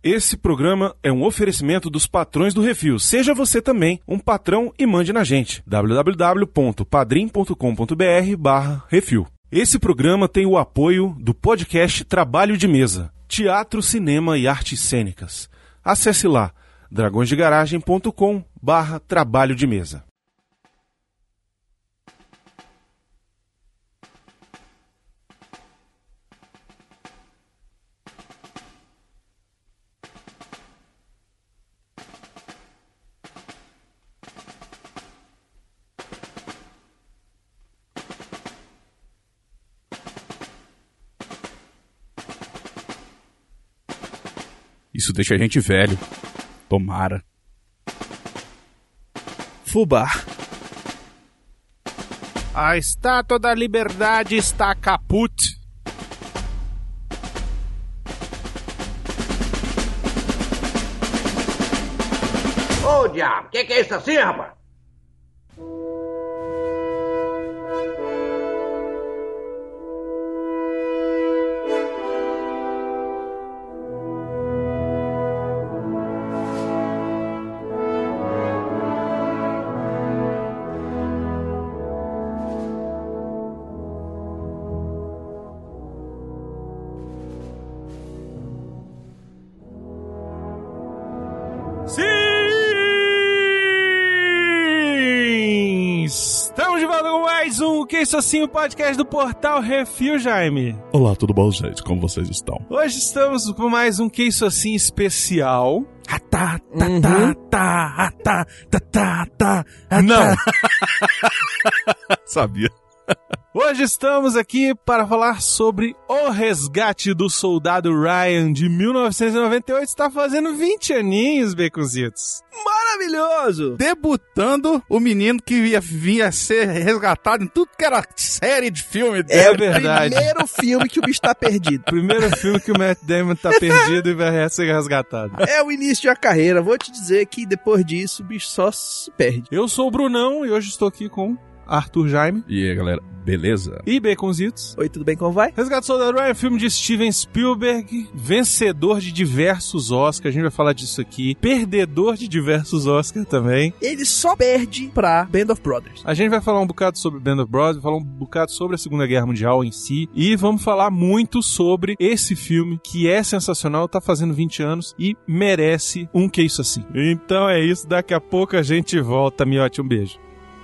Esse programa é um oferecimento dos patrões do Refil. Seja você também um patrão e mande na gente. www.padrim.com.br/refil. Esse programa tem o apoio do podcast Trabalho de Mesa, Teatro, Cinema e Artes Cênicas. Acesse lá, dragõesdegaragem.com/trabalho de mesa. Isso deixa a gente velho. Tomara. Fubá. A Estátua da Liberdade está caput. Ô, diabo, que é isso assim, rapaz? Que isso assim, o podcast do Portal Refil, Jaime. Olá, tudo bom, gente? Como vocês estão? Hoje estamos com mais um Que Isso Assim especial. Não. Sabia. Hoje estamos aqui para falar sobre O Resgate do Soldado Ryan de 1998. Está fazendo 20 aninhos, Baconzitos. Maravilhoso! Debutando o menino que ia ser resgatado em tudo que era série de filme. É verdade. O primeiro filme que o bicho tá perdido. Primeiro filme que o Matt Damon tá perdido e vai ser resgatado. É o início de uma carreira. Vou te dizer que depois disso o bicho só se perde. Eu sou o Brunão e hoje estou aqui com Arthur Jaime. E aí, galera, beleza? E Baconzitos. Oi, tudo bem? Como vai? Resgate do Soldado Ryan é um filme de Steven Spielberg, vencedor de diversos Oscars, a gente vai falar disso aqui, perdedor de diversos Oscars também. Ele só perde pra Band of Brothers. A gente vai falar um bocado sobre Band of Brothers, vai falar um bocado sobre a Segunda Guerra Mundial em si, e vamos falar muito sobre esse filme, que é sensacional, tá fazendo 20 anos e merece um Que Isso Assim. Então é isso, daqui a pouco a gente volta, miote, um beijo.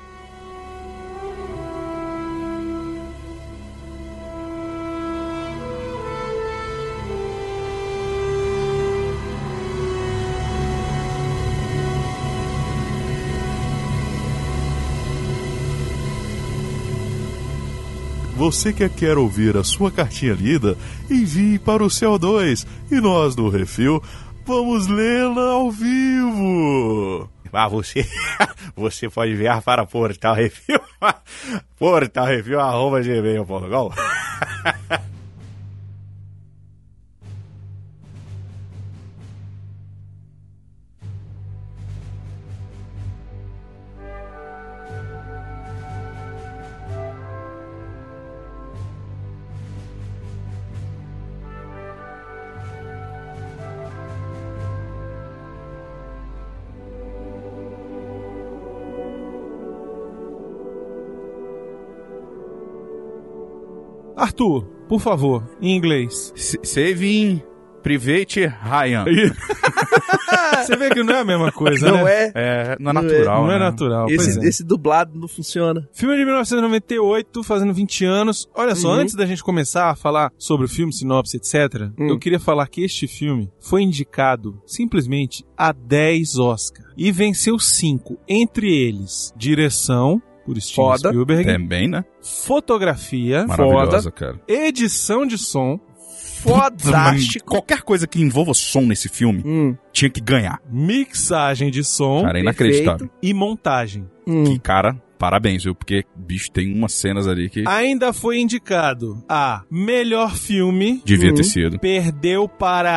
Você que quer ouvir a sua cartinha lida, envie para o CO2 e nós do Refil vamos lê-la ao vivo. Você pode enviar para Portal Refil, portalrefil@gmail.com. Arthur, por favor, em inglês. Saving Private Ryan. Você vê que não é a mesma coisa, Não né? Não é natural. Não é né? natural, pois é. Esse dublado não funciona. Filme de 1998, fazendo 20 anos. Olha só, antes da gente começar a falar sobre o filme, sinopse, etc., eu queria falar que este filme foi indicado simplesmente a 10 Oscars e venceu 5, entre eles direção, por Steven Spielberg, Também, né? fotografia, Maravilhosa, cara. edição de som, Fodástico. Qualquer coisa que envolva som nesse filme tinha que ganhar. mixagem de som Cara, é inacreditável. e montagem. Que, cara, parabéns, viu? Porque, bicho, tem umas cenas ali que Ainda foi indicado a melhor filme, devia ter sido. perdeu para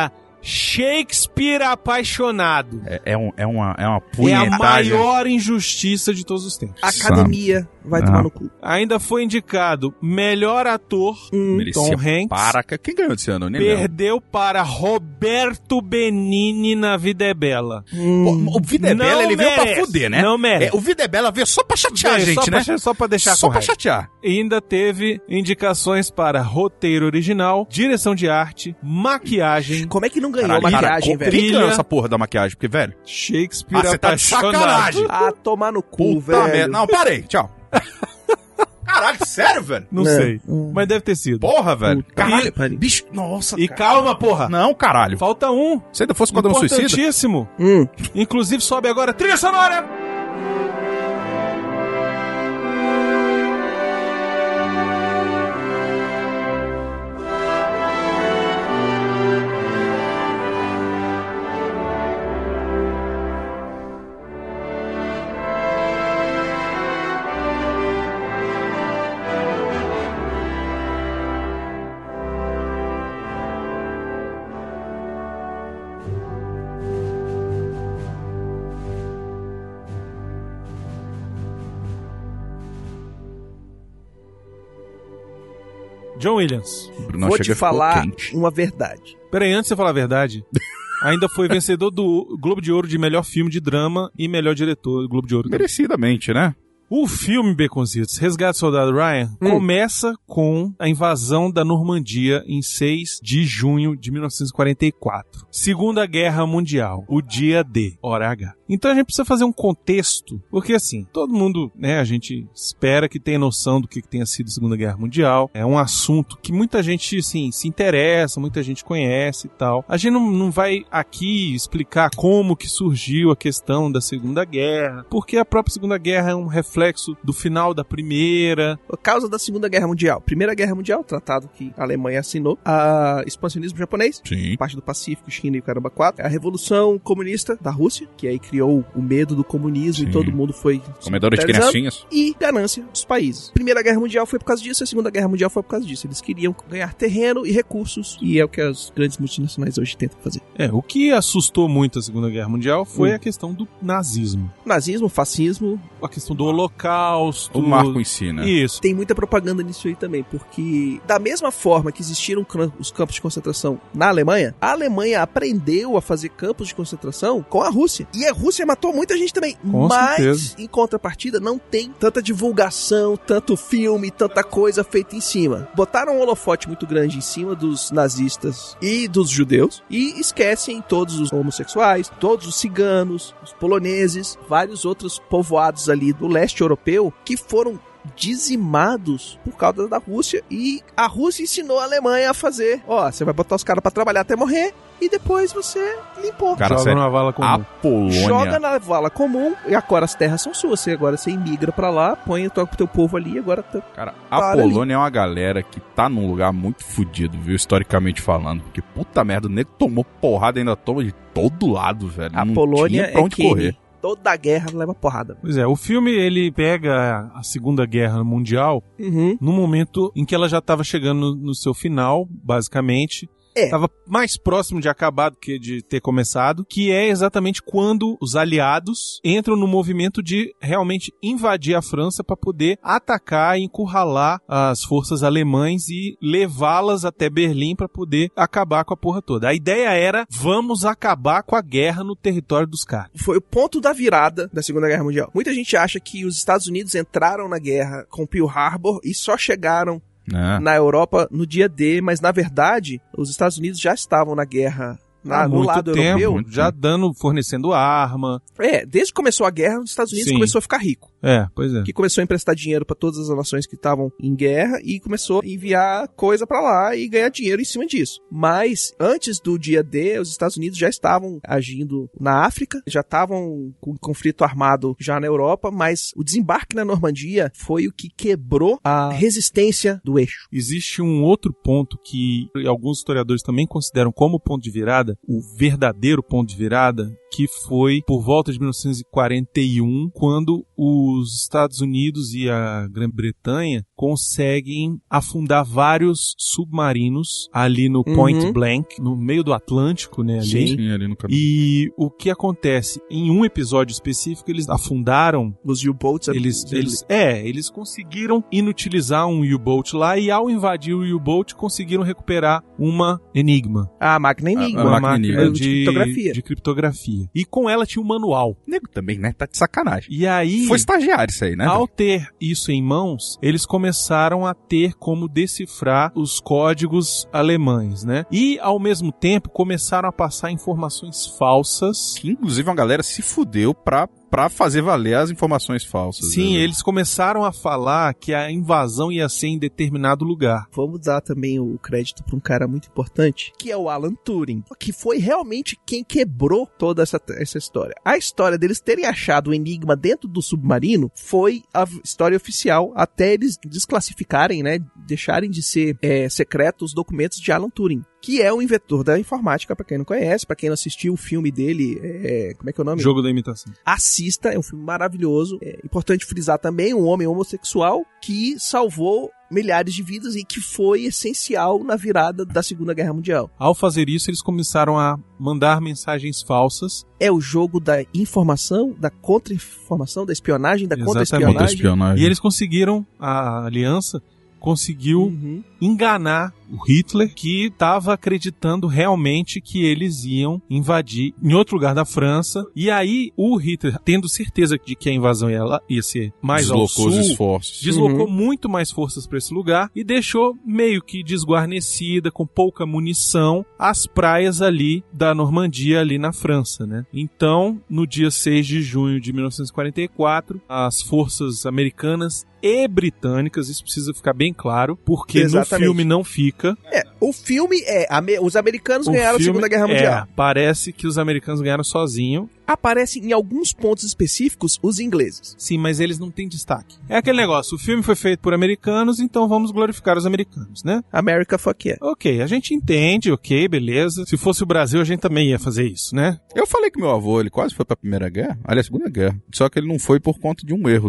Shakespeare apaixonado. É uma É a punhetagem. maior injustiça de todos os tempos. Academia vai tomar no cu. Ainda foi indicado melhor ator, Tom Hanks. Quem ganhou esse ano? Eu nem lembro. Perdeu para Roberto Benigni na Vida é Bela. Pô, o Vida é Bela, ele veio pra fuder, né? Não merece. O Vida é Bela veio só pra chatear a Veio gente, só né? Só pra deixar Só pra correto. chatear. E ainda teve indicações para roteiro original, direção de arte, maquiagem, Como é que não ganhou Caralho, maquiagem, cara, velho? quem ganhou essa porra da maquiagem? Porque, velho... Shakespeare você tá de apaixonado. sacanagem. Ah, tomar no cu, Puta velho. merda. Não, parei. Tchau. Caralho, sério, velho? Não sei, mas deve ter sido. Porra, velho. Caralho. pariu. Bicho, nossa, E cara. calma, porra. Não, caralho. Falta um. Se ainda fosse Esquadrão Suicida... Importantíssimo. Inclusive sobe agora a trilha sonora. John Williams. Bruno Vou chega te e ficou falar quente. uma verdade. Peraí, antes de você falar a verdade, ainda foi vencedor do Globo de Ouro de melhor filme de drama e melhor diretor do Globo de Ouro. Merecidamente, né? O filme, Baconzitos, Resgate do Soldado Ryan, começa com a invasão da Normandia em 6 de junho de 1944. Segunda Guerra Mundial, o dia D, hora H. Então a gente precisa fazer um contexto, porque assim, todo mundo, né, a gente espera que tenha noção do que tenha sido a Segunda Guerra Mundial. É um assunto que muita gente, assim, se interessa, muita gente conhece e tal. A gente não vai aqui explicar como que surgiu a questão da Segunda Guerra, porque a própria Segunda Guerra é um reflexo do final da Primeira. Por causa da Segunda Guerra Mundial. Primeira Guerra Mundial, tratado que a Alemanha assinou. A expansionismo japonês. Sim. Parte do Pacífico, China e o caramba 4. A Revolução Comunista da Rússia, que aí criou o medo do comunismo. Sim. E todo mundo foi... Comedores de militarizando. criancinhas. E ganância dos países. Primeira Guerra Mundial foi por causa disso, a Segunda Guerra Mundial foi por causa disso. Eles queriam ganhar terreno e recursos, e é o que as grandes multinacionais hoje tentam fazer. O que assustou muito a Segunda Guerra Mundial foi a questão do nazismo. Nazismo, fascismo, A questão do Holocausto. O marco em si, né? Isso. tem muita propaganda nisso aí também, porque da mesma forma que existiram os campos de concentração na Alemanha, a Alemanha aprendeu a fazer campos de concentração com a Rússia. E a Rússia matou muita gente também. Com Mas, certeza. em contrapartida, não tem tanta divulgação, tanto filme, tanta coisa feita em cima. Botaram um holofote muito grande em cima dos nazistas e dos judeus e esquecem todos os homossexuais, todos os ciganos, os poloneses, vários outros povoados ali do leste europeu que foram dizimados por causa da Rússia, e a Rússia ensinou a Alemanha a fazer, você vai botar os caras pra trabalhar até morrer e depois você limpou. Cara, Joga sério, numa vala comum. a Polônia... Joga na vala comum e agora as terras são suas. Agora você imigra pra lá, põe o teu povo ali e agora... Cara, a Para Polônia é uma galera que tá num lugar muito fodido, viu? Historicamente falando. Porque, puta merda, o nego tomou porrada, ainda toma de todo lado, velho. A Não Polônia tinha pra onde é correr. toda guerra leva porrada. Pois é, o filme ele pega a Segunda Guerra Mundial no momento em que ela já estava chegando no seu final, basicamente. Estava mais próximo de acabar do que de ter começado, que é exatamente quando os aliados entram no movimento de realmente invadir a França para poder atacar e encurralar as forças alemãs e levá-las até Berlim para poder acabar com a porra toda. A ideia era, vamos acabar com a guerra no território dos caras. Foi o ponto da virada da Segunda Guerra Mundial. Muita gente acha que os Estados Unidos entraram na guerra com Pearl Harbor e só chegaram na Europa no dia D, mas na verdade os Estados Unidos já estavam na guerra no lado europeu. Já fornecendo arma. Desde que começou a guerra, os Estados Unidos começou a ficar rico. Pois é. Que começou a emprestar dinheiro pra todas as nações que estavam em guerra e começou a enviar coisa pra lá e ganhar dinheiro em cima disso. Mas antes do dia D, os Estados Unidos já estavam agindo na África, já estavam com conflito armado já na Europa, mas o desembarque na Normandia foi o que quebrou a resistência do eixo. Existe um outro ponto que alguns historiadores também consideram como ponto de virada, o verdadeiro ponto de virada, que foi por volta de 1941, quando os Estados Unidos e a Grã-Bretanha conseguem afundar vários submarinos ali no Point Blank, no meio do Atlântico, né? Ali. Sim, ali no caminho. E o que acontece? Em um episódio específico, eles afundaram. Os U-Boats. Eles conseguiram inutilizar um U-Boat lá e, ao invadir o U-Boat, conseguiram recuperar uma Enigma. A máquina Enigma. Uma máquina de criptografia. E com ela tinha um manual. Nego também, né? Tá de sacanagem. E aí... Foi estagiário isso aí, né? Ao ter isso em mãos, eles começaram a ter como decifrar os códigos alemães, né? E, ao mesmo tempo, começaram a passar informações falsas. Que, inclusive, uma galera se fudeu pra fazer valer as informações falsas. Sim, né? eles começaram a falar que a invasão ia ser em determinado lugar. Vamos dar também o crédito para um cara muito importante, que é o Alan Turing, que foi realmente quem quebrou toda essa história. A história deles terem achado o Enigma dentro do submarino foi a história oficial, até eles desclassificarem, né, deixarem de ser secretos os documentos de Alan Turing, que é o inventor da informática, pra quem não conhece, pra quem não assistiu o filme dele, como é que é o nome? Jogo da Imitação. Assista, é um filme maravilhoso. É importante frisar também um homem homossexual que salvou milhares de vidas e que foi essencial na virada da Segunda Guerra Mundial. Ao fazer isso, eles começaram a mandar mensagens falsas. É o jogo da informação, da contra-informação, da espionagem, da contra-espionagem. E eles conseguiram, a aliança conseguiu enganar o Hitler, que estava acreditando realmente que eles iam invadir em outro lugar da França. E aí o Hitler, tendo certeza de que a invasão ia ser mais ao sul, deslocou os esforços. Deslocou muito mais forças para esse lugar e deixou meio que desguarnecida, com pouca munição, as praias ali da Normandia, ali na França, né? Então, no dia 6 de junho de 1944, as forças americanas e britânicas, isso precisa ficar bem claro, porque Exatamente. no filme não fica. O filme os americanos ganharam a Segunda Guerra Mundial. Parece que os americanos ganharam sozinho. Aparecem em alguns pontos específicos os ingleses. Sim, mas eles não têm destaque. É aquele negócio, o filme foi feito por americanos, então vamos glorificar os americanos, né? America fuck yeah. Ok, a gente entende, ok, beleza. Se fosse o Brasil, a gente também ia fazer isso, né? Eu falei que meu avô, ele quase foi pra Primeira Guerra, aliás, Segunda Guerra. Só que ele não foi por conta de um erro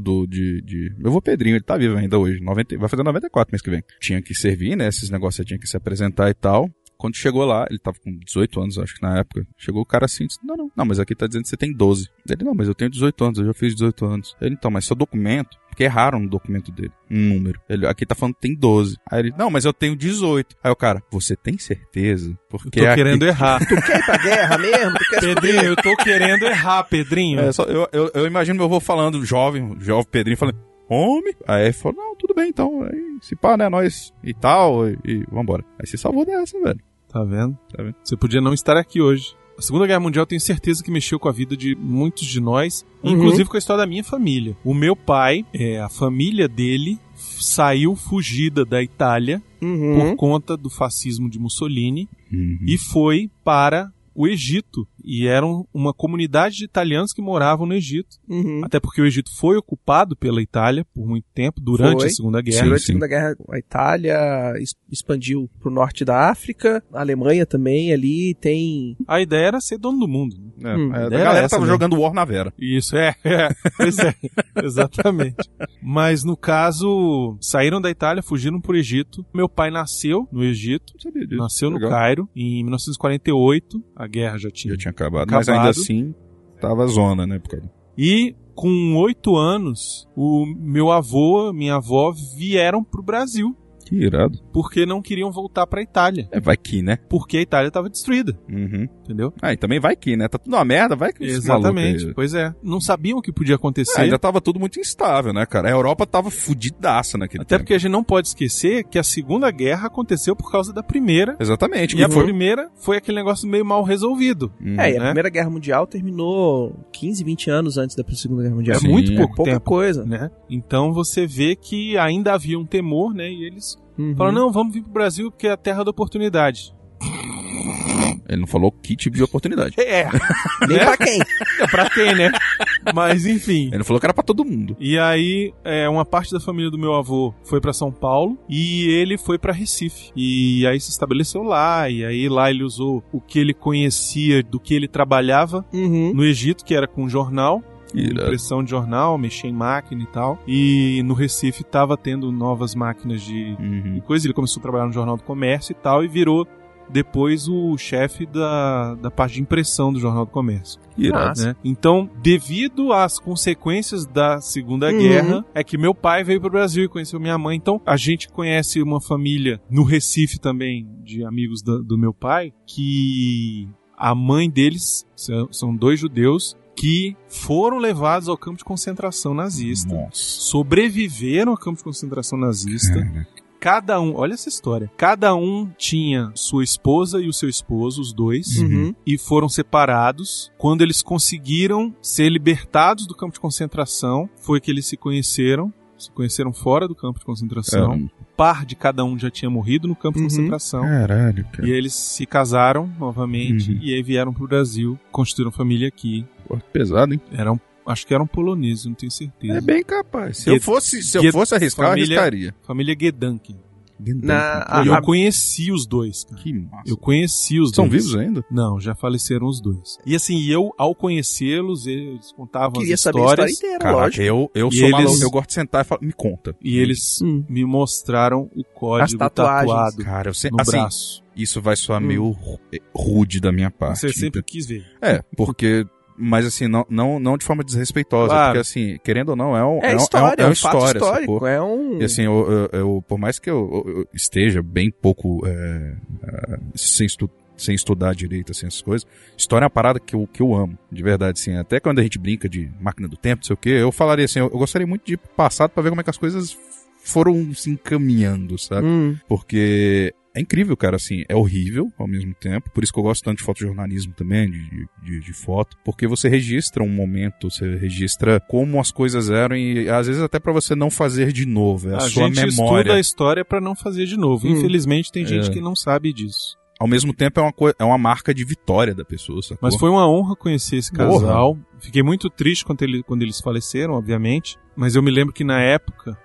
meu avô Pedrinho, ele tá vivo ainda hoje, vai fazer 94 mês que vem. Tinha que servir, né, esses negócios, tinha que se apresentar e tal. Quando chegou lá, ele tava com 18 anos, acho que na época. Chegou o cara assim e disse, não, mas aqui tá dizendo que você tem 12. Ele, não, mas eu tenho 18 anos, eu já fiz 18 anos. Ele, então, mas seu documento, porque erraram no documento dele, um número. Ele, aqui tá falando que tem 12. Aí ele, não, mas eu tenho 18. Aí o cara, você tem certeza? Porque eu tô querendo errar. Tu quer ir pra guerra mesmo? Pedrinho, eu tô querendo errar, Pedrinho. Eu imagino meu avô falando, jovem Pedrinho, falando, homem? Aí ele falou, não, tudo bem, então, aí, se pá, né, nós e tal, e vambora. Aí você salvou dessa, velho. Tá vendo? Você podia não estar aqui hoje. A Segunda Guerra Mundial, tenho certeza que mexeu com a vida de muitos de nós, inclusive com a história da minha família. O meu pai, a família dele, saiu fugida da Itália por conta do fascismo de Mussolini e foi para o Egito. E eram uma comunidade de italianos que moravam no Egito. Até porque o Egito foi ocupado pela Itália por muito tempo, durante a Segunda Guerra. Durante a Segunda Guerra, a Itália expandiu pro norte da África, a Alemanha também ali tem... A ideia era ser dono do mundo. A galera tava jogando War na Vera. Isso, pois é, exatamente. Mas no caso, saíram da Itália, fugiram pro Egito. Meu pai nasceu no Egito, nasceu no Cairo, em 1948, a guerra já tinha acabado, mas ainda assim tava zona, né? E com 8 anos, o meu avô, minha avó vieram pro Brasil. Que irado. Porque não queriam voltar pra Itália. Vai que, né? Porque a Itália tava destruída. Entendeu? E também vai que, né? Tá tudo uma merda, vai que. Exatamente, pois é. Não sabiam o que podia acontecer. Ainda tava tudo muito instável, né, cara? A Europa tava fudidaça naquele tempo. Até porque a gente não pode esquecer que a Segunda Guerra aconteceu por causa da Primeira. Exatamente. E a Primeira foi aquele negócio meio mal resolvido. E a Primeira Guerra Mundial terminou 15, 20 anos antes da Segunda Guerra Mundial. É muito pouco pouca tempo, coisa. Né? Então você vê que ainda havia um temor, né? E eles falaram, não, vamos vir pro Brasil porque é a terra da oportunidade. Ele não falou que tipo de oportunidade. Nem pra quem. É pra quem, né? Mas enfim. Ele não falou que era pra todo mundo. E aí, uma parte da família do meu avô foi pra São Paulo e ele foi pra Recife. E aí se estabeleceu lá, e aí lá ele usou o que ele conhecia, do que ele trabalhava no Egito, que era com jornal. Impressão de jornal, mexer em máquina e tal. E no Recife tava tendo novas máquinas de coisa. Ele começou a trabalhar no Jornal do Comércio e tal, e virou depois o chefe da parte de impressão do Jornal do Comércio. Né? Então, devido às consequências da Segunda Guerra, é que meu pai veio pro Brasil e conheceu minha mãe. Então, a gente conhece uma família no Recife também, de amigos do meu pai, que a mãe deles são 2 judeus que foram levados ao campo de concentração nazista. Nossa. Sobreviveram ao campo de concentração nazista. Cada um, olha essa história, cada um tinha sua esposa e o seu esposo, os 2, e foram separados. Quando eles conseguiram ser libertados do campo de concentração, foi que eles se conheceram fora do campo de concentração. O par de cada um já tinha morrido no campo de concentração. Caralho, cara. E eles se casaram novamente e aí vieram pro Brasil, constituíram família aqui. Pô, pesado, hein? Acho que eram poloneses, não tenho certeza. É bem capaz. Se eu fosse arriscar, eu arriscaria. Família Gedanken. Na- Eu conheci os dois, cara. Que massa. Eu conheci os São dois. vivos ainda? Não, já faleceram os dois. E assim, ao conhecê-los, eles contavam Queria as saber a histórias. história inteira, Caraca, lógico. eu E sou eles- maluco, eu gosto de sentar e falar, me conta. E eles me mostraram o código As tatuagens. tatuado Cara, eu no assim, braço. isso vai soar meio rude da minha parte. Você sempre quis ver. Porque... Mas assim, não de forma desrespeitosa, Claro. porque assim, querendo ou não, é uma história, é uma um fato história, histórico. sacou? É um... E assim, eu por mais que eu esteja bem pouco sem estudar direito, assim, essas coisas, história é uma parada que eu amo, de verdade, assim, até quando a gente brinca de máquina do tempo, não sei o quê, eu falaria assim, eu gostaria muito de ir pro passado pra ver como é que as coisas foram se encaminhando, sabe? Porque é incrível, cara, assim, é horrível ao mesmo tempo, por isso que eu gosto tanto de fotojornalismo também, de foto, porque você registra um momento, você registra como as coisas eram e às vezes até pra você não fazer de novo, é a sua gente memória. estuda a história pra não fazer de novo. Infelizmente tem gente que não sabe disso. Ao mesmo tempo é uma marca de vitória da pessoa, sacou? Mas foi uma honra conhecer esse casal. Fiquei muito triste quando eles faleceram, obviamente, mas eu me lembro que na época,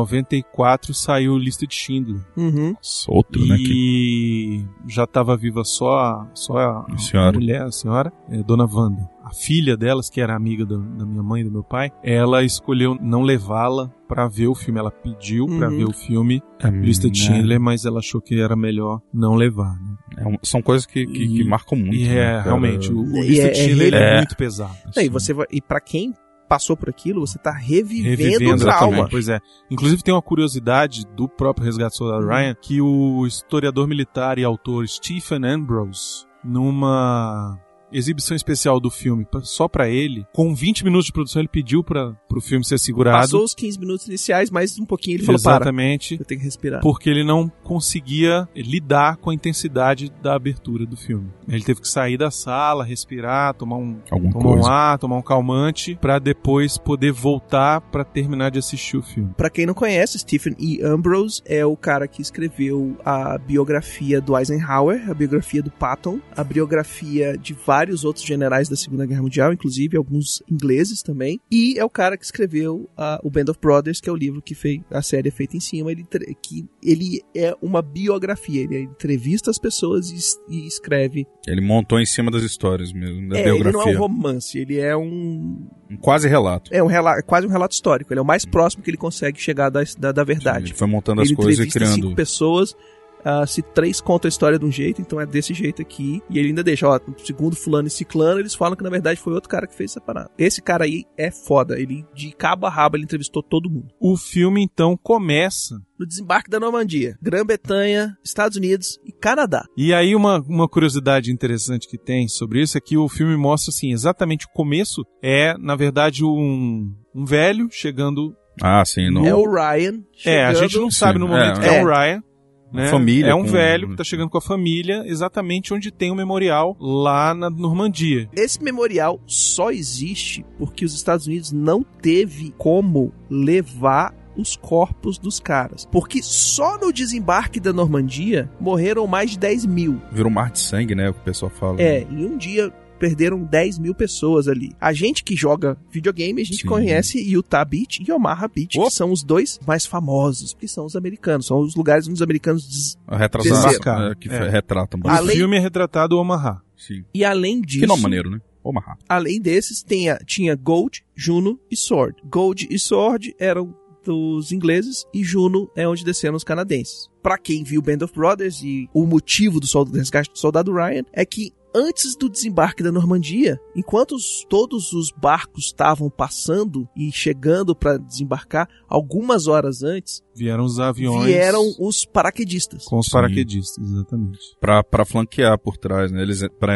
94, saiu Lista de Schindler. Outro, né? E já estava viva só a senhora. mulher, a senhora, Dona Wanda. A filha delas, que era amiga da minha mãe e do meu pai, ela escolheu não levá-la pra ver o filme. Ela pediu pra ver o filme Lista de Schindler, mas ela achou que era melhor não levar, né? São coisas que marcam muito. E né, realmente, o E Lista de Schindler ele é é muito pesado. E pra quem passou por aquilo, você tá revivendo o exatamente. trauma. Pois é. Inclusive tem uma curiosidade do próprio Resgate do Soldado Ryan, que o historiador militar e autor Stephen Ambrose, numa exibição especial do filme só pra ele, com 20 minutos de produção, ele pediu pro filme ser segurado. Passou os 15 minutos iniciais, mais um pouquinho ele falou, Exatamente. eu tenho que respirar. Porque ele não conseguia lidar com a intensidade da abertura do filme. Ele teve que sair da sala, respirar, tomar um ar, tomar um calmante, pra depois poder voltar pra terminar de assistir o filme. Pra quem não conhece, Stephen E. Ambrose é o cara que escreveu a biografia do Eisenhower, a biografia do Patton, a biografia de vários outros generais da Segunda Guerra Mundial, inclusive alguns ingleses também, e é o cara que escreveu o Band of Brothers, que é o livro que fez a série feita em cima, ele é uma biografia, ele entrevista as pessoas e escreve. Ele montou em cima das histórias mesmo, da biografia. Ele não é um romance, ele é um quase relato. É quase um relato histórico, ele é o mais próximo que ele consegue chegar da verdade. Sim, ele foi montando as coisas e criando. 5 pessoas, se 3 contam a história de um jeito, então é desse jeito aqui. E ele ainda deixa, segundo fulano e ciclano, eles falam que na verdade foi outro cara que fez essa parada. Esse cara aí é foda, ele de cabo a rabo ele entrevistou todo mundo. O filme então começa no desembarque da Normandia, Grã-Bretanha, Estados Unidos e Canadá. E aí uma curiosidade interessante que tem sobre isso é que o filme mostra assim, exatamente o começo é, na verdade, um velho chegando... sim. Não. É o Ryan chegando... a gente não sabe no momento que é o Ryan. Né? Família, é um velho que tá chegando com a família exatamente onde tem um memorial lá na Normandia. Esse memorial só existe porque os Estados Unidos não teve como levar os corpos dos caras. Porque só no desembarque da Normandia morreram mais de 10 mil. Virou um mar de sangue, né? O que o pessoal fala. Em um dia perderam 10 mil pessoas ali. A gente que joga videogame, a gente conhece Utah Beach e Omaha Beach, que são os dois mais famosos, que são os americanos. São os lugares onde os americanos retratam. Retratam. O filme é retratado Omaha. Sim. E além disso... Que nome maneiro, né? Omaha. Além desses, tinha Gold, Juno e Sword. Gold e Sword eram dos ingleses e Juno é onde desceram os canadenses. Pra quem viu Band of Brothers e o motivo do resgate do soldado Ryan é que antes do desembarque da Normandia, enquanto todos os barcos estavam passando e chegando para desembarcar, algumas horas antes, vieram os aviões. Vieram os paraquedistas. Com os paraquedistas, exatamente. Pra flanquear por trás, né?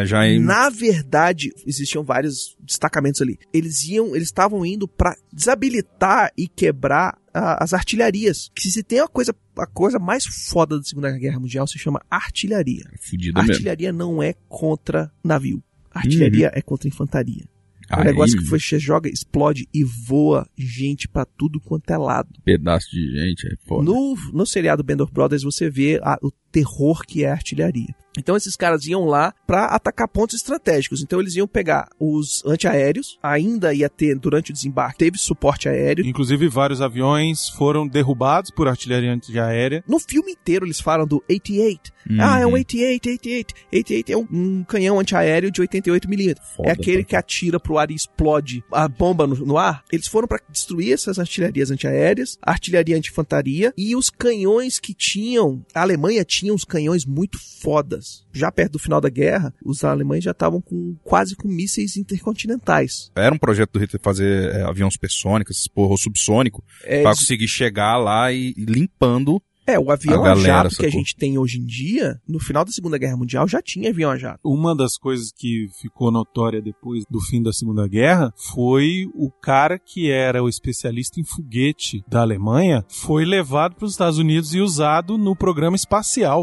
Na verdade, existiam vários destacamentos ali. Eles estavam indo para desabilitar e quebrar as artilharias. Que se tem a coisa mais foda da Segunda Guerra Mundial se chama artilharia. Artilharia não é contra navio. Artilharia é contra infantaria. É um negócio que você joga, explode e voa gente pra tudo quanto é lado. Pedaço de gente, é foda. No seriado Band of Brothers você vê o terror que é a artilharia. Então esses caras iam lá pra atacar pontos estratégicos. Então eles iam pegar os antiaéreos, ainda ia ter, durante o desembarque, teve suporte aéreo. Inclusive vários aviões foram derrubados por artilharia antiaérea. No filme inteiro eles falam do 88. É um 88. 88 é um canhão antiaéreo de 88mm. É aquele que atira pro ar e explode a bomba no ar. Eles foram pra destruir essas artilharias antiaéreas, artilharia anti-infantaria e os canhões que tinham. A Alemanha tinha uns canhões muito fodas. Já perto do final da guerra, os alemães já estavam quase com mísseis intercontinentais. Era um projeto do Hitler fazer avião supersônico, ou subsônico, pra conseguir chegar lá e limpando. O avião a jato que a gente tem hoje em dia, no final da Segunda Guerra Mundial, já tinha avião a jato. Uma das coisas que ficou notória depois do fim da Segunda Guerra foi o cara que era o especialista em foguete da Alemanha, foi levado para os Estados Unidos e usado no programa espacial.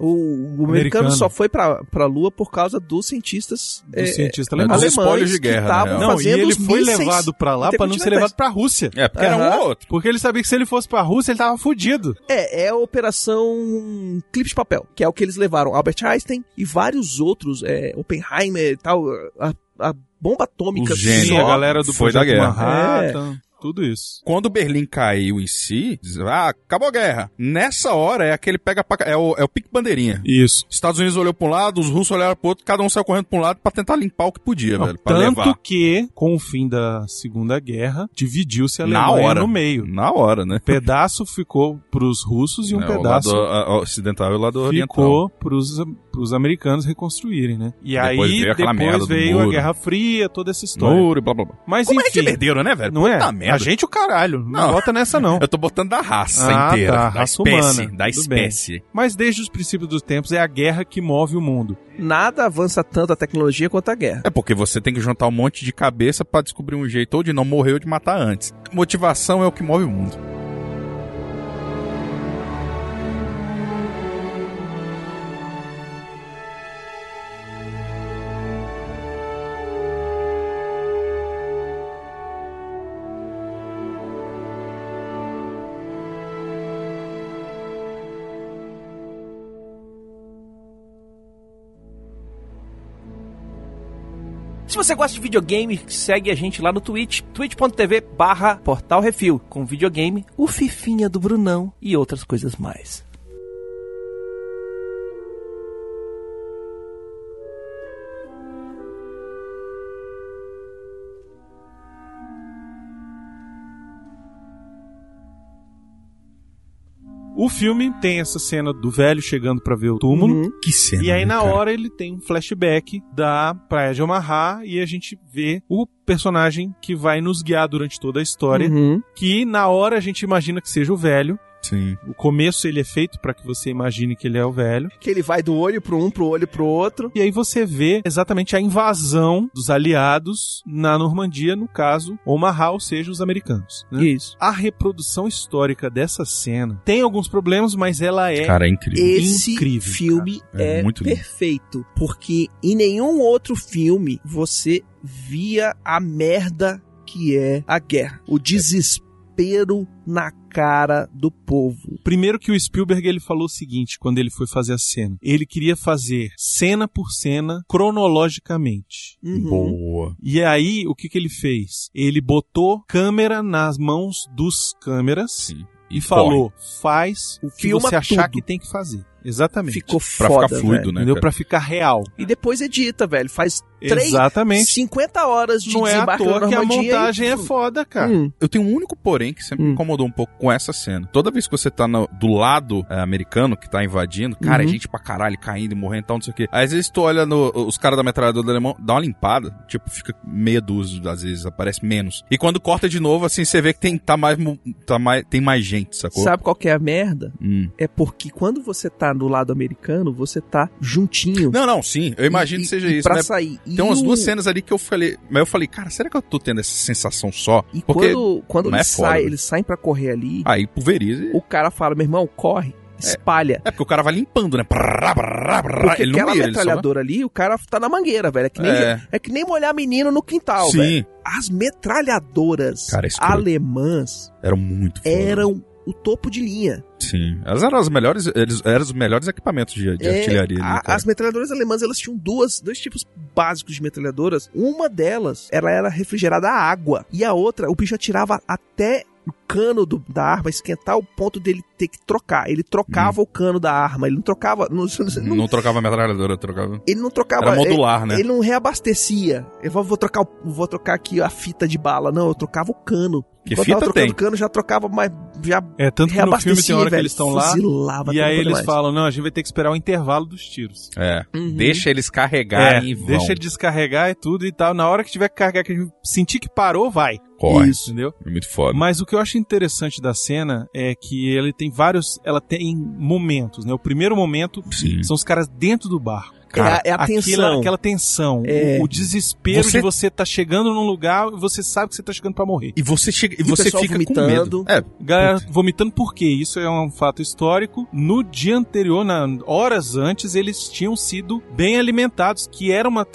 O americano só foi pra Lua por causa dos cientistas alemães espólios de guerra, que estavam fazendo e ele foi levado pra lá pra não ser levado pra Rússia. Porque era um ou outro. Porque ele sabia que se ele fosse pra Rússia, ele tava fudido. A operação Clipe de Papel, que é o que eles levaram Albert Einstein e vários outros, Oppenheimer e tal, a bomba atômica. A galera do foi da guerra. Manhattan. Tudo isso. Quando Berlim caiu em si, acabou a guerra. Nessa hora é aquele é o pique bandeirinha. Isso. Estados Unidos olhou pra um lado, os russos olharam pro outro, cada um saiu correndo pra um lado pra tentar limpar o que podia, velho. Pra tanto levar. Que, com o fim da Segunda Guerra, dividiu-se a Alemanha no meio. Na hora, né? Um pedaço ficou pros russos e um pedaço o lado ocidental e o lado oriental. Ficou pros americanos reconstruírem, né? E depois aí veio a Guerra Fria, toda essa história. Muro e blá blá blá. Mas como enfim, é que perderam, né, velho? Não é? Merda. A gente o caralho. Não bota nessa, não. Eu tô botando da raça inteira. Da raça espécie, humana. Da espécie. Bem. Mas desde os princípios dos tempos é a guerra que move o mundo. Nada avança tanto a tecnologia quanto a guerra. É porque você tem que juntar um monte de cabeça pra descobrir um jeito ou de não morrer ou de matar antes. Motivação é o que move o mundo. Se você gosta de videogame, segue a gente lá no Twitch, twitch.tv/portalrefil, com videogame, o Fifinha do Brunão e outras coisas mais. O filme tem essa cena do velho chegando pra ver o túmulo. Que cena. E aí na cara. hora ele tem um flashback da Praia de Omaha e a gente vê o personagem que vai nos guiar durante toda a história. Que na hora a gente imagina que seja o velho. Sim. O começo ele é feito pra que você imagine que ele é o velho. Que ele vai do olho pro um, pro olho pro outro. E aí você vê exatamente a invasão dos aliados na Normandia, no caso, Omaha, ou seja, os americanos. Né? Isso. A reprodução histórica dessa cena tem alguns problemas, mas ela é... Cara, é incrível. Esse incrível, filme é muito lindo. perfeito. Porque em nenhum outro filme você via a merda que é a guerra. O desespero na cara do povo. Primeiro que o Spielberg, ele falou o seguinte, quando ele foi fazer a cena. Ele queria fazer cena por cena, cronologicamente. Boa. E aí, o que ele fez? Ele botou câmera nas mãos dos câmeras. Sim. E falou, faz o que Filma você achar tudo. que tem que fazer. Exatamente. Ficou Pra foda, ficar fluido, velho. né? Entendeu? cara? Pra ficar real. E depois edita, velho. Faz Exatamente. 50 horas de Não é à desembarque toa na que a Normandia montagem é foda, cara. Eu tenho um único porém que sempre me incomodou um pouco com essa cena. Toda vez que você tá do lado americano, que tá invadindo, cara, é gente pra caralho caindo e morrendo e tal, não sei o quê. Aí, às vezes tu olha os caras da metralhadora do alemão, dá uma limpada, tipo, fica meia dúzia, às vezes aparece menos. E quando corta de novo, assim, você vê que tem mais gente, sacou? Sabe qual que é a merda? É porque quando você tá do lado americano, você tá juntinho. Não, sim, eu imagino que seja isso, pra né? sair. Tem umas duas cenas ali que eu falei, mas eu falei, cara, será que eu tô tendo essa sensação só? E Porque quando não é foda, eles saem pra correr ali, aí pulveriza. o cara fala, meu irmão, corre, espalha. É porque o cara vai limpando, né? Porque Ele não aquela mira, metralhadora ali, o cara tá na mangueira, velho. É que nem molhar menino no quintal, Sim. velho. As metralhadoras Cara, escroto. alemãs Era muito foda. eram o topo de linha. Sim. Elas eram os melhores equipamentos de artilharia. Ali, As metralhadoras alemãs, elas tinham dois tipos básicos de metralhadoras. Uma delas, ela era refrigerada a água. E a outra, o bicho atirava até o cano da arma esquentar ao ponto dele ter que trocar. Ele trocava o cano da arma. Ele não trocava... Não trocava a metralhadora, trocava... Ele não trocava... Era modular, né? Ele não reabastecia. Eu vou trocar aqui a fita de bala. Não, eu trocava o cano. Que Quando fita tava trocando tem? o cano, já trocava, mas já Tanto que no filme tem hora que velho, eles estão lá fuzilava e aí tempo eles demais. falam, não, a gente vai ter que esperar o intervalo dos tiros. Deixa eles carregarem e vão. Deixa ele descarregar e tudo e tal. Na hora que tiver que carregar, que a gente sentir que parou, vai. Corre. Isso. Entendeu? É muito foda. Mas o que eu acho interessante da cena é que ela tem momentos, né? O primeiro momento são os caras dentro do barco. Cara, é a tensão. Aquela tensão. O desespero de você tá chegando num lugar e você sabe que você tá chegando pra morrer. E você chega e o você pessoal fica vomitando. com medo. Galera vomitando por quê? Isso é um fato histórico. No dia anterior, horas antes, eles tinham sido bem alimentados, que era uma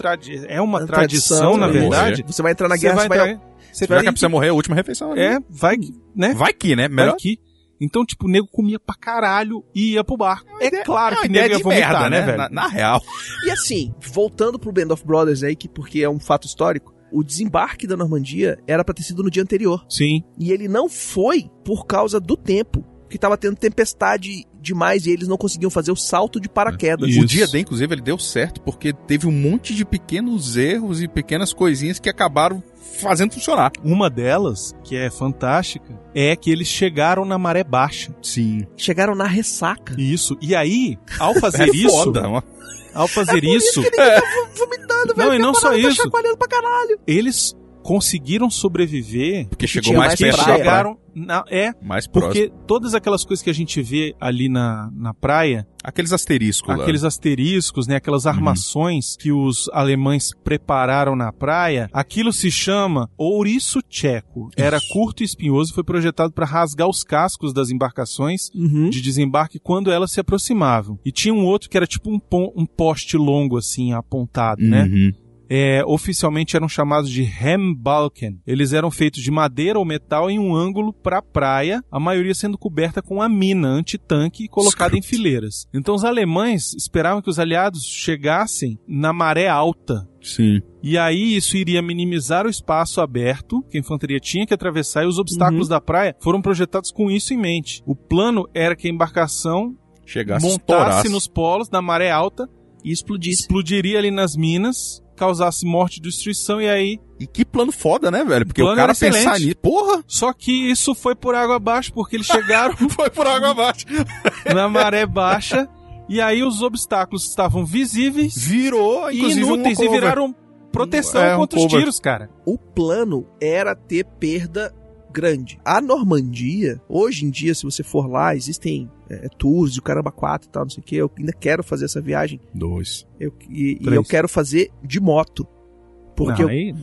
tradição, na verdade. Você vai entrar na guerra, Você vai que precisa morrer a última refeição. Vai que, né? Vai que, né? Melhor que. Então, tipo, o nego comia pra caralho e ia pro barco. Claro que o nego ia vomitar, merda, né, velho? Na real. E assim, voltando pro Band of Brothers aí, porque é um fato histórico, o desembarque da Normandia era pra ter sido no dia anterior. Sim. E ele não foi por causa do tempo, que tava tendo tempestade demais e eles não conseguiam fazer o salto de paraquedas. O dia D, inclusive, ele deu certo, porque teve um monte de pequenos erros e pequenas coisinhas que acabaram fazendo funcionar. Uma delas, que é fantástica, é que eles chegaram na maré baixa. Sim. Chegaram na ressaca. Isso. E aí, ao fazer isso... Foda, ao fazer isso... Que ninguém tá vomitando, velho. Não, e não só tá isso. chacoalhando pra caralho. Eles conseguiram sobreviver porque chegou tinha mais mais perto praia. chegaram mais próximo. porque todas aquelas coisas que a gente vê ali na praia, aqueles asteriscos lá. aqueles asteriscos, né, aquelas armações que os alemães prepararam na praia, aquilo se chama ouriço tcheco. Era curto e espinhoso, foi projetado para rasgar os cascos das embarcações de desembarque quando elas se aproximavam. E tinha um outro que era tipo um poste longo assim, apontado, né? Oficialmente eram chamados de Hembalken. Eles eram feitos de madeira ou metal em um ângulo para a praia, a maioria sendo coberta com a mina antitanque e colocada em fileiras. Então os alemães esperavam que os aliados chegassem na maré alta. Sim. E aí isso iria minimizar o espaço aberto que a infantaria tinha que atravessar, e os obstáculos da praia foram projetados com isso em mente. O plano era que a embarcação montasse nos polos da maré alta e explodiria ali nas minas, causasse morte e destruição, e aí... E que plano foda, né, velho? Porque o cara pensar nisso... Porra! Só que isso foi por água abaixo, porque eles chegaram... Foi por água abaixo. Na maré baixa, e aí os obstáculos estavam visíveis... Virou, inclusive, inúteis, e viraram proteção contra os tiros, cara. O plano era ter perda grande. A Normandia, hoje em dia, se você for lá, existem tours de Caramba 4 e tal, não sei o que. Eu ainda quero fazer essa viagem. 2. E eu quero fazer de moto. Porque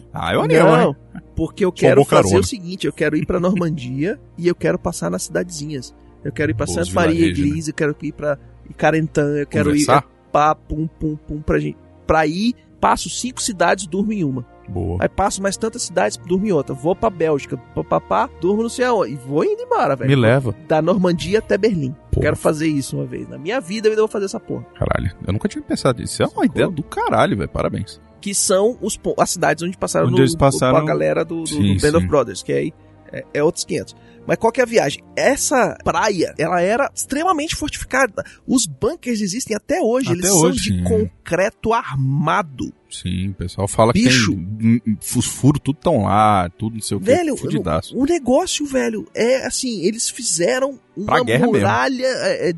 porque eu quero fazer o seguinte, eu quero ir pra Normandia e eu quero passar nas cidadezinhas. Eu quero ir pra Santa Maria Eglise, eu quero ir pra Carentan, eu quero ir pra pra ir, passo 5 cidades, durmo em uma. Boa. Aí passo mais tantas cidades, durmo em outra. Vou pra Bélgica, papapá, durmo não sei aonde. E vou indo embora, velho. Me leva. Da Normandia até Berlim. Porra. Quero fazer isso uma vez. Na minha vida eu ainda vou fazer essa porra. Caralho, eu nunca tinha pensado nisso. É uma ideia do caralho, velho. Parabéns. Que são as cidades onde passaram, Onde eles passaram... com a galera do Sim, Band of sim. Brothers, que aí é outros 500. Mas qual que é a viagem? Essa praia, ela era extremamente fortificada. Os bunkers existem até hoje. Até Eles hoje, são de sim. concreto armado. Sim, o pessoal fala Bicho. que tem os furos tudo tão lá, tudo não sei o que. Velho, Fudidaço. o negócio, velho, é assim, eles fizeram Pra uma guerra muralha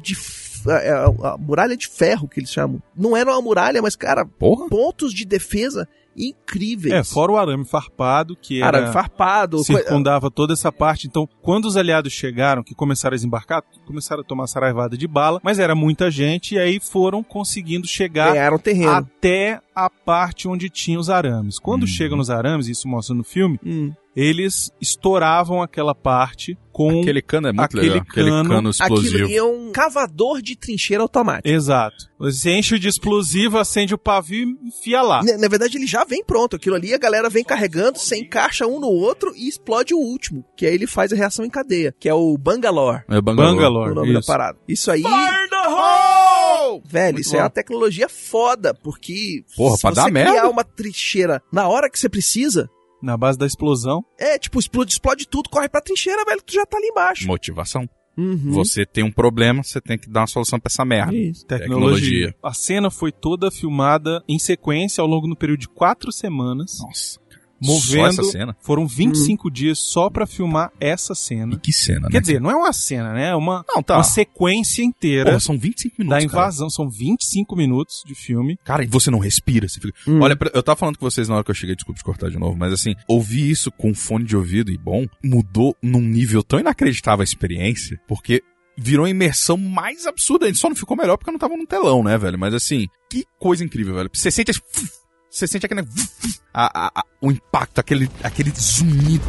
a muralha de ferro, que eles chamam. Não era uma muralha, mas, cara, Porra. pontos de defesa incríveis. fora o arame farpado, que era... Arame farpado. circundava toda essa parte. Então, quando os aliados chegaram, que começaram a desembarcar, começaram a tomar saraivada de bala, mas era muita gente, e aí foram conseguindo chegar Ganharam terreno. até a parte onde tinha os arames. Quando chegam nos arames, isso mostra no filme, eles estouravam aquela parte com... Aquele cano é muito aquele legal. Aquele cano explosivo. Aquilo é um cavador de trincheira automático. Exato. Você enche de explosivo, acende o pavio e enfia lá. Na verdade, ele já vem pronto. Aquilo ali, a galera vem carregando, você encaixa um no outro e explode o último. Que aí ele faz a reação em cadeia. Que é o Bangalore. É Bangalore. O nome da isso. parada. Isso aí... Velho, Muito isso bom. é uma tecnologia foda. Porque Porra, se pra você dar criar merda. uma trincheira na hora que você precisa... Na base da explosão. Tipo, explode tudo, corre pra trincheira, velho, tu já tá ali embaixo. Motivação. Uhum. Você tem um problema, você tem que dar uma solução pra essa merda. Isso. Tecnologia. A cena foi toda filmada em sequência ao longo do período de 4 semanas. Nossa, cara. Movendo. Só essa cena? Foram 25 dias só pra filmar essa cena. Que cena, Quer né? dizer, não é uma cena, né? É uma Não, sequência inteira Porra, são 25 minutos, da cara. invasão. São 25 minutos de filme. Cara, e você não respira, você fica... Olha, eu tava falando com vocês na hora que eu cheguei, desculpa te cortar de novo, mas assim, ouvir isso com fone de ouvido e bom, mudou num nível tão inacreditável a experiência, porque virou a imersão mais absurda. A gente só não ficou melhor porque eu não tava no telão, né, velho? Mas assim, que coisa incrível, velho. Você sente aquele... o impacto, aquele zunido.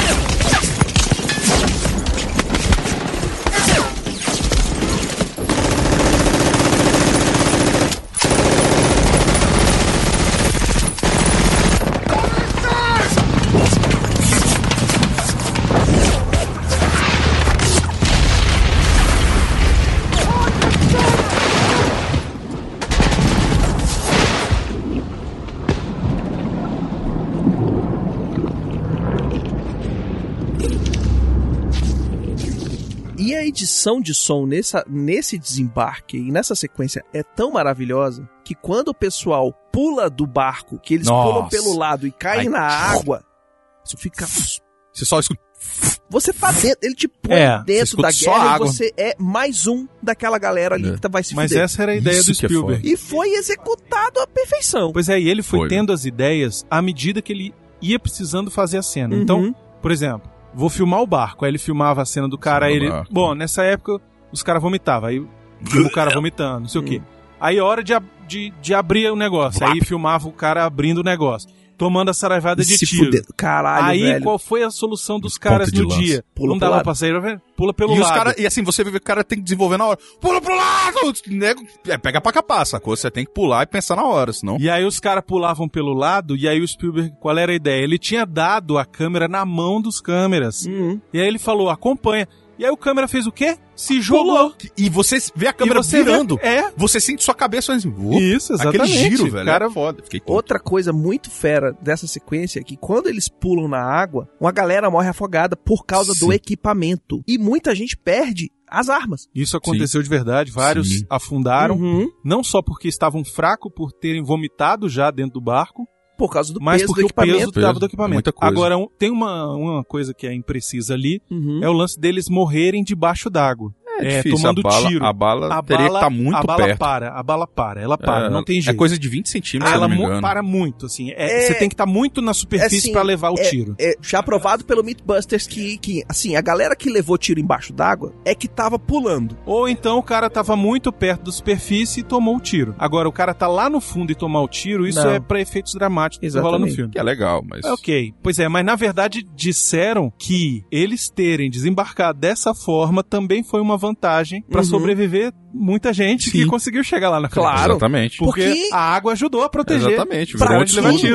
E a edição de som nesse desembarque e nessa sequência é tão maravilhosa que quando o pessoal pula do barco, que eles Nossa. pulam pelo lado e caem Ai. na água, isso fica... Você só escuta... Você tá dentro, ele te põe É, dentro você da escuta só guerra e água. você é mais um daquela galera ali que vai se Mas fuder. essa era a ideia Isso do que é Spielberg. E foi executado à perfeição. Pois é, e ele foi Foi. tendo as ideias à medida que ele ia precisando fazer a cena. Uhum. Então, por exemplo, vou filmar o barco. Aí ele filmava a cena do cara, aí ele... barco. Bom, nessa época, os caras vomitavam. Aí filma o cara vomitando, não sei o quê. Aí a hora de abrir o negócio. Aí filmava o cara abrindo o negócio. Tomando a saraivada de se tiro. fuder. Caralho, Aí velho. qual foi a solução dos Ponta caras de no lança. dia? Pula Não pro dava lado. pra sair, pula pelo E, lado. e assim, você vê que o cara tem que desenvolver na hora. Pula pro lado! Nego, pega pra capar, sacou? Você tem que pular e pensar na hora, senão... E aí os caras pulavam pelo lado, e aí o Spielberg, qual era a ideia? Ele tinha dado a câmera na mão dos câmeras. E aí ele falou, acompanha. E aí o câmera fez o quê? Se jogou. E você vê a câmera E você virando. vê- Você sente sua cabeça assim... Isso, exatamente. Aquele giro, velho. Cara, É foda. Fiquei tonto. Outra coisa muito fera dessa sequência é que quando eles pulam na água, uma galera morre afogada por causa do Sim. equipamento. E muita gente perde as armas. isso aconteceu de verdade. Vários Sim. afundaram. Uhum. Não só porque estavam fracos por terem vomitado já dentro do barco, Por causa do mas peso porque do o peso equipamento. estava do equipamento. Muita coisa. Agora, tem uma coisa que é imprecisa ali, Uhum. é o lance deles morrerem debaixo d'água. É difícil, tomando a tiro. bala teria que estar muito a bala perto. a bala para, ela para, não tem jeito. É coisa de 20 centímetros, se eu Ela não me engano. para muito, assim. Você tem que estar muito na superfície assim, pra levar o tiro. Já provado pelo Mythbusters que, assim, a galera que levou tiro embaixo d'água é que tava pulando. Ou então o cara tava muito perto da superfície e tomou o tiro. Agora, o cara tá lá no fundo e tomar o tiro, isso Não. é pra efeitos dramáticos que rola no Exatamente. filme. Que é legal, mas... É, ok. Pois é, mas na verdade disseram que eles terem desembarcado dessa forma também foi uma vantagem pra sobreviver muita gente que Sim. conseguiu chegar lá na frente. Claro. Exatamente. Porque Porque- a água ajudou a proteger. Exatamente. Pra Pra Virou onde levar tudo. tiro.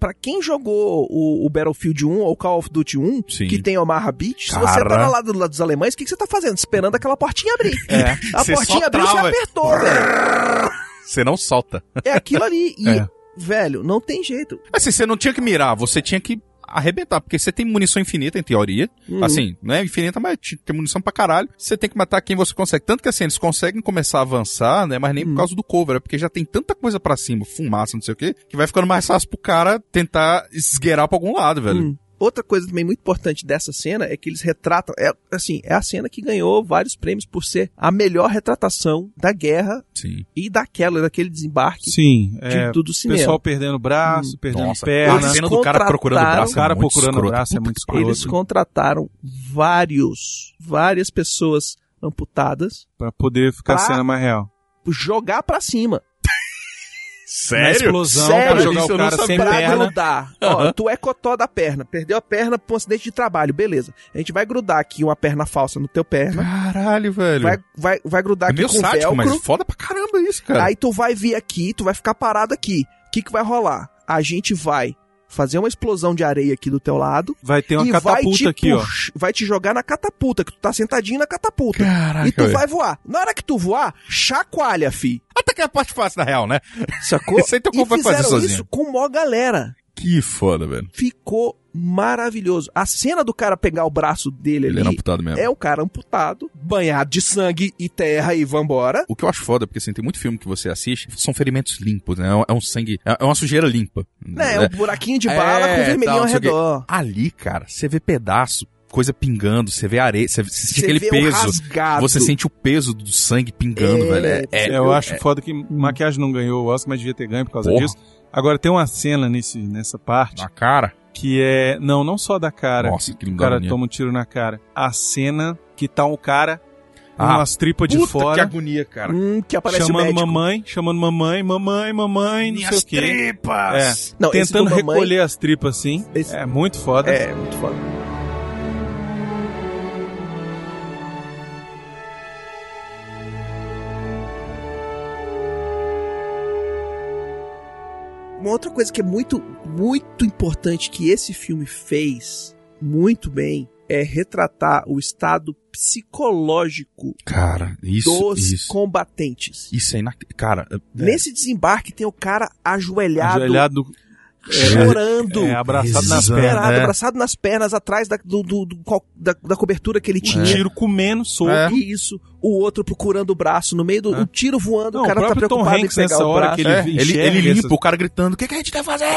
pra quem jogou o Battlefield 1 ou Call of Duty 1, Sim. que tem Omaha Beach, se Cara. você tá lá do lado dos alemães, o que você tá fazendo? Esperando aquela portinha abrir. A Você portinha só abriu, trava. você apertou, velho. Você não solta. É aquilo ali. E, É. velho, não tem jeito. Assim, você não tinha que mirar, você tinha que arrebentar, porque você tem munição infinita, em teoria. Assim, não é infinita, mas tem munição pra caralho. Você tem que matar quem você consegue. Tanto que assim, eles conseguem começar a avançar, né? Mas nem por causa do cover, é porque já tem tanta coisa pra cima, fumaça, não sei o quê, que vai ficando mais fácil pro cara tentar esgueirar pra algum lado, velho. Outra coisa também muito importante dessa cena é que eles retratam, é a cena que ganhou vários prêmios por ser a melhor retratação da guerra Sim. e daquele desembarque Sim, do cinema. pessoal perdendo braço, perdendo Nossa, perna. a cena do cara procurando o braço, O cara é muito procurando o escroto. braço é muito escroto. Eles contrataram várias pessoas amputadas Pra poder ficar a Pra- cena mais real. jogar pra cima. Na explosão, Sério? pra jogar Isso o eu não cara sem Pra perna. grudar. Ó, tu é cotó da perna. Perdeu a perna por um acidente de trabalho. Beleza. A gente vai grudar aqui uma perna falsa no teu perna. Caralho, velho. Vai grudar É aqui meio com sádico, velcro. mas foda pra caramba isso, cara. Aí tu vai vir aqui, tu vai ficar parado aqui. O que vai rolar? A gente vai fazer uma explosão de areia aqui do teu lado. Vai ter uma e catapulta aqui, ó. vai te jogar na catapulta, que tu tá sentadinho na catapulta. Caraca, E tu velho. vai voar. Na hora que tu voar, chacoalha, fi. Até que é a parte fácil, na real, né? Sacou? Isso aí teu corpo vai fazer fizeram sozinho. isso com mó galera. Que foda, velho. Ficou maravilhoso. A cena do cara pegar o braço dele Ele era ali amputado mesmo. é o cara amputado, banhado de sangue e terra e vambora. O que eu acho foda, porque assim, tem muito filme que você assiste, são ferimentos limpos, né? É um sangue, é uma sujeira limpa. É um buraquinho de bala com vermelhinho tal, ao não sei o quê. redor. Ali, cara, você vê pedaço, coisa pingando, você vê areia, você sente aquele vê o peso. rasgado. Você sente o peso do sangue pingando, velho. Eu acho foda que maquiagem não ganhou o Oscar, mas devia ter ganho por causa disso. Agora tem uma cena nessa parte Na cara. que é... Não só da cara. Nossa, que O não dá cara agonia. toma um tiro na cara. A cena que tá o cara com Ah, umas tripas de Puta que fora, agonia, cara. Que aparece o chamando médico. mamãe, não sei o quê. tripas! Não, esse Tentando do mamãe- recolher as tripas, assim. Esse- É muito foda. É, muito foda. Uma outra coisa que é muito importante que esse filme fez muito bem é retratar o estado psicológico Cara, dos combatentes. Isso aí, cara... Nesse desembarque tem o cara ajoelhado Ajoelhado, chorando, abraçado nas desesperado, pernas. abraçado nas pernas, atrás da cobertura que ele Um tinha. tiro comendo, solto. É. Isso, o outro procurando o braço, no meio do o tiro voando, Não, o cara o tá próprio Tom preocupado em Hanks pegar nessa o hora braço. que ele enxerga ele limpa essas- o cara gritando, o que a gente vai fazer?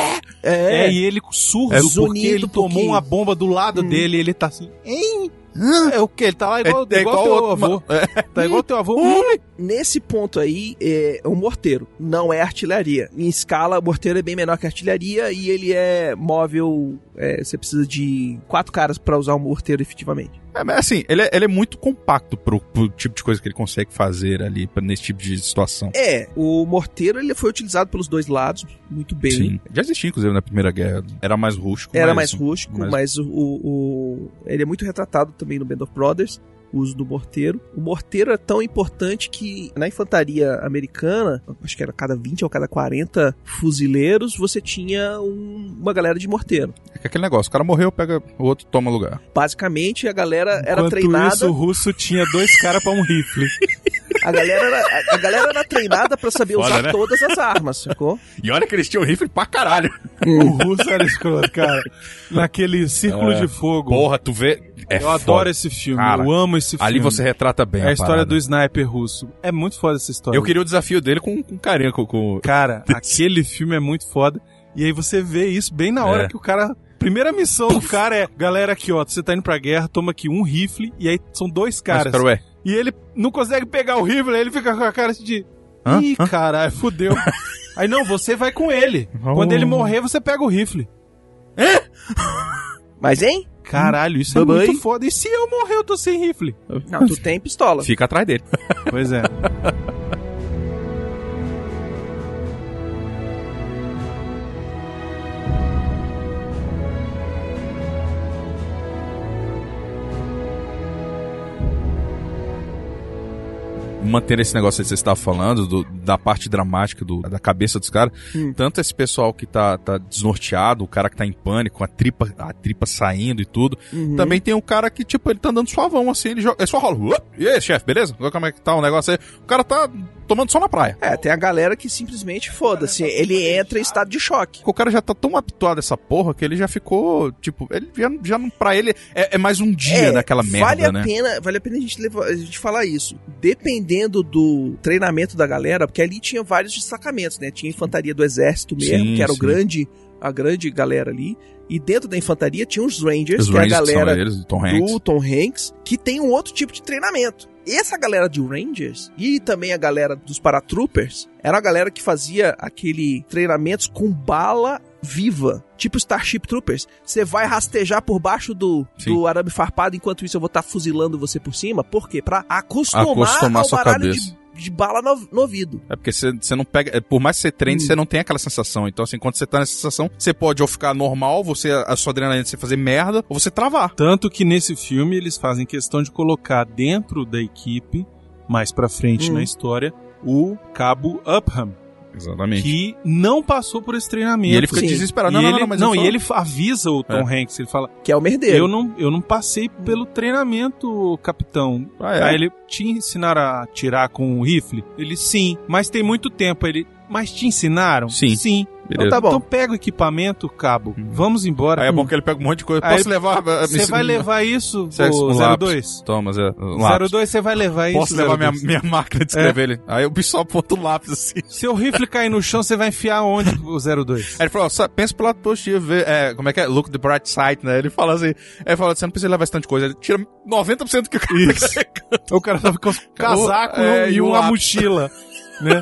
E ele surdo, porque zunindo, ele tomou porque- uma bomba do lado dele e ele tá assim, hein? É o quê? Ele tá lá igual, É igual igual teu outro, avô. Tá igual teu avô. Nesse ponto aí, é um morteiro, não é artilharia. Em escala, o morteiro é bem menor que a artilharia e ele é móvel, você precisa de 4 caras pra usar um morteiro efetivamente. Mas assim, ele é muito compacto pro tipo de coisa que ele consegue fazer ali, nesse tipo de situação. O morteiro ele foi utilizado pelos dois lados muito bem. Sim. Já existia, inclusive, na Primeira Guerra. Era mais rústico. Era mas- mais rústico, mas- mas ele é muito retratado também no Band of Brothers, o uso do morteiro. O morteiro é tão importante que na infantaria americana, acho que era cada 20 ou cada 40 fuzileiros, você tinha uma galera de morteiro. É que aquele negócio, o cara morreu, pega o outro, toma lugar. Basicamente, a galera era Enquanto treinada... isso, o russo tinha 2 caras pra um rifle. A galera era treinada pra saber Foda, usar né? todas as armas, sacou? E olha que eles tinham rifle pra caralho. O russo era escroto, cara. Naquele círculo de fogo. Porra, tu vê... Eu adoro esse filme, Cara, eu amo esse filme. Ali você retrata bem É a história parada. do sniper russo. É muito foda essa história. Eu queria o desafio dele com carinha, com... Cara, aquele filme é muito foda. E aí você vê isso bem na hora que o cara... Primeira missão do cara é... Galera, aqui ó, você tá indo pra guerra, toma aqui um rifle. E aí são 2 caras. Mas, ué. E ele não consegue pegar o rifle, aí ele fica com a cara assim de... Hã? Ih, caralho, fudeu. Aí não, você vai com ele. Oh. Quando ele morrer, você pega o rifle. Mas, hein? Caralho, isso é Bye-bye. muito foda. E se eu morrer, eu tô sem rifle? Não, tu tem pistola. Fica atrás dele. Pois é. Manter esse negócio que você estava falando, da parte dramática da cabeça dos caras. Tanto esse pessoal que tá desnorteado, o cara que tá em pânico, a tripa saindo e tudo. Também tem o cara que, tipo, ele tá andando suavão, assim, ele só rola. E aí, chefe, beleza? Como é que tá o negócio aí? O cara tá tomando sol na praia. Tem a galera que simplesmente foda-se, ele entra em estado de choque. O cara já tá tão habituado a essa porra que ele já ficou, tipo, ele já pra ele é mais um dia daquela merda, né? Vale a pena a gente falar isso. Dependendo do treinamento da galera, porque ali tinha vários destacamentos, né? Tinha a infantaria do exército mesmo, que era a grande galera ali. E dentro da infantaria tinha os Rangers, que é a galera do Tom Hanks, que tem um outro tipo de treinamento. Essa galera de Rangers e também a galera dos Paratroopers era a galera que fazia aquele treinamentos com bala viva, tipo Starship Troopers. Você vai rastejar por baixo do arame farpado, enquanto isso eu vou estar fuzilando você por cima. Por quê? Pra acostumar ao baralho de bala no ouvido. É porque você não pega... Por mais que você treine, você não tem aquela sensação. Então, assim, quando você tá nessa sensação, você pode ou ficar normal, a sua adrenalina você fazer merda, ou você travar. Tanto que nesse filme eles fazem questão de colocar dentro da equipe, mais pra frente na história, o Cabo Upham. Exatamente. Que não passou por esse treinamento. E ele fica desesperado. E ele avisa o Tom Hanks, ele fala... Que é o merdeiro. Eu não passei pelo treinamento, capitão. Aí ele te ensinaram a atirar com o rifle? Ele, sim. Mas tem muito tempo. Ele, mas te ensinaram? Sim. Então tá bom. Então pega o equipamento, Cabo. Vamos embora. Aí é bom que ele pega um monte de coisa. Posso levar... Você vai levar isso, o 02? Toma, 02, você vai levar isso. Posso levar minha máquina de escrever ele? Aí o bicho só aponta o lápis assim. Se o rifle cair no chão, você vai enfiar onde o 02? Aí ele falou, pensa pro lado positivo, como é que é? Look the bright side, né? Ele fala assim, você não precisa levar esse tanto de coisa. Ele tira 90% do que o cara tá secando. O cara tava com casaco e uma mochila, né?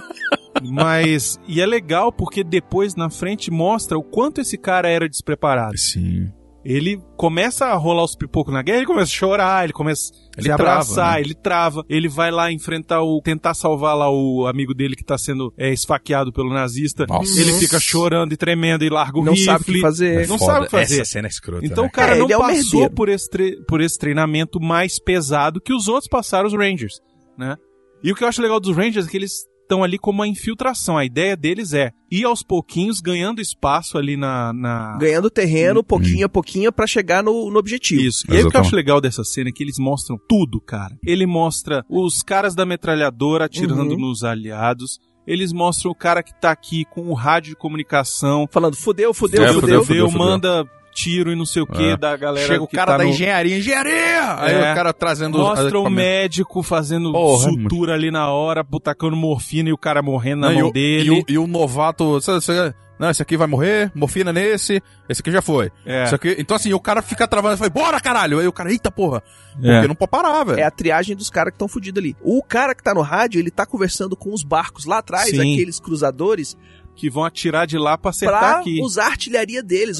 Mas, e é legal porque depois na frente mostra o quanto esse cara era despreparado. Sim. Ele começa a rolar os pipocos na guerra, ele começa a chorar, ele começa a se abraçar, trava, né? Ele trava, ele vai lá tentar salvar lá o amigo dele que tá sendo esfaqueado pelo nazista. Nossa. Ele fica chorando e tremendo e larga o não rifle. Sabe o que fazer. Não sabe o que fazer. Essa cena é escrota, então né? o cara não ele passou por esse treinamento mais pesado que os outros passaram, os Rangers, né? E o que eu acho legal dos Rangers é que eles estão ali como uma infiltração. A ideia deles é ir aos pouquinhos, ganhando espaço ali ganhando terreno, pouquinho a pouquinho, pra chegar no objetivo. Isso. E aí o que eu acho legal dessa cena é que eles mostram tudo, cara. Ele mostra os caras da metralhadora atirando nos aliados. Eles mostram o cara que tá aqui com o rádio de comunicação. Falando, fudeu, manda... tiro e não sei o que da galera. Chega o cara da engenharia! Aí o cara trazendo... Mostra o médico fazendo sutura ali na hora, butacando morfina e o cara morrendo na mão dele. E o novato... Não, esse aqui vai morrer, morfina nesse, esse aqui já foi. Esse aqui, então assim, o cara fica travando e fala, bora caralho! Aí o cara, eita porra! Porque não pode parar, velho. É a triagem dos caras que estão fudidos ali. O cara que tá no rádio, ele tá conversando com os barcos lá atrás, aqueles cruzadores... que vão atirar de lá pra acertar aqui. Pra usar a artilharia deles,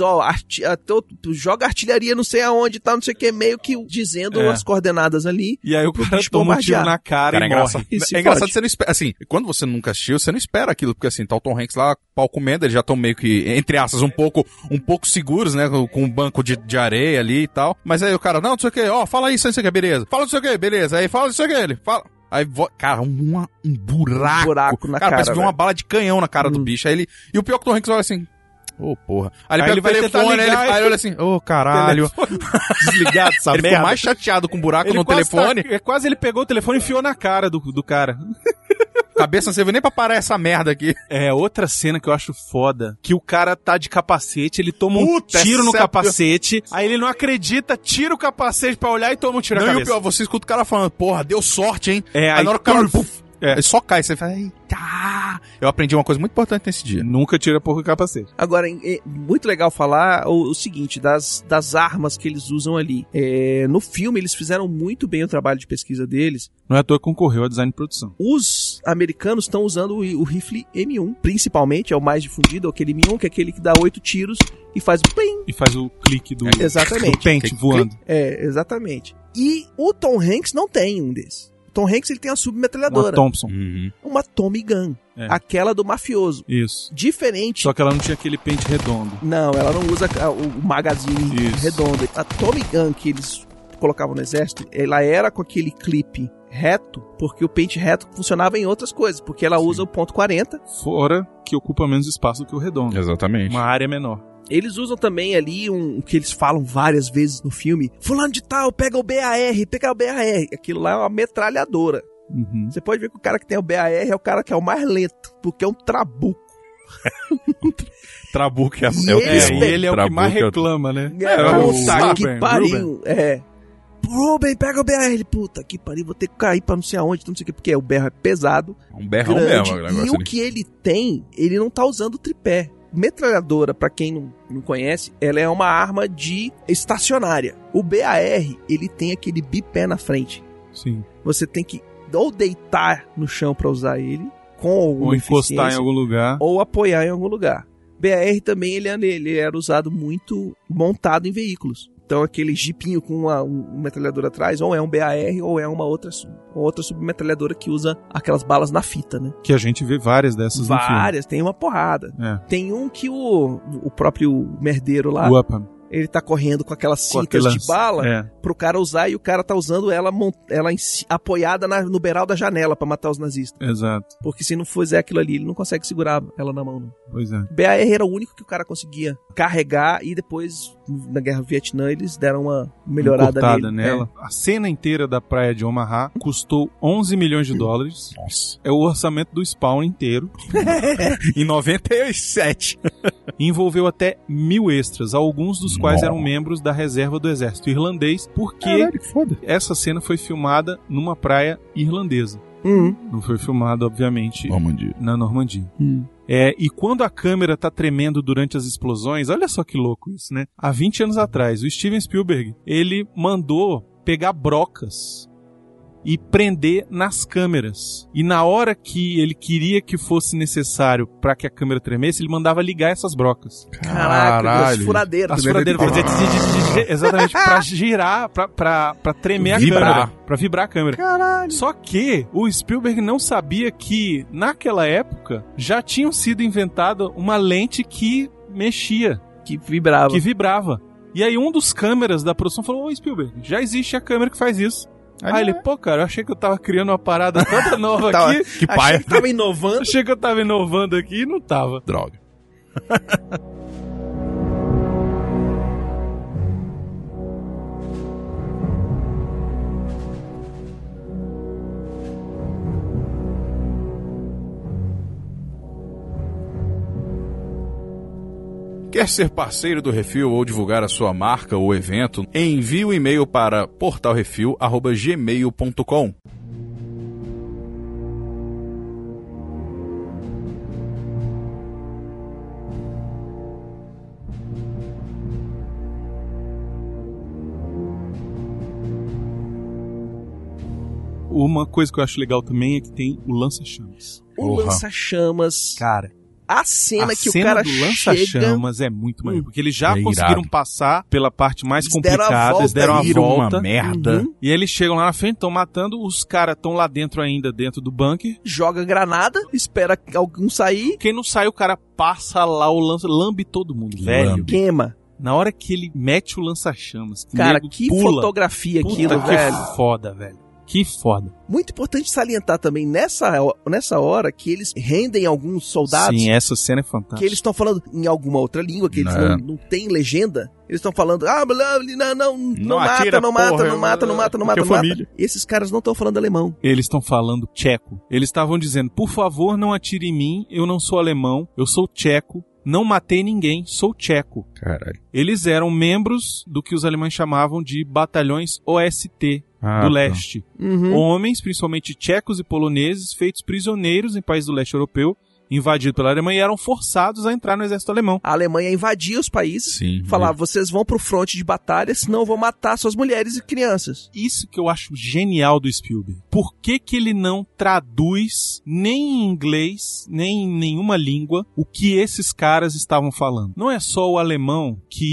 joga artilharia não sei aonde, tá, não sei o que, meio que dizendo as coordenadas ali. E aí o cara toma um tiro na cara e morre. É engraçado, você não espera, assim, quando você nunca assistiu, você não espera aquilo, porque assim, tá o Tom Hanks lá, pau comendo, eles já estão meio que, entre aspas, um pouco seguros, né, com um banco de areia ali e tal, mas aí o cara, não sei o que, fala isso, não sei o que, beleza, fala não sei o que, beleza, aí fala não sei o que, ele fala... Aí, cara, um buraco na cara. Parece que uma bala de canhão na cara do bicho. Aí ele... E o pior que o Tom Hanks olha assim... porra. Aí ele pega o telefone, aí ele olha assim... caralho. Desligado essa ele merda. Ficou mais chateado com o buraco no telefone. Quase ele pegou o telefone e enfiou na cara do cara. Cabeça não serviu nem pra parar essa merda aqui. Outra cena que eu acho foda, que o cara tá de capacete, ele toma um tiro no capacete, aí ele não acredita, tira o capacete pra olhar e toma um tiro na cabeça. E o pior, você escuta o cara falando, porra, deu sorte, hein? Aí na hora que o cara... Ele só cai, você fala, eita! Eu aprendi uma coisa muito importante nesse dia. Nunca tira porra do capacete. Agora, é muito legal falar o seguinte, das armas que eles usam ali. No filme, eles fizeram muito bem o trabalho de pesquisa deles. Não é à toa que concorreu a design de produção. Os americanos estão usando o rifle M1, principalmente, é o mais difundido, aquele M1, que é aquele que dá 8 tiros e faz plim! E faz o clique do pente voando. Exatamente. E o Tom Hanks não tem um desses. Tom Hanks ele tem a submetralhadora. Uma Thompson. Uma Tommy Gun. Aquela do mafioso. Isso. Diferente. Só que ela não tinha aquele pente redondo. Não, ela não usa o magazine redondo. A Tommy Gun que eles colocavam no exército, ela era com aquele clipe reto, porque o pente reto funcionava em outras coisas, porque ela usa o ponto 40. Fora que ocupa menos espaço do que o redondo. Exatamente. Uma área menor. Eles usam também ali o que eles falam várias vezes no filme. Fulano de tal, pega o BAR. Aquilo lá é uma metralhadora. Uhum. Você pode ver que o cara que tem o BAR é o cara que é o mais lento, porque é um trabuco. Trabuco é E o eles que? pegam- Ele é o que mais reclama, né? Puta que Ruben, pariu. Ruben, pega o BAR. Ele, puta que pariu, vou ter que cair pra não sei aonde, não sei o que, porque o BR é pesado, Um berrão grande, mesmo. O negócio e o ali. que ele tem, ele não tá usando o tripé. Metralhadora, pra quem não conhece, ela é uma arma de estacionária. O BAR, ele tem aquele bipé na frente. Sim. Você tem que ou deitar no chão pra usar ele, com alguma Ou encostar em eficiência, algum lugar. ou apoiar em algum lugar. BAR também ele era usado muito montado em veículos. Então aquele jipinho com uma metralhadora atrás, ou é um BAR ou é uma outra submetralhadora que usa aquelas balas na fita, né? Que a gente vê várias dessas no filme. Várias, tem uma porrada. É. Tem um que o próprio merdeiro lá, O Upham. ele tá correndo com aquelas Com cintas aquelas- de bala É. pro cara usar, e o cara tá usando ela apoiada no beiral da janela pra matar os nazistas. Exato. Porque se não fizer aquilo ali, ele não consegue segurar ela na mão, não. Pois é. BAR era o único que o cara conseguia carregar, e depois, na Guerra do Vietnã, eles deram uma melhorada Cortada nele. nela. A cena inteira da praia de Omaha custou 11 milhões de dólares. Nossa. É o orçamento do Spawn inteiro. Em 97. E envolveu até 1.000 extras, alguns dos quais Nossa. eram membros da reserva do exército irlandês, porque Caralho, que foda. essa cena foi filmada numa praia irlandesa. Não foi filmada, obviamente, Normandia. na Normandia. E quando a câmera tá tremendo durante as explosões, olha só que louco isso, né? Há 20 anos atrás, o Steven Spielberg, ele mandou pegar brocas e prender nas câmeras. E na hora que ele queria que fosse necessário para que a câmera tremesse, ele mandava ligar essas brocas. Caraca, as furadeiras. As furadeiras, pra fazer exatamente, pra girar, pra tremer a Vibrar. câmera, pra vibrar a câmera. Caralho. Só que o Spielberg não sabia que, naquela época, já tinham sido inventada uma lente que mexia, Que vibrava. que vibrava. E aí um dos câmeras da produção falou: ô Spielberg, já existe a câmera que faz isso. Aí ele, pô, cara, eu achei que eu tava criando uma parada toda nova Tava- aqui. Que pai. Achei que tava inovando. Achei que eu tava inovando aqui e não tava. Droga. Quer ser parceiro do Refil ou divulgar a sua marca ou evento? Envie um e-mail para portalrefil@gmail.com. Uma coisa que eu acho legal também é que tem o lança-chamas. O Porra. lança-chamas. Cara, A cena a que cena o cara do chega... lança-chamas é muito maneiro, porque eles já É conseguiram irado. passar pela parte mais Eles deram a complicada, eles volta, deram a Viram volta. uma merda. Uhum. E aí eles chegam lá na frente, estão matando, os caras estão lá dentro ainda, dentro do bunker. Joga granada, espera algum sair, Quem não sai, o cara passa lá o lança, lambe todo mundo, velho. Lambe. queima. Na hora que ele mete o lança-chamas, que o Cara, nego que pula, fotografia puta aquilo, que velho. foda, velho. Que foda. Muito importante salientar também nessa hora que eles rendem alguns soldados, Sim, essa cena é fantástica. que eles estão falando em alguma outra língua, que eles Não. não tem legenda. Eles estão falando, não atira, mata, porra, não mata. porque família. E esses caras não estão falando alemão. Eles estão falando tcheco. Eles estavam dizendo, por favor, não atire em mim, eu não sou alemão, eu sou tcheco, não matei ninguém, sou tcheco. Caralho. Eles eram membros do que os alemães chamavam de batalhões OST do leste. Uhum. Homens, principalmente tchecos e poloneses, feitos prisioneiros em países do leste europeu, invadidos pela Alemanha, e eram forçados a entrar no exército alemão. A Alemanha invadia os países, Sim. falava, vocês vão pro fronte de batalha, senão eu vou matar suas mulheres e crianças. Isso que eu acho genial do Spielberg. Por que que ele não traduz nem em inglês, nem em nenhuma língua, o que esses caras estavam falando? Não é só o alemão que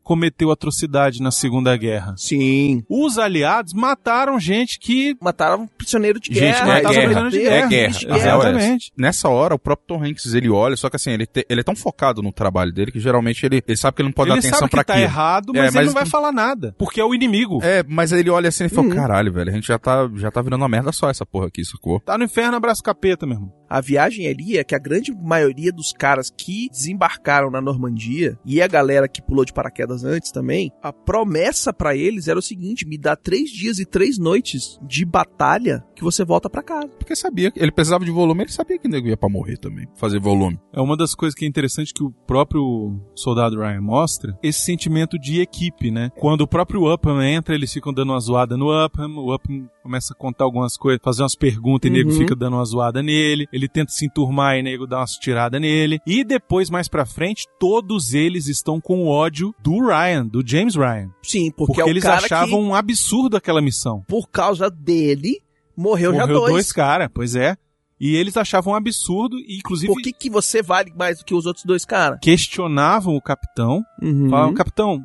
cometeu atrocidade na Segunda Guerra. Sim. Os aliados mataram gente que... Mataram prisioneiro de Gente, guerra. não é mataram guerra. prisioneiro de É guerra. guerra. Gente, A real é essa. Exatamente. Nessa hora, o próprio Tom Hanks, ele olha, só que assim, ele é tão focado no trabalho dele que geralmente ele sabe que ele não pode dar Ele atenção sabe pra que tá aquilo. errado, mas ele não vai falar nada, porque é o inimigo. Mas aí ele olha assim e fala, caralho, velho, a gente já tá virando uma merda só essa porra aqui, sacou? Tá no inferno, abraço capeta, meu irmão. A viagem ali é que a grande maioria dos caras que desembarcaram na Normandia e a galera que pulou de paraquedas antes também, a promessa pra eles era o seguinte: me dá 3 dias e 3 noites de batalha que você volta pra casa. Porque sabia que ele precisava de volume, ele sabia que o nego ia pra morrer também, fazer volume. É uma das coisas que é interessante que o próprio soldado Ryan mostra, esse sentimento de equipe, né? Quando o próprio Upham entra, eles ficam dando uma zoada no Upham, o Upham começa a contar algumas coisas, fazer umas perguntas e o nego fica dando uma zoada nele, ele tenta se enturmar e o nego dá umas tiradas nele, e depois, mais pra frente, todos eles estão com ódio do Ryan, do James Ryan. Sim, porque é o eles cara achavam que, um absurdo aquela missão. por causa dele, morreu já Morreu 2. 2 caras, pois é. E eles achavam um absurdo e, inclusive, Por que você vale mais do que os outros 2 caras? questionavam o capitão. Falavam, capitão,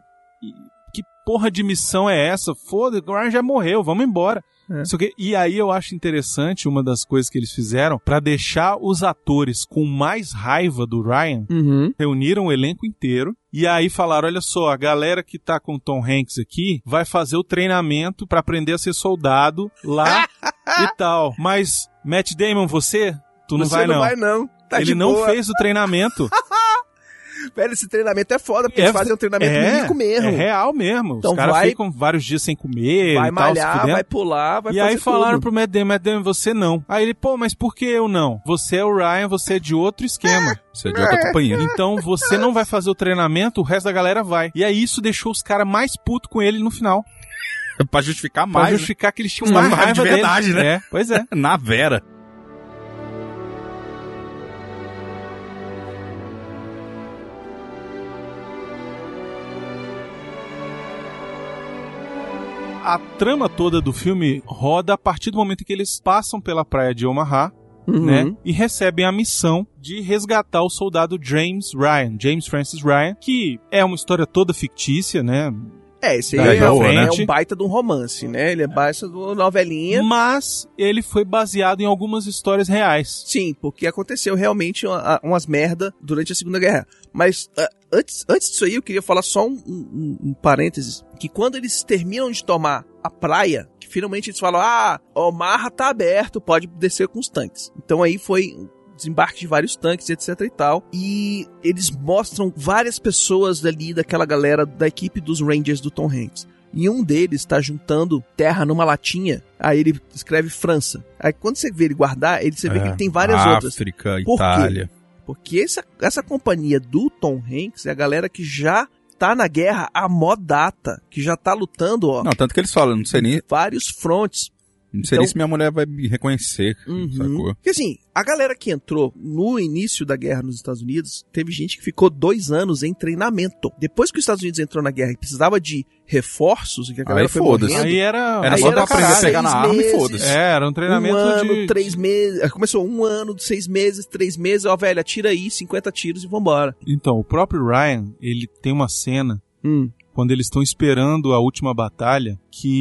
que porra de missão é essa? Foda-se, o Ryan já morreu, vamos embora. E aí eu acho interessante uma das coisas que eles fizeram pra deixar os atores com mais raiva do Ryan, reuniram o elenco inteiro e aí falaram, olha só, a galera que tá com o Tom Hanks aqui vai fazer o treinamento pra aprender a ser soldado lá e tal. Mas, Matt Damon, tu não vai não. Você não vai não. Tá Ele de não boa. fez o treinamento. Velho, esse treinamento é foda, porque eles fazem um treinamento rico mesmo. É real mesmo. Então os caras vai- ficam vários dias sem comer Vai e tal, se malhar, fudendo. vai pular, vai E fazer aí falaram tudo. pro Matt Damon, você não. Aí ele, mas por que eu não? Você é o Ryan, você é de outro esquema. Você é de outra companhia. Então você não vai fazer o treinamento, o resto da galera vai. E aí isso deixou os caras mais putos com ele no final. Pra justificar Pra mais, justificar que eles tinham Uma mais raiva raiva de verdade, dele. né? É, pois é. né? Na Vera. A trama toda do filme roda a partir do momento em que eles passam pela praia de Omaha, né? E recebem a missão de resgatar o soldado James Francis Ryan, que é uma história toda fictícia, né? Esse Daí aí pra é frente. um baita de um romance, né? Ele é baita de uma novelinha. Mas ele foi baseado em algumas histórias reais. Sim, porque aconteceu realmente umas merda durante a Segunda Guerra. Mas antes disso aí, eu queria falar só um parênteses. Que quando eles terminam de tomar a praia, que finalmente eles falam, Omaha tá aberto, pode descer com os tanques. Então aí foi desembarque de vários tanques, etc e tal. E eles mostram várias pessoas dali, daquela galera da equipe dos Rangers do Tom Hanks. E um deles tá juntando terra numa latinha. Aí ele escreve França. Aí quando você vê ele guardar, você vê que ele tem várias outras. África, Por quê? Itália. Porque essa companhia do Tom Hanks é a galera que já tá na guerra há mó data. Que já tá lutando, ó. Não, tanto que eles falam, não sei nem, Vários frontes. não sei nem se minha mulher vai me reconhecer, sacou? Porque assim, a galera que entrou no início da guerra nos Estados Unidos, teve gente que ficou 2 anos em treinamento. Depois que os Estados Unidos entrou na guerra e precisava de reforços, que a galera Aí foi foda-se. morrendo, Aí era Era aí só era pra aprender a 6 pegar na arma e meses. foda-se. era um treinamento 1 ano, de 3 meses. Começou 1 ano, 6 meses, 3 meses. Ó, velho, atira aí 50 tiros e vambora. Então, o próprio Ryan, ele tem uma cena quando eles estão esperando a última batalha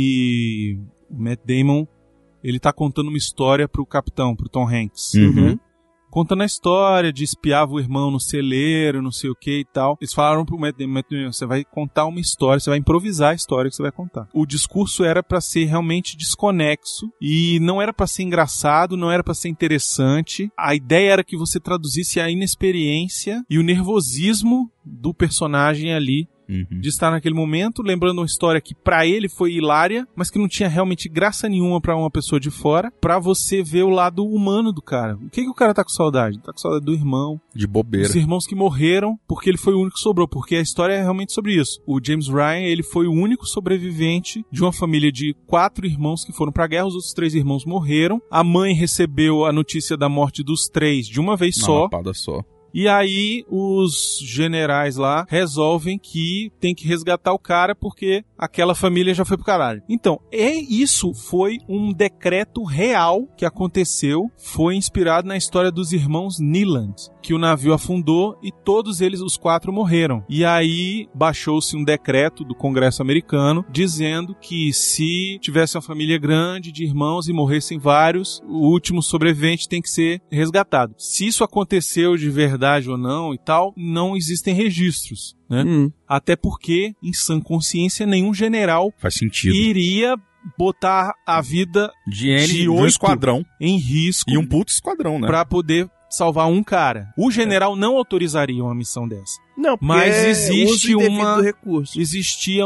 que o Matt Damon, ele tá contando uma história pro capitão, pro Tom Hanks. Contando a história de espiava o irmão no celeiro, não sei o que e tal. Eles falaram pro Matt Damon, você vai contar uma história, você vai improvisar a história que você vai contar. O discurso era pra ser realmente desconexo e não era pra ser engraçado, não era pra ser interessante. A ideia era que você traduzisse a inexperiência e o nervosismo do personagem ali, de estar naquele momento, lembrando uma história que pra ele foi hilária, mas que não tinha realmente graça nenhuma pra uma pessoa de fora, pra você ver o lado humano do cara. O que o cara tá com saudade? Tá com saudade do irmão, De bobeira. dos irmãos que morreram, porque ele foi o único que sobrou, porque a história é realmente sobre isso. O James Ryan, ele foi o único sobrevivente de uma família de 4 irmãos que foram pra guerra, os outros 3 irmãos morreram, a mãe recebeu a notícia da morte dos 3 de uma vez Uma só, lapada só. E aí os generais lá resolvem que tem que resgatar o cara porque aquela família já foi pro caralho. Então, isso foi um decreto real que aconteceu, foi inspirado na história dos irmãos Neeland, que o navio afundou e todos eles, os 4, morreram. E aí baixou-se um decreto do Congresso americano dizendo que se tivesse uma família grande de irmãos e morressem vários, o último sobrevivente tem que ser resgatado. Se isso aconteceu de verdade ou não e tal, não existem registros, né? Até porque, em sã consciência, nenhum general Faz sentido. iria botar a vida de um 8 esquadrão em risco e um puto esquadrão, né? pra poder salvar um cara. O general não autorizaria uma missão dessa. Não, porque Mas existe uso indevido do recurso. Existia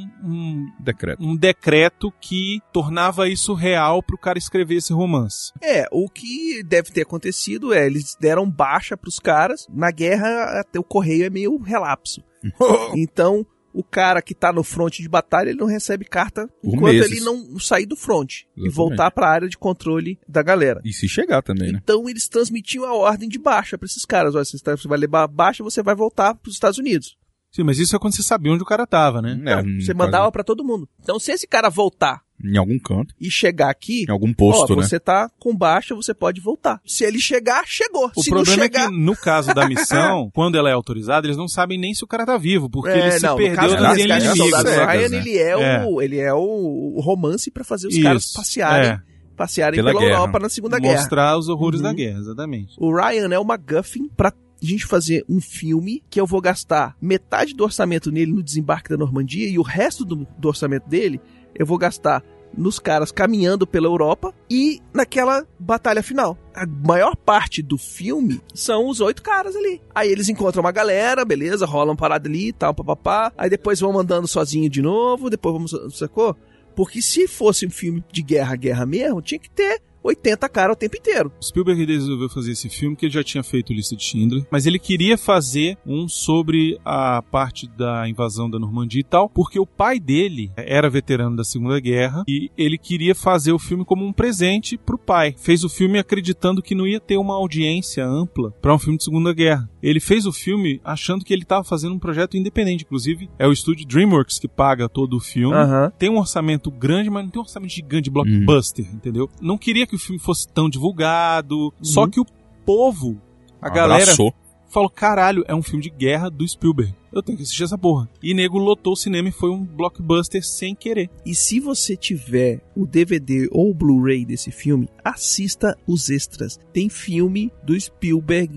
um Decreto. decreto que tornava isso real pro cara escrever esse romance. O que deve ter acontecido eles deram baixa pros caras. Na guerra, até o correio é meio relapso. Então, o cara que tá no fronte de batalha, ele não recebe carta enquanto ele não sair do fronte. Exatamente. E voltar pra área de controle da galera. E se chegar também, né? Então, eles transmitiam a ordem de baixa pra esses caras. Olha, você vai levar baixa, você vai voltar pros Estados Unidos. Sim, mas isso é quando você sabia onde o cara tava, né? Você mandava pra todo mundo. Então, se esse cara voltar Em algum canto, e chegar aqui, em algum posto, né? você tá com baixa, você pode voltar. Se ele chegar, chegou. O se problema não chegar... é que, no caso da missão, quando ela é autorizada, eles não sabem nem se o cara tá vivo, porque ele se no perdeu caso nas desse cara, inimigas. Soldado Ryan, né? ele é o romance pra fazer os caras passearem Pela pela guerra. Europa na Segunda Guerra. Mostrar os horrores da guerra, exatamente. O Ryan é o MacGuffin pra gente fazer um filme que eu vou gastar metade do orçamento nele no desembarque da Normandia e o resto do orçamento dele eu vou gastar nos caras caminhando pela Europa e naquela batalha final. A maior parte do filme são os 8 caras ali. Aí eles encontram uma galera, beleza, rolam uma parada ali e tal, papapá. Aí depois vão andando sozinho de novo, depois vamos, sacou? Porque se fosse um filme de guerra mesmo, tinha que ter 80 caras o tempo inteiro. Spielberg resolveu fazer esse filme porque ele já tinha feito Lista de Schindler, mas ele queria fazer um sobre a parte da invasão da Normandia e tal, porque o pai dele era veterano da Segunda Guerra e ele queria fazer o filme como um presente pro pai. Fez o filme acreditando que não ia ter uma audiência ampla para um filme de Segunda Guerra. Ele fez o filme achando que ele estava fazendo um projeto independente, inclusive é o estúdio DreamWorks que paga todo o filme. Tem um orçamento grande, mas não tem um orçamento gigante de blockbuster, entendeu? Não queria que o filme fosse tão divulgado, só que o povo, a galera, falou, caralho, é um filme de guerra do Spielberg. Eu tenho que assistir essa porra. E nego lotou o cinema e foi um blockbuster sem querer. E se você tiver o DVD ou o Blu-ray desse filme, assista os extras. Tem filme do Spielberg,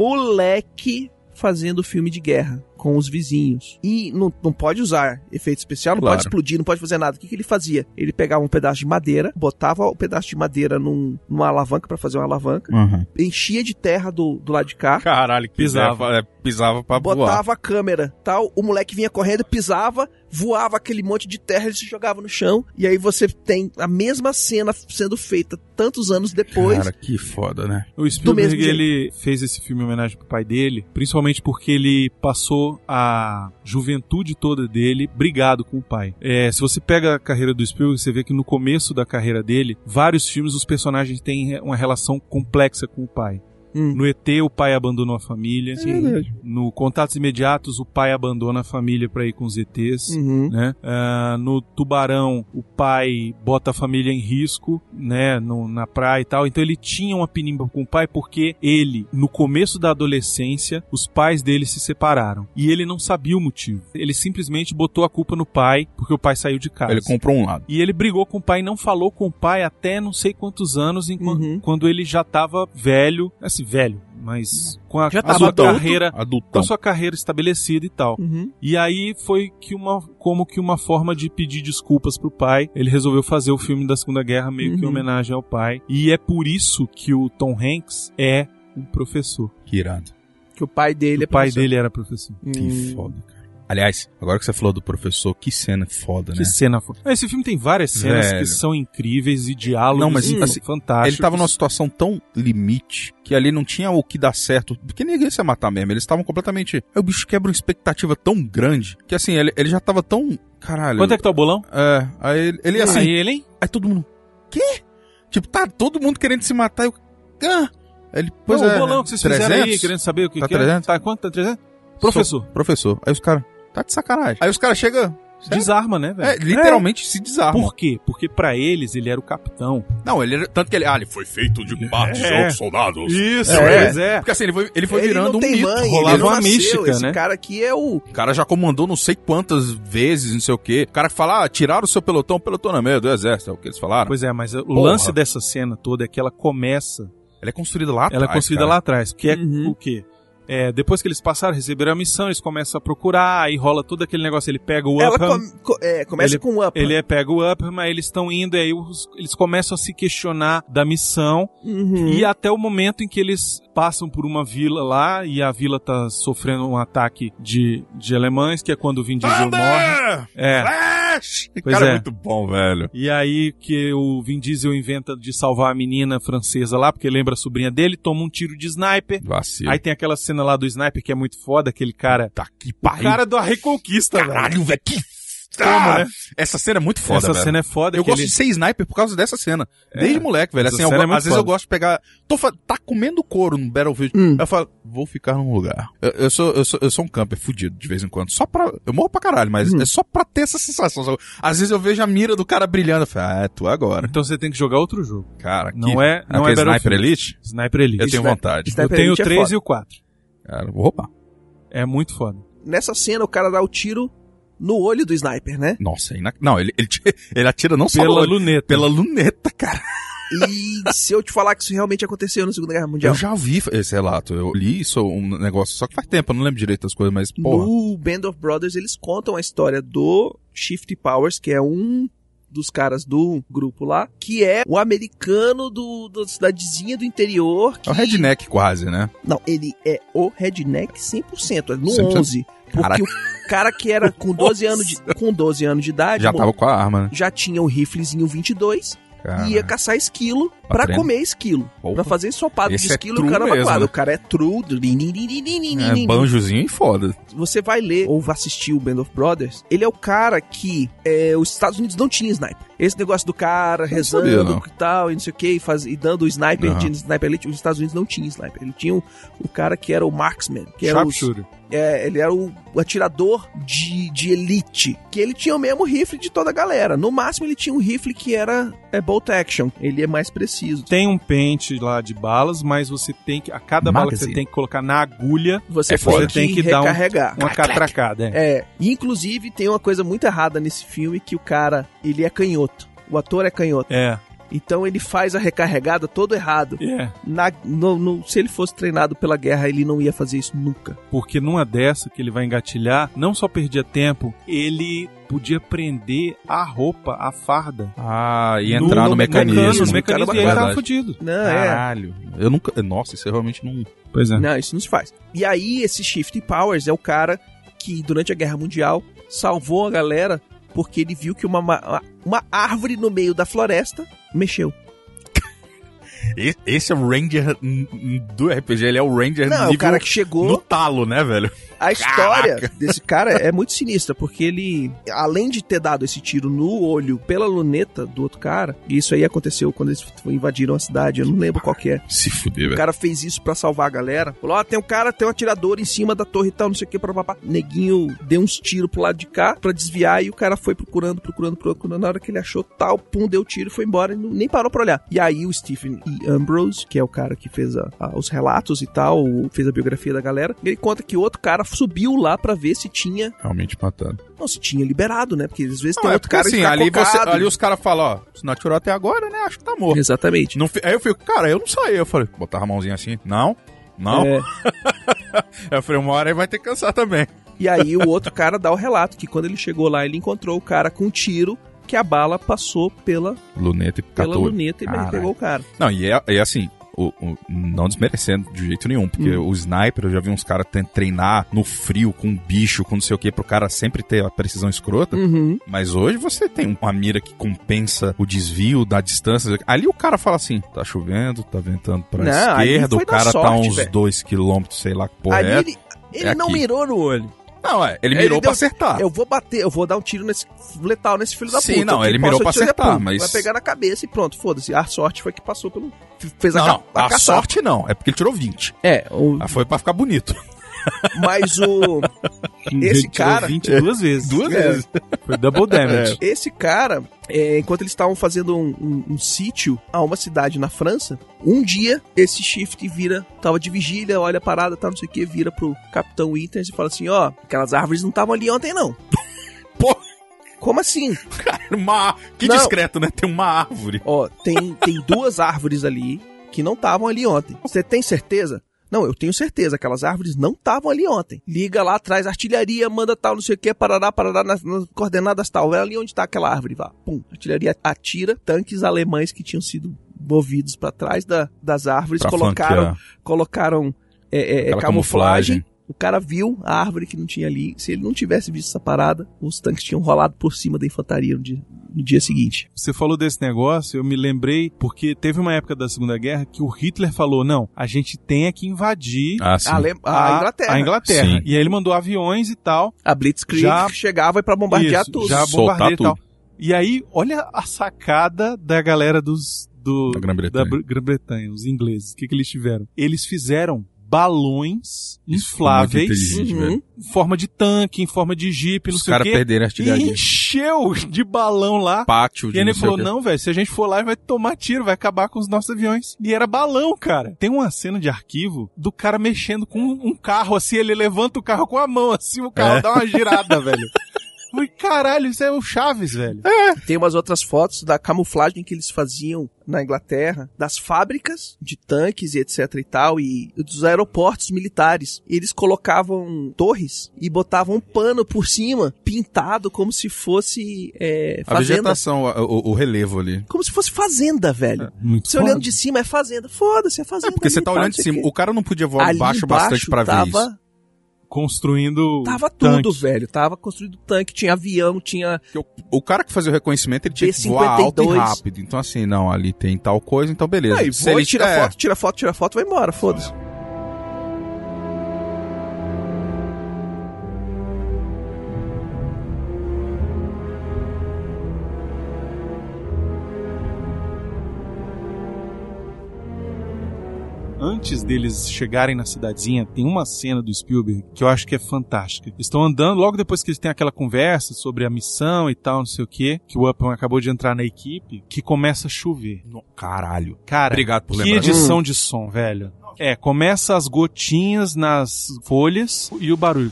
moleque, fazendo filme de guerra com os vizinhos. E não pode usar efeito especial, não pode explodir, não pode fazer nada. O que ele fazia? Ele pegava um pedaço de madeira, botava o pedaço de madeira numa alavanca pra fazer uma alavanca, enchia de terra do lado de cá. Caralho, que pisava pra voar. Botava a câmera, tal, o moleque vinha correndo, pisava, voava aquele monte de terra, ele se jogava no chão, e aí você tem a mesma cena sendo feita tantos anos depois. Cara, que foda, né? O Spielberg, ele fez esse filme em homenagem pro pai dele, principalmente porque ele passou a juventude toda dele brigado com o pai. Se você pega a carreira do Spielberg, você vê que no começo da carreira dele, vários filmes, os personagens têm uma relação complexa com o pai. No ET, o pai abandonou a família. No Contatos Imediatos, o pai abandona a família pra ir com os ETs. Né? No Tubarão, o pai bota a família em risco, né? Na praia e tal. Então ele tinha uma pinimba com o pai porque ele, no começo da adolescência, os pais dele se separaram. E ele não sabia o motivo. Ele simplesmente botou a culpa no pai porque o pai saiu de casa. Ele comprou um lado. E ele brigou com o pai e não falou com o pai até não sei quantos anos, quando ele já tava velho, assim, velho, mas com a sua carreira, com a sua carreira estabelecida e tal. E aí foi como que uma forma de pedir desculpas pro pai. Ele resolveu fazer o filme da Segunda Guerra meio que em homenagem ao pai. E é por isso que o Tom Hanks é um professor. Que irado. Que o pai dele o pai dele era professor. Que foda, cara. Aliás, agora que você falou do professor, que cena foda, né? Que cena foda. Esse filme tem várias cenas que são incríveis e diálogos assim, fantásticos. Ele tava numa situação tão limite que ali não tinha o que dar certo, porque ninguém se ia matar mesmo. Eles estavam completamente... Aí o bicho quebra uma expectativa tão grande que assim, ele já tava tão... Caralho. Quanto é que tá o bolão? Aí ele assim... Aí ele, hein? Aí todo mundo... Quê? Tipo, tá todo mundo querendo se matar. Ele, Pois o bolão que vocês 300? fizeram aí, querendo saber o que Tá que é. 300? Tá quanto? Tá 300? Professor. Professor. Aí os caras, tá de sacanagem. Aí os caras chegam... Desarma, né, velho? Literalmente se desarma. Por quê? Porque pra eles ele era o capitão. Não, ele era... Tanto que ele foi feito de partes de outros soldados. Isso, pois é. Porque assim, ele foi virando não um tem mito. mãe, rolava ele não uma nasceu, mística, esse né? cara aqui é o... O cara já comandou não sei quantas vezes, não sei o quê. O cara que fala, tiraram o seu pelotão é meio do exército, é o que eles falaram. Pois é, mas o lance dessa cena toda é que ela começa... Ela é construída lá atrás. Ela é construída cara. lá atrás, que é o quê? Depois que eles passaram, receberam a missão, eles começam a procurar, aí rola todo aquele negócio, ele pega o Ela Upham, começa com o Upham. ele pega o Upham, mas eles estão indo, e aí eles começam a se questionar da missão, e até o momento em que eles passam por uma vila lá, e a vila tá sofrendo um ataque de alemães, que é quando o Vin Diesel morre. Flash! Pois Cara, é. é muito bom, velho. E aí que o Vin Diesel inventa de salvar a menina francesa lá, porque lembra a sobrinha dele, toma um tiro de sniper. Vacilo. Aí tem aquela cena lá do sniper que é muito foda, aquele cara... Tá que O cara da Reconquista, velho. Caralho, velho, que... Como, né? Essa cena é muito foda, Essa velho. cena é foda. Eu que gosto ele... de ser sniper por causa dessa cena. Desde moleque, velho. Essa Assim, cena é muito às vezes eu foda. gosto de pegar... Tá comendo couro no Battlefield. Eu falo, vou ficar num lugar. Eu sou um camper fudido de vez em quando. Só pra... Eu morro pra caralho, mas é só pra ter essa sensação. Às vezes eu vejo a mira do cara brilhando. Eu falo, é tu agora. Então você tem que jogar outro jogo. Cara, Não é Sniper Battlefield. Elite? Sniper Elite. Eu tenho vontade. Eu tenho o Elite é 3 foda. e o 4. Cara, vou roubar. É muito foda. Nessa cena, o cara dá o tiro no olho do sniper, né? Nossa, não, ele atira não só Pela no olho, luneta. pela luneta, cara. E se eu te falar que isso realmente aconteceu na Segunda Guerra Mundial? Eu já ouvi esse relato. Eu li isso, um negócio, só que faz tempo, eu não lembro direito das coisas, mas, porra. No Band of Brothers, eles contam a história do Shifty Powers, que é um dos caras do grupo lá, que é o americano da cidadezinha do interior. Que... É o redneck quase, né? Não, ele é o redneck 100%, é no 100%. 11. Porque Caraca. o cara que era com 12 anos de idade, Já tava com a arma, né? já tinha o riflezinho 22 Cara, e ia caçar esquilo pra treinar. comer esquilo. Opa. Pra fazer ensopado de Esse é esquilo, true o cara mesmo, quadro. né? O cara é true. É banjozinho e foda. Você vai ler ou vai assistir o Band of Brothers, ele é o cara que os Estados Unidos não tinha sniper. Esse negócio do cara rezando sabia, não. e tal, e não sei o que, e dando o sniper Aham. de Sniper Elite, os Estados Unidos não tinha sniper. Ele tinha o cara que era o marksman, que era Sharpshooter. ele era o atirador de elite, que ele tinha o mesmo rifle de toda a galera. No máximo ele tinha um rifle que era bolt action, ele é mais preciso. Tem um pente lá de balas, mas você tem que... A cada bala que você Magazine. tem que colocar na agulha, Você foda. tem que dar recarregar. uma catracada. E inclusive tem uma coisa muito errada nesse filme, que o cara, ele é canhoto. O ator é canhoto. Então ele faz a recarregada todo errado. Se ele fosse treinado pela guerra, ele não ia fazer isso nunca. Porque numa dessa que ele vai engatilhar, não só perdia tempo, ele podia prender a roupa, a farda. Ah, e entrar no mecanismo. No mecanismo, e aí ele tava Verdade. fudido. Não, Caralho. Eu nunca... Nossa, isso eu realmente não... Pois é. Não, isso não se faz. E aí esse Shifty Powers é o cara que durante a Guerra Mundial salvou a galera porque ele viu que uma árvore no meio da floresta mexeu. Esse é o Ranger do RPG, ele é o Ranger Não, é o cara que chegou... no talo, né, velho? A história desse cara é muito sinistra, porque ele, além de ter dado esse tiro no olho pela luneta do outro cara, e isso aí aconteceu quando eles invadiram a cidade, eu não lembro qual que é. Se fuder, O velho. cara fez isso pra salvar a galera. Falou, tem um atirador em cima da torre e tal, não sei o que, papapá. Neguinho deu uns tiros pro lado de cá pra desviar e o cara foi procurando. Na hora que ele achou tal, pum, deu tiro e foi embora e nem parou pra olhar. E aí o Stephen E. Ambrose, que é o cara que fez os relatos e tal, fez a biografia da galera, ele conta que outro cara subiu lá pra ver se tinha... Realmente matando. Não, se tinha liberado, né? Porque às vezes tem Não, outro porque, cara assim, que tá ali os caras falam, ó, se não atirou até agora, né, acho que tá morto. Exatamente. Aí eu fico, cara, eu não saí. Eu falei, botava a mãozinha assim, não. É. Eu falei, uma hora aí vai ter que cansar também. E aí o outro cara dá o relato que quando ele chegou lá, ele encontrou o cara com um tiro que a bala passou pela Luneta e catou. luneta e Caralho. pegou o cara. Não, e é assim, não desmerecendo de jeito nenhum, porque o sniper, eu já vi uns caras treinar no frio, com um bicho, com não sei o que, pro cara sempre ter a precisão escrota. Mas hoje você tem uma mira que compensa o desvio da distância. Ali o cara fala assim, tá chovendo, tá ventando pra Não, ali esquerda, foi o cara da sorte, tá uns velho. 2 km, sei lá que porra Ali é. ele não aqui. mirou no olho. Não, ele mirou pra acertar. Eu vou bater, eu vou dar um tiro letal nesse filho da puta. Sim, não, ele mirou pra acertar, mas... Vai pegar na cabeça e pronto, foda-se. A sorte foi que passou pelo... Fez a caçapa. Sorte não, é porque ele tirou 20. Foi pra ficar bonito. Mas esse cara... 22 vezes. Duas vezes. Foi double damage. Esse cara, enquanto eles estavam fazendo um sítio a uma cidade na França, um dia esse Shift tava de vigília, olha a parada, tá, não sei o que, vira pro Capitão Winters e fala assim, aquelas árvores não estavam ali ontem, não. Pô! Como assim? Que discreto, né? Tem uma árvore. Tem 2 árvores ali que não estavam ali ontem. Você tem certeza? Não, eu tenho certeza, aquelas árvores não estavam ali ontem. Liga lá atrás, artilharia, manda tal, não sei o que, parará, nas coordenadas tal. Vai ali onde tá aquela árvore, vá. Pum, artilharia atira, tanques alemães que tinham sido movidos para trás das árvores, colocaram camuflagem. O cara viu a árvore que não tinha ali. Se ele não tivesse visto essa parada, os tanques tinham rolado por cima da infantaria no dia seguinte. Você falou desse negócio, eu me lembrei, porque teve uma época da Segunda Guerra que o Hitler falou, não, a gente tem que invadir a Inglaterra. A Inglaterra. Sim. E aí ele mandou aviões e tal. A Blitzkrieg chegava pra bombardear tudo. Já bombardeia e tal. E aí, olha a sacada da galera da Grã-Bretanha, os ingleses. O que eles tiveram? Eles fizeram balões infláveis em forma de tanque, em forma de jipe, não sei o quê. Os caras perderam a artilharia. E encheu de balão lá. Pátio de E ele falou, não, velho, se a gente for lá, vai tomar tiro, vai acabar com os nossos aviões. E era balão, cara. Tem uma cena de arquivo do cara mexendo com um carro, assim, ele levanta o carro com a mão, assim, o carro dá uma girada, velho. Caralho, isso é o Chaves, velho. Tem umas outras fotos da camuflagem que eles faziam na Inglaterra, das fábricas de tanques e etc e tal, e dos aeroportos militares. Eles colocavam torres e botavam um pano por cima, pintado como se fosse fazenda. A vegetação, o relevo ali. Como se fosse fazenda, velho. Você olhando de cima, é fazenda. Foda-se, é fazenda. Porque você tá olhando de cima. O cara não podia voar baixo bastante pra ver isso. Construindo Tava tudo, velho. Tava construindo tanque, tinha avião, tinha... O cara que fazia o reconhecimento, ele tinha que voar alto e rápido. Então assim, não, ali tem tal coisa, então beleza. Aí voa, tira foto, vai embora, foda-se. Antes deles chegarem na cidadezinha, tem uma cena do Spielberg que eu acho que é fantástica. Eles estão andando, logo depois que eles têm aquela conversa sobre a missão e tal, não sei o que o Upham acabou de entrar na equipe, que começa a chover. Caralho. Cara, obrigado por lembrar. Que edição de som, velho. Começa as gotinhas nas folhas e o barulho.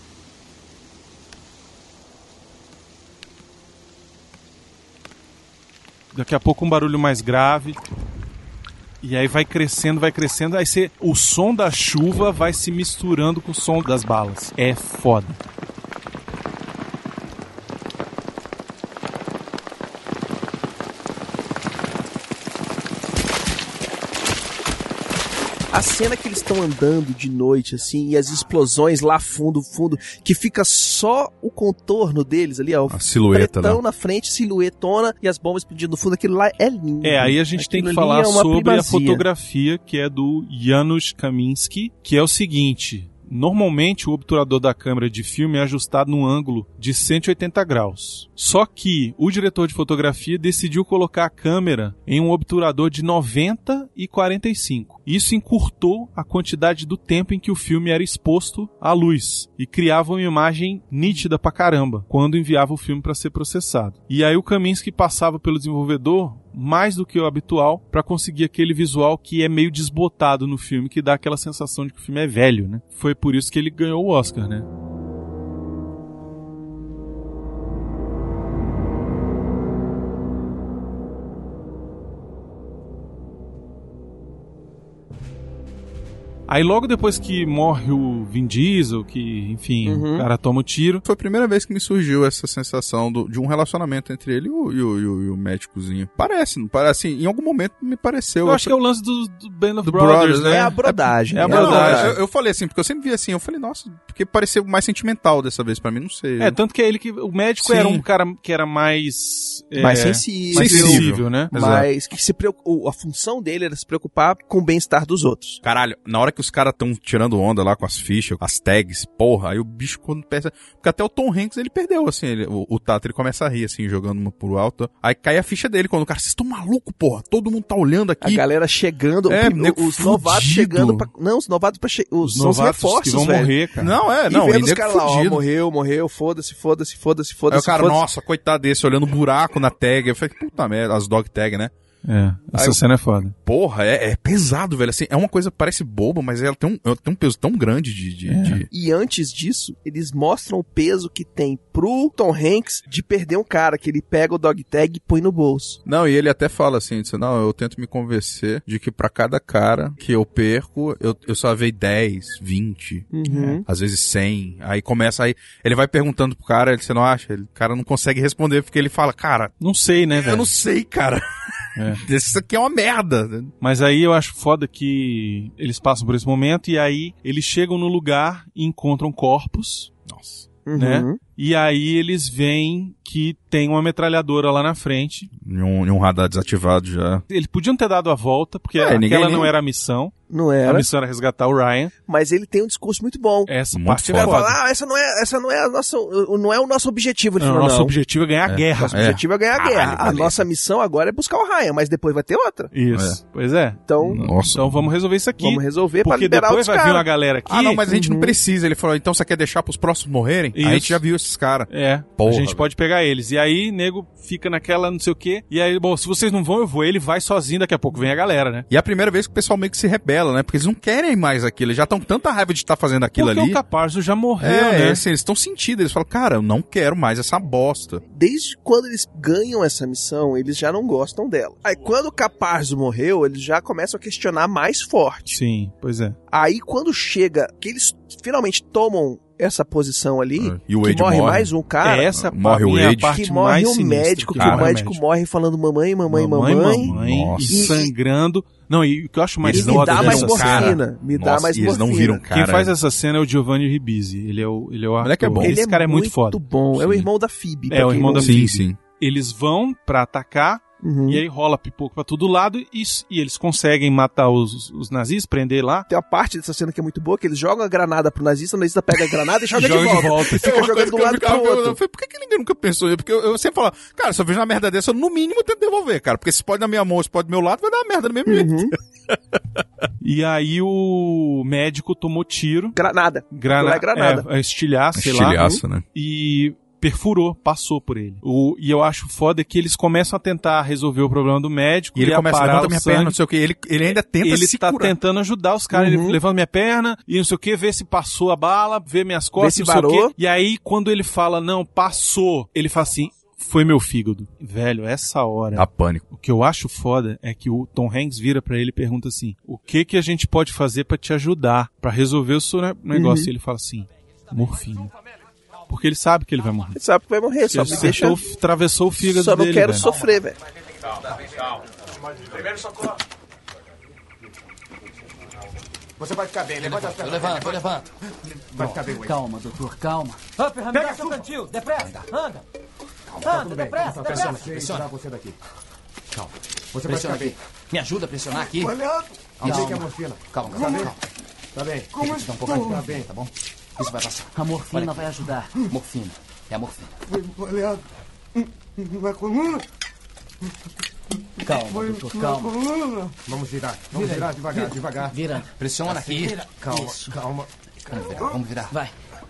Daqui a pouco um barulho mais grave. E aí vai crescendo, aí o som da chuva vai se misturando com o som das balas. É foda. A cena que eles estão andando de noite, assim, e as explosões lá fundo, que fica só o contorno deles ali, ó. A silhueta, pretão na frente, silhuetona, e as bombas explodindo no fundo, aquilo lá é lindo. Aí a gente tem que falar sobre a fotografia, que é do Janusz Kaminski, que é o seguinte... Normalmente, o obturador da câmera de filme é ajustado num ângulo de 180 graus. Só que o diretor de fotografia decidiu colocar a câmera em um obturador de 90 e 45. Isso encurtou a quantidade do tempo em que o filme era exposto à luz e criava uma imagem nítida pra caramba quando enviava o filme para ser processado. E aí o Kaminski passava pelo desenvolvedor mais do que o habitual para conseguir aquele visual que é meio desbotado no filme, que dá aquela sensação de que o filme é velho, né? Foi por isso que ele ganhou o Oscar, né? Aí logo depois que morre o Vin Diesel, que, enfim, o cara toma o tiro. Foi a primeira vez que me surgiu essa sensação de um relacionamento entre ele e o médicozinho. Parece, não parece? Assim, em algum momento me pareceu. Eu acho que é o lance do Band of Brothers, né? É a brodagem. Eu falei assim, porque eu sempre vi assim, eu falei, nossa, porque pareceu mais sentimental dessa vez pra mim, não sei. Tanto que é ele que... O médico era um cara que era mais... mais sensível, né? Mas que a função dele era se preocupar com o bem-estar dos outros. Caralho, na hora que os caras estão tirando onda lá com as fichas, as tags, porra, aí o bicho quando pensa... Porque até o Tom Hanks, ele perdeu, assim, o Tato, ele começa a rir, assim, jogando uma pro alto, aí cai a ficha dele, quando o cara, vocês estão malucos, porra, todo mundo tá olhando aqui. A galera chegando, os novatos chegando pra... Não, os novatos pra... Os novatos reforços, que vão velho. morrer, cara. Não, e vendo ele os caras lá, ó, morreu, foda-se. Aí o cara, nossa, coitado desse, olhando o buraco na tag, eu falei, puta merda, as dog tag, né? Essa cena é foda. Porra, é pesado, velho. Assim, é uma coisa que parece boba, mas ela tem um peso tão grande de... E antes disso, eles mostram o peso que tem pro Tom Hanks de perder um cara, que ele pega o dog tag e põe no bolso. Não, e ele até fala assim, diz, não, eu tento me convencer de que pra cada cara que eu perco, eu só vejo 10, 20, às vezes 100. Aí começa, aí ele vai perguntando pro cara, você não acha? O cara não consegue responder, porque ele fala, cara... Não sei, né, velho? Eu não sei, cara. Isso aqui é uma merda. Mas aí eu acho foda que eles passam por esse momento e aí eles chegam no lugar e encontram corpos. Nossa. Né? E aí eles veem que tem uma metralhadora lá na frente. E um radar desativado já. Eles podiam ter dado a volta, porque aquela não era a missão. Não era. A missão era resgatar o Ryan. Mas ele tem um discurso muito bom. Essa muito parte foda. é foda. Essa não é o nosso objetivo. Ele Não, falou, nosso objetivo é ganhar a guerra. Nosso objetivo é ganhar a guerra. A beleza. nossa missão agora é buscar o Ryan, mas depois vai ter outra. Isso. Pois é. Então, Então vamos resolver isso aqui. Vamos resolver pra porque liberar depois os vai vir uma caras. galera aqui. Não, mas a gente não precisa. Ele falou, então você quer deixar pros próximos morrerem? Isso. A gente já viu esses caras. A gente pode pegar eles. E aí, nego fica naquela não sei o quê. E aí, bom, se vocês não vão, eu vou. Ele vai sozinho, daqui a pouco vem a galera, né? E é a primeira vez que o pessoal meio que se rebela, né? Porque eles não querem mais aquilo. Eles já estão com tanta raiva de estar fazendo aquilo porque ali. o Caparzo já morreu, né? Assim, eles estão sentindo. Eles falam, cara, eu não quero mais essa bosta. Desde quando eles ganham essa missão, eles já não gostam dela. Aí quando o Caparzo morreu, eles já começam a questionar mais forte. Sim, pois é. Aí quando chega, que eles finalmente tomam essa posição ali, E o que Wade morre morre. mais um cara, Essa morre o minha Wade. parte que morre mais um sinistra, médico, que cara. o médico morre falando mamãe. Nossa. E sangrando. Não, e o que eu acho mais E me foda dá mais dessa cena... morfina. Me dá mais e eles morfina. não viram cara. Quem faz essa cena é o Giovanni Ribisi. Ele é o moleque é ator. bom. Esse cara é muito foda. bom. É o irmão da Phoebe. É, o irmão da Phoebe. Sim. Eles vão pra atacar. E aí rola pipoco pra todo lado e eles conseguem matar os nazisas, prender lá. Tem uma parte dessa cena que é muito boa, que eles jogam a granada pro nazista, o nazista pega a granada e joga de volta. E Fica jogando do lado pro outro. Eu falei, por que ninguém nunca pensou isso? Porque eu sempre falo, cara, se eu vejo uma merda dessa, eu no mínimo tento devolver, cara. Porque se pode na minha mão, se pode do meu lado, vai dar uma merda do mesmo jeito. E aí o médico tomou tiro. Granada. É estilhaço, sei lá. Estilhaço, né? E perfurou, passou por ele. E eu acho foda que eles começam a tentar resolver o problema do médico. E ele começa a parar levantar o minha sangue. perna, não sei o que. Ele ainda tenta Ele se tá curar. tentando ajudar os caras. Ele levanta minha perna e não sei o que, vê se passou a bala, vê minhas costas, se não sei o varou. quê. E aí, quando ele fala, não, passou, ele fala assim, foi meu fígado. Velho, essa hora... Dá pânico. O que eu acho foda é que o Tom Hanks vira pra ele e pergunta assim, o que a gente pode fazer pra te ajudar, pra resolver o seu negócio? E ele fala assim, morfina. Porque ele sabe que ele vai morrer. Ele sabe que vai morrer, só me deixa... Atravessou o fígado Só dele, não quero velho. sofrer, velho. Você vai ficar bem, levanta as pernas. Eu levanto. Vai ficar bem, Wade. Calma, doutor, calma. Pega seu cantil, depressa, anda. Anda, depressa, Pressiona. tirar você daqui. Calma. Você vai Pressiona ficar bem. aqui. Me ajuda a pressionar aqui. Alguém quer morfina? Calma. Tá bem. Deixa eu te dar um pouco Vai aqui. ficar bem. Tá bom? Isso vai passar. A morfina vai ajudar. Morfina. É a morfina. Foi baleado. Na coluna. Calma, doutor, calma. Coluna. Vamos virar devagar. Vira. Pressiona aqui. Calma. Vamos virar. Vai.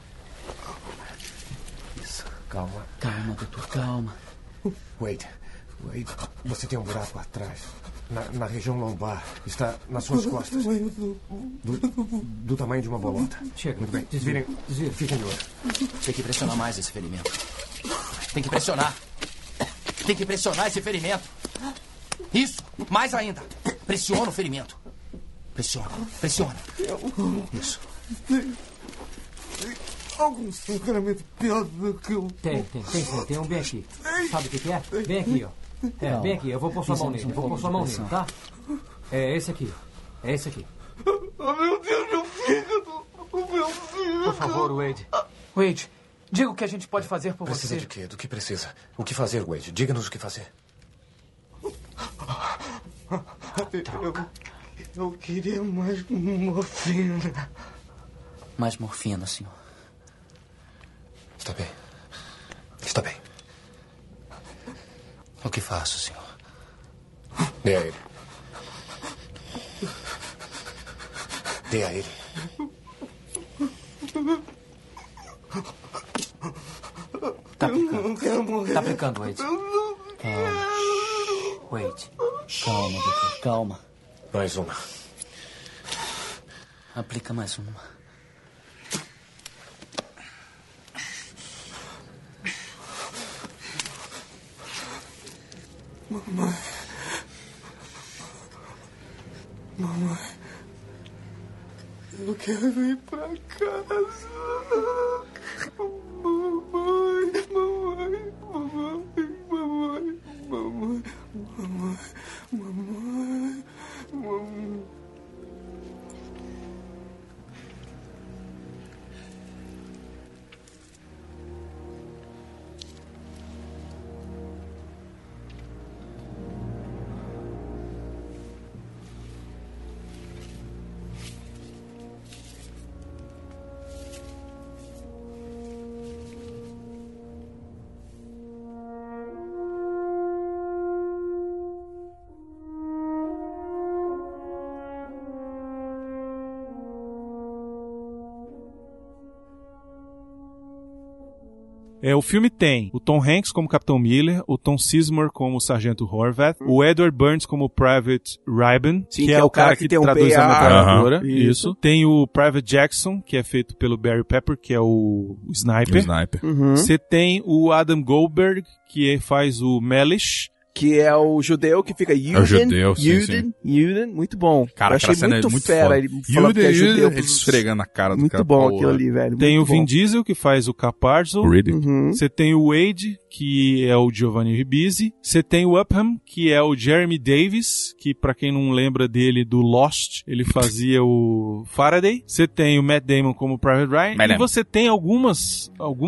Calma. Calma, doutor, calma. Wade, você tem um buraco atrás. Na região lombar. Está nas suas costas. Do tamanho de uma bolota. Chega. Muito bem. Desvirem. Fiquem de olho. Tem que pressionar mais esse ferimento. Tem que pressionar. Tem que pressionar esse ferimento. Isso. Mais ainda. Pressiona o ferimento. Pressiona. Isso. Algum sangramento pior do que o... Tem um bem aqui. Sabe o que é? Vem aqui, ó. Bem aqui, eu vou pôr sua mão nele. Tá? É esse aqui. Oh, meu Deus, meu fígado! Meu fígado! Por favor, Wade. Wade, diga o que a gente pode fazer por Precisa você. de quê? Do que precisa? O que fazer, Wade? Diga-nos o que fazer. Eu queria mais morfina. Mais morfina, senhor. Está bem. Está bem. O que faço, senhor? Dê a ele. Dê a ele. Tá aplicando. Não quero morrer. Tá aplicando, Wade. Calma. Wade. Calma, doutor. Calma. Mais uma. Aplica mais uma. Mamãe. Mamãe. Eu quero ir pra casa. Mamãe, mamãe, mamãe, mamãe, mamãe, mamãe, mamãe, mamãe. O filme tem o Tom Hanks como Capitão Miller, o Tom Sizemore como Sargento Horvath, o Edward Burns como Private Riben, Sim, que é o cara que tem um traduz a PA. metralhadora. Isso. Tem o Private Jackson, que é feito pelo Barry Pepper, que é o Sniper. O Sniper. Você tem o Adam Goldberg, que faz o Mellish. Que é o judeu que fica Yuden, É o judeu, sim, Yuden, muito bom. Cara, eu achei aquela cena muito é muito fera foda. ele falando que é judeu. Ele esfregando a cara do Muito cara. bom Pô, aquilo ali, velho. Tem muito o Vin bom. Diesel, que faz o Caparzo. O Riddick. Você tem o Wade, que é o Giovanni Ribisi. Você tem o Upham, que é o Jeremy Davis, que pra quem não lembra dele do Lost, ele fazia o Faraday. Você tem o Matt Damon como Private Ryan. Matt E Damon. você tem algumas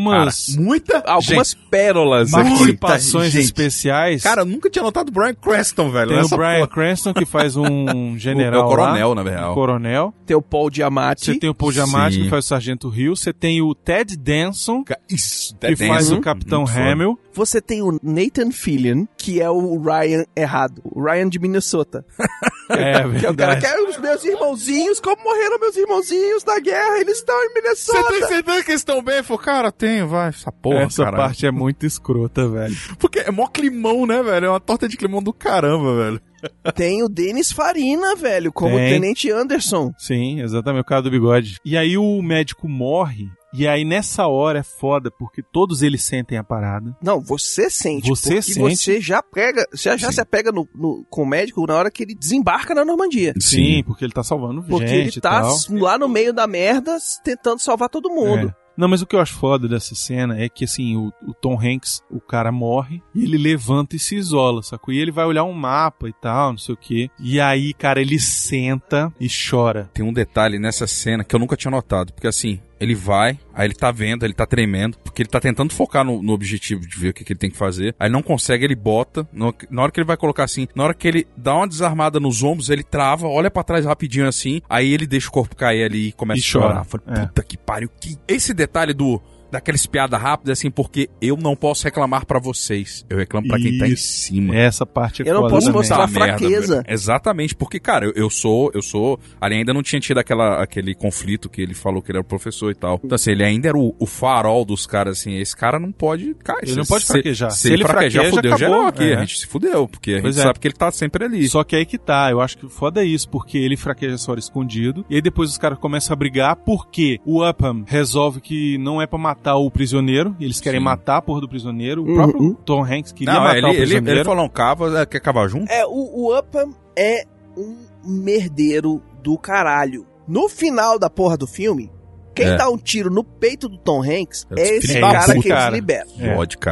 Algumas pérolas participações gente. especiais. Cara, eu nunca tinha notado o Bryan Cranston, velho. tem o nessa Brian porra. Cranston, que faz um general É o coronel, lá, na real. um coronel. Tem o Paul Giamatti. Você tem o Paul Giamatti, Sim. que faz o Sargento Hill. Você tem o Ted Danson, Isso, que faz o Capitão Muito foda. Hamill. Você tem o Nathan Fillion, que é o Ryan errado. O Ryan de Minnesota. É, Que é o cara verdade. que é os meus irmãozinhos, como morreram meus irmãozinhos na guerra, eles estão em Minnesota. Você tem certeza que eles estão bem? Falei, cara, tenho, vai. Essa porra, Essa cara. parte é muito escrota, velho. Porque é mó climão, né, velho? É uma torta de climão do caramba, velho. Tem o Dennis Farina, velho, como Tem. Tenente Anderson. Sim, exatamente, o cara do bigode. E aí o médico morre, e aí nessa hora é foda, porque todos eles sentem a parada. Não, você sente. Você porque sente. você já pega, já se apega com o médico na hora que ele desembarca na Normandia. Sim, porque ele tá salvando Porque gente ele tá e tal. lá no meio da merda tentando salvar todo mundo. É. Não, mas o que eu acho foda dessa cena é que, assim, o Tom Hanks, o cara morre, e ele levanta e se isola, sacou? E ele vai olhar um mapa e tal, não sei o quê. E aí, cara, ele senta e chora. Tem um detalhe nessa cena que eu nunca tinha notado, porque assim, ele vai, aí ele tá vendo, ele tá tremendo, porque ele tá tentando focar no objetivo de ver o que ele tem que fazer, aí não consegue, ele bota, na hora que ele vai colocar assim, na hora que ele dá uma desarmada nos ombros, ele trava, olha pra trás rapidinho assim, aí ele deixa o corpo cair ali e começa E a chorar. chora. Falei, puta que pariu, que... Esse detalhe daquela espiada rápida, assim, porque eu não posso reclamar pra vocês, eu reclamo pra quem tá em Isso. cima. Essa parte é Eu não foda posso também. mostrar Puta merda, fraqueza. velho. Exatamente, porque, cara, eu sou. Ali ainda não tinha tido aquele conflito que ele falou que ele era o professor e tal. Então, assim, ele ainda era o farol dos caras, assim. Esse cara não pode. Cara, Ele não pode fraquejar. Se ele fraquejar, fudeu acabou. geral aqui. É. A gente se fudeu, porque a Pois gente é. sabe que ele tá sempre ali. Só que aí que tá, eu acho que o foda é isso, porque ele fraqueja essa hora escondido, e aí depois os caras começam a brigar, porque o Upham resolve que não é pra matar o prisioneiro, e eles querem Sim. matar a porra do prisioneiro, o próprio Tom Hanks queria Não, matar o ele prisioneiro. falou, não, cava, quer cavar junto? O Upham é um merdeiro do caralho. No final da porra do filme, quem É. dá um tiro no peito do Tom Hanks É é esse filho da cara puta, que eles cara. liberam. É. Pode, cara.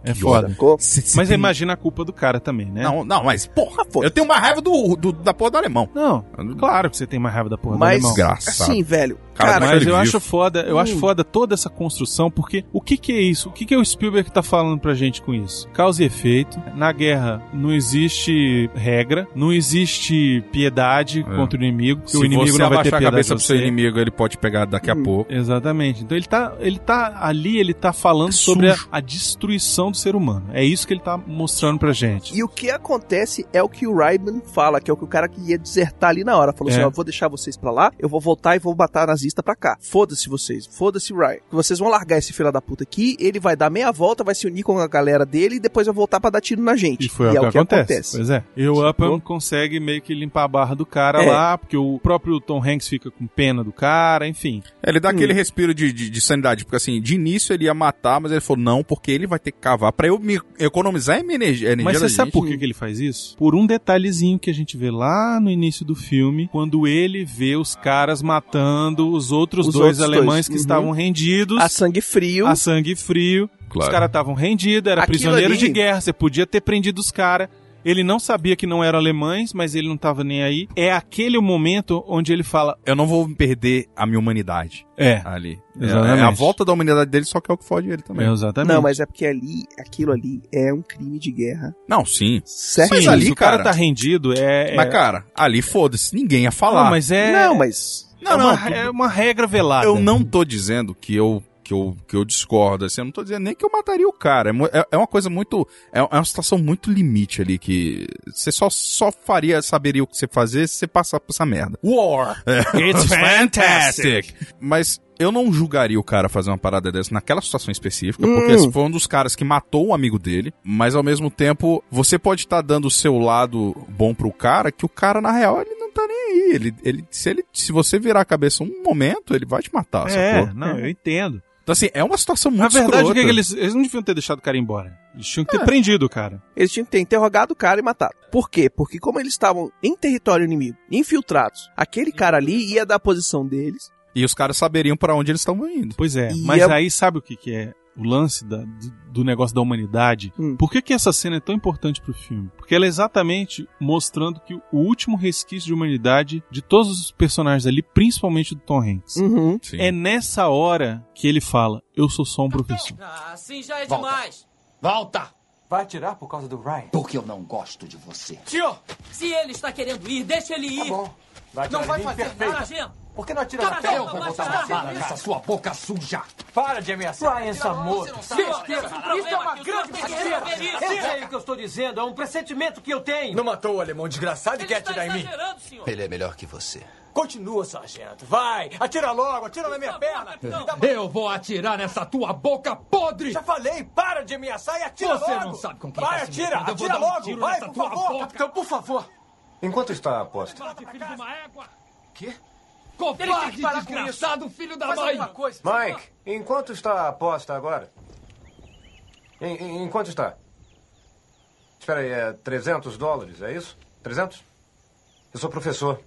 É foda. Se Mas tem- imagina a culpa do cara também, né? Não, mas, porra, eu tenho mais raiva da porra do alemão. Não, claro que você tem mais raiva da porra do Mas, alemão. Desgraçado. assim, velho, Cara, cara, Mas ele eu vivo. acho foda, toda essa construção, porque o que é isso? O que é o Spielberg que tá falando pra gente com isso? Causa e efeito. Na guerra não existe regra, não existe piedade contra o inimigo, porque Se o inimigo você não vai ter abaixar a piedade cabeça de pro seu você. inimigo, ele pode pegar daqui a pouco. Exatamente. Então ele tá ali, ele tá falando sobre a destruição do ser humano. É isso que ele tá mostrando pra gente. e o que acontece é o que o Ryman fala, que é o que o cara que ia desertar ali na hora. Falou assim, ó, eu vou deixar vocês pra lá, eu vou voltar e vou matar nazista pra cá. Foda-se vocês, foda-se Ryan. Vocês vão largar esse filho da puta aqui, ele vai dar meia volta, vai se unir com a galera dele e depois vai voltar pra dar tiro na gente. E foi é o que acontece. Pois é. E o Upham consegue meio que limpar a barra do cara lá, porque o próprio Tom Hanks fica com pena do cara, enfim. Ele dá aquele respiro de sanidade, porque assim, de início ele ia matar, mas ele falou, não, porque ele vai ter que cavar pra eu me economizar minha energia. Mas você sabe por que ele faz isso? Por um detalhezinho que a gente vê lá no início do filme, quando ele vê os caras matando os outros dois alemães que estavam rendidos. A sangue frio. A sangue frio. Claro. Os caras estavam rendidos, era Aquilo prisioneiro ali- de guerra, você podia ter prendido os caras. Ele não sabia que não eram alemães, mas ele não tava nem aí. É aquele o momento onde ele fala... Eu não vou perder a minha humanidade. Ali. Exatamente. É a volta da humanidade dele, só que é o que fode ele também. Exatamente. Não, mas é porque aquilo ali é um crime de guerra. Não, sim. Certo? Mas Sim, ali, se o cara cara, tá rendido, Mas, cara, ali foda-se, ninguém ia falar. Não, mas é... Não, mas... É uma regra velada. Eu não tô dizendo que eu discordo, assim, eu não tô dizendo nem que eu mataria o cara. É uma coisa muito... É uma situação muito limite ali, que você só saberia o que você fazer se você passar por essa merda. War! It's fantastic! Mas eu não julgaria o cara fazer uma parada dessa naquela situação específica, porque esse foi um dos caras que matou o amigo dele, mas ao mesmo tempo, você pode estar dando o seu lado bom pro cara, que o cara, na real, ele não tá nem aí. Se você virar a cabeça um momento, ele vai te matar, sacou? Não, eu entendo. Então, assim, é uma situação muito Na verdade, escrota. o que eles não deviam ter deixado o cara embora. Eles tinham que ter prendido o cara. Eles tinham que ter interrogado o cara e matado. Por quê? Porque como eles estavam em território inimigo, infiltrados, aquele cara ali ia dar a posição deles. E os caras saberiam pra onde eles estavam indo. Pois é, E mas aí sabe o que é o lance do negócio da humanidade? Por que essa cena é tão importante pro filme? Porque ela é exatamente mostrando que o último resquício de humanidade de todos os personagens ali, principalmente do Tom Hanks, é nessa hora que ele fala, eu sou só um professor. Assim já é demais. Volta! Vai atirar por causa do Ryan? Porque eu não gosto de você. Tio! Se ele está querendo ir, deixa ele ir. Tá bom. Não vai fazer nada, Sargento. Por que não atira na tela? Eu vou botar uma bala nessa sua boca suja. Para de ameaçar. Ryan Samoto. Besteira. Isso é uma grande besteira. Eu sei o que eu estou dizendo. É um pressentimento que eu tenho. Não matou o alemão desgraçado e quer atirar em mim. Ele é melhor que você. Continua, sargento. Vai. Atira logo. Atira na minha perna. Eu vou atirar nessa tua boca podre. Já falei. Para de ameaçar e atira logo. Você não sabe com quem vai, tá se atira. metendo. Eu vou Atira dar um logo. tiro Vai, nessa por tua favor. boca. Capitão, por favor. Enquanto está a aposta? Filho de uma égua. Quê? Covarde, desgraçado, filho da mãe. Mike, enquanto está a aposta agora? Enquanto está? Espera aí, é $300, é isso? 300? Eu sou professor.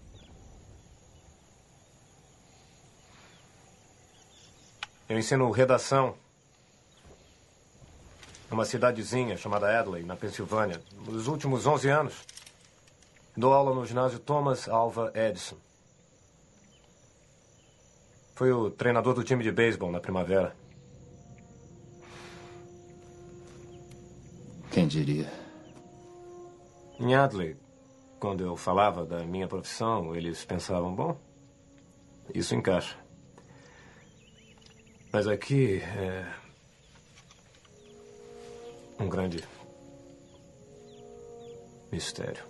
Eu ensino redação numa cidadezinha chamada Adelaide, na Pensilvânia, nos últimos 11 anos. Dou aula no ginásio Thomas Alva Edison. Fui o treinador do time de beisebol na primavera. Quem diria? Em Adelaide, quando eu falava da minha profissão, eles pensavam, bom, isso encaixa. Mas aqui é um grande mistério.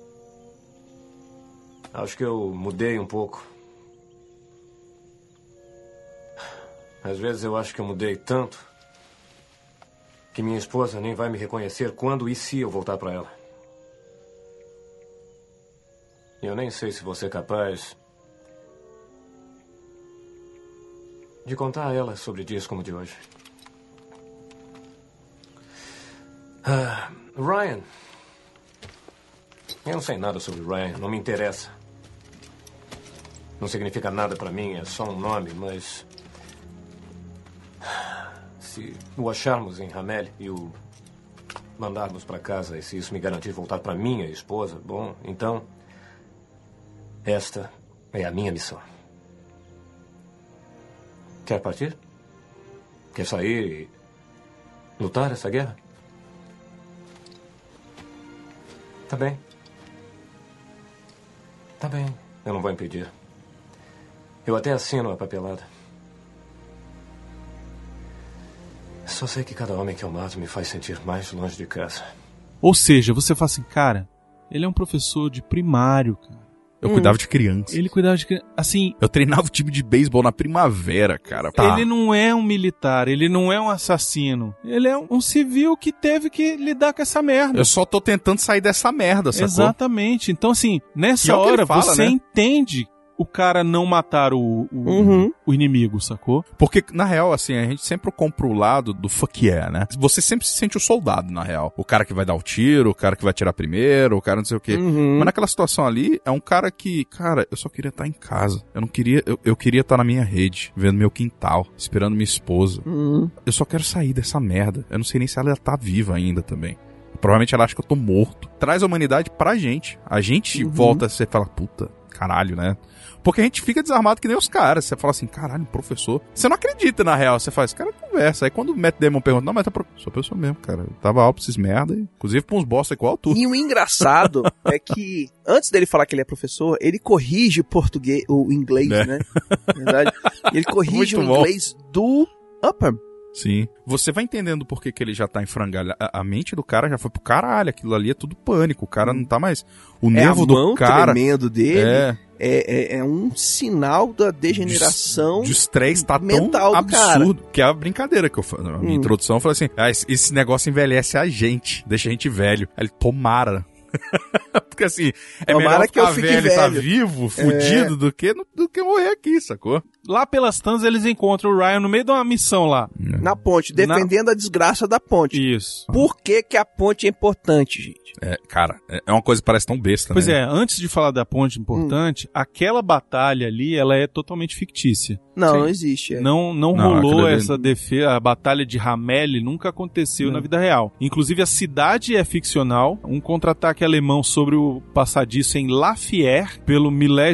Acho que eu mudei um pouco. Às vezes eu acho que eu mudei tanto que minha esposa nem vai me reconhecer quando e se eu voltar para ela. E eu nem sei se você é capaz de contar a ela sobre dias como o de hoje. Ryan. Eu não sei nada sobre Ryan, não me interessa. Não significa nada para mim, é só um nome, mas... Se o acharmos em Hamel e o mandar-nos para casa e se isso me garantir voltar para minha esposa, bom, então, esta é a minha missão. Quer partir? Quer sair e lutar essa guerra? Tá bem. Tá bem, eu não vou impedir. Eu até assino a papelada. Só sei que cada homem que eu mato me faz sentir mais longe de casa. Ou seja, você fala assim, cara, ele é um professor de primário, cara. Eu cuidava de criança. Ele cuidava de criança. Assim, eu treinava o time de beisebol na primavera, cara. Tá. Ele não é um militar, ele não é um assassino. Ele é um civil que teve que lidar com essa merda. Eu só tô tentando sair dessa merda, sacou? Exatamente. Então, assim, nessa hora fala, você né? entende o cara não matar o inimigo, sacou? Porque, na real, assim, a gente sempre compra o lado do fuck yeah, né? Você sempre se sente o soldado, na real. O cara que vai dar o tiro, o cara que vai atirar primeiro, o cara não sei o quê. Mas naquela situação ali, é um cara que, cara, eu só queria estar em casa. Eu não queria, eu queria estar na minha rede, vendo meu quintal, esperando minha esposa. Eu só quero sair dessa merda. Eu não sei nem se ela tá viva ainda também. Provavelmente ela acha que eu tô morto. Traz a humanidade pra gente. A gente volta, você fala, puta, caralho, né? Porque a gente fica desarmado que nem os caras. Você fala assim, caralho, professor. Você não acredita na real. Você faz, cara, conversa. Aí quando o Matt Damon pergunta, não, mas sou professor mesmo, cara. Eu tava alto pra esses merda. Inclusive pra uns bosta igual tu. E o engraçado é que, antes dele falar que ele é professor, ele corrige o inglês, né? Na verdade, ele corrige o inglês do Upham. Sim. Você vai entendendo por que ele já tá em frangalha. A mente do cara já foi pro caralho. Aquilo ali é tudo pânico. O cara não tá mais... O nervo do cara... tremendo dele é um sinal da degeneração de estresse tá mental tão do cara. absurdo. Que é a brincadeira que eu falei. Na minha introdução eu falei assim, esse negócio envelhece a gente. Deixa a gente velho. Aí ele, tomara. Porque assim, é melhor ficar velho e tá vivo, fudido, do que morrer aqui, sacou? Lá pelas tantas eles encontram o Ryan no meio de uma missão lá. Na ponte, defendendo a desgraça da ponte. Isso. Por que a ponte é importante, gente? Cara, é uma coisa que parece tão besta, pois né? Antes de falar da ponte importante, aquela batalha ali, ela é totalmente fictícia. Não existe. Não rolou essa defesa, a batalha de Ramelle nunca aconteceu na vida real. Inclusive a cidade é ficcional, um contra-ataque alemão sobre o passadiço em Lafayette, pelo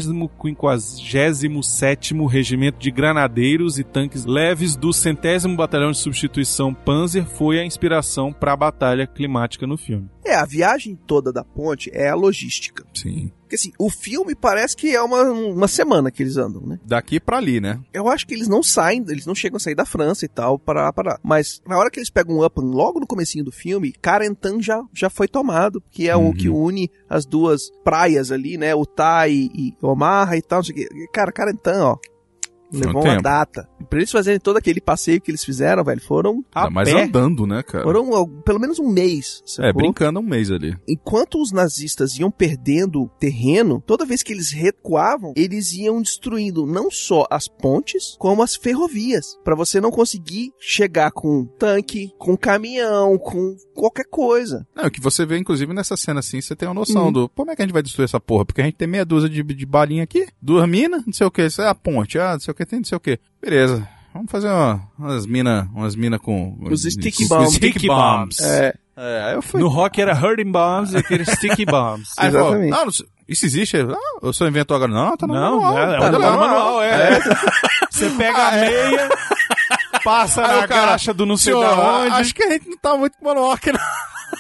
1057º Regimento de Granadeiros e Tanques Leves do 100º Batalhão de Substituição Panzer, foi a inspiração para a batalha climática no filme. A viagem toda da ponte é a logística. Sim. Porque assim, o filme parece que é uma semana que eles andam, né? Daqui pra ali, né? Eu acho que eles não chegam a sair da França e tal, para. Mas na hora que eles pegam o Upham, logo no comecinho do filme, Carentan já foi tomado, que é o que une as duas praias ali, né? Utah e Omaha e tal, não sei o quê. Cara, Carentan, ó, levou uma data. Pra eles fazerem todo aquele passeio que eles fizeram, velho, foram a mas pé. Andando, né, cara? Foram pelo menos um mês. Sacou? Brincando um mês ali. Enquanto os nazistas iam perdendo terreno, toda vez que eles recuavam, eles iam destruindo não só as pontes, como as ferrovias. Pra você não conseguir chegar com tanque, com caminhão, com qualquer coisa. O que você vê, inclusive, nessa cena assim, você tem uma noção do como é que a gente vai destruir essa porra? Porque a gente tem meia dúzia de balinha aqui, 2 minas, não sei o que, isso é a ponte, não sei o que, tem não sei o que. Beleza, vamos fazer umas mina com... Os sticky bombs. Sticky bombs. Aí eu fui... No rock era hurting bombs e aqueles sticky bombs. Aí exatamente. Isso existe? Eu só inventou agora. Não, tá no manual. Tá no manual, Você pega a meia, passa na caixa do não sei da onde. Acho que a gente não tá muito com manual aqui, não.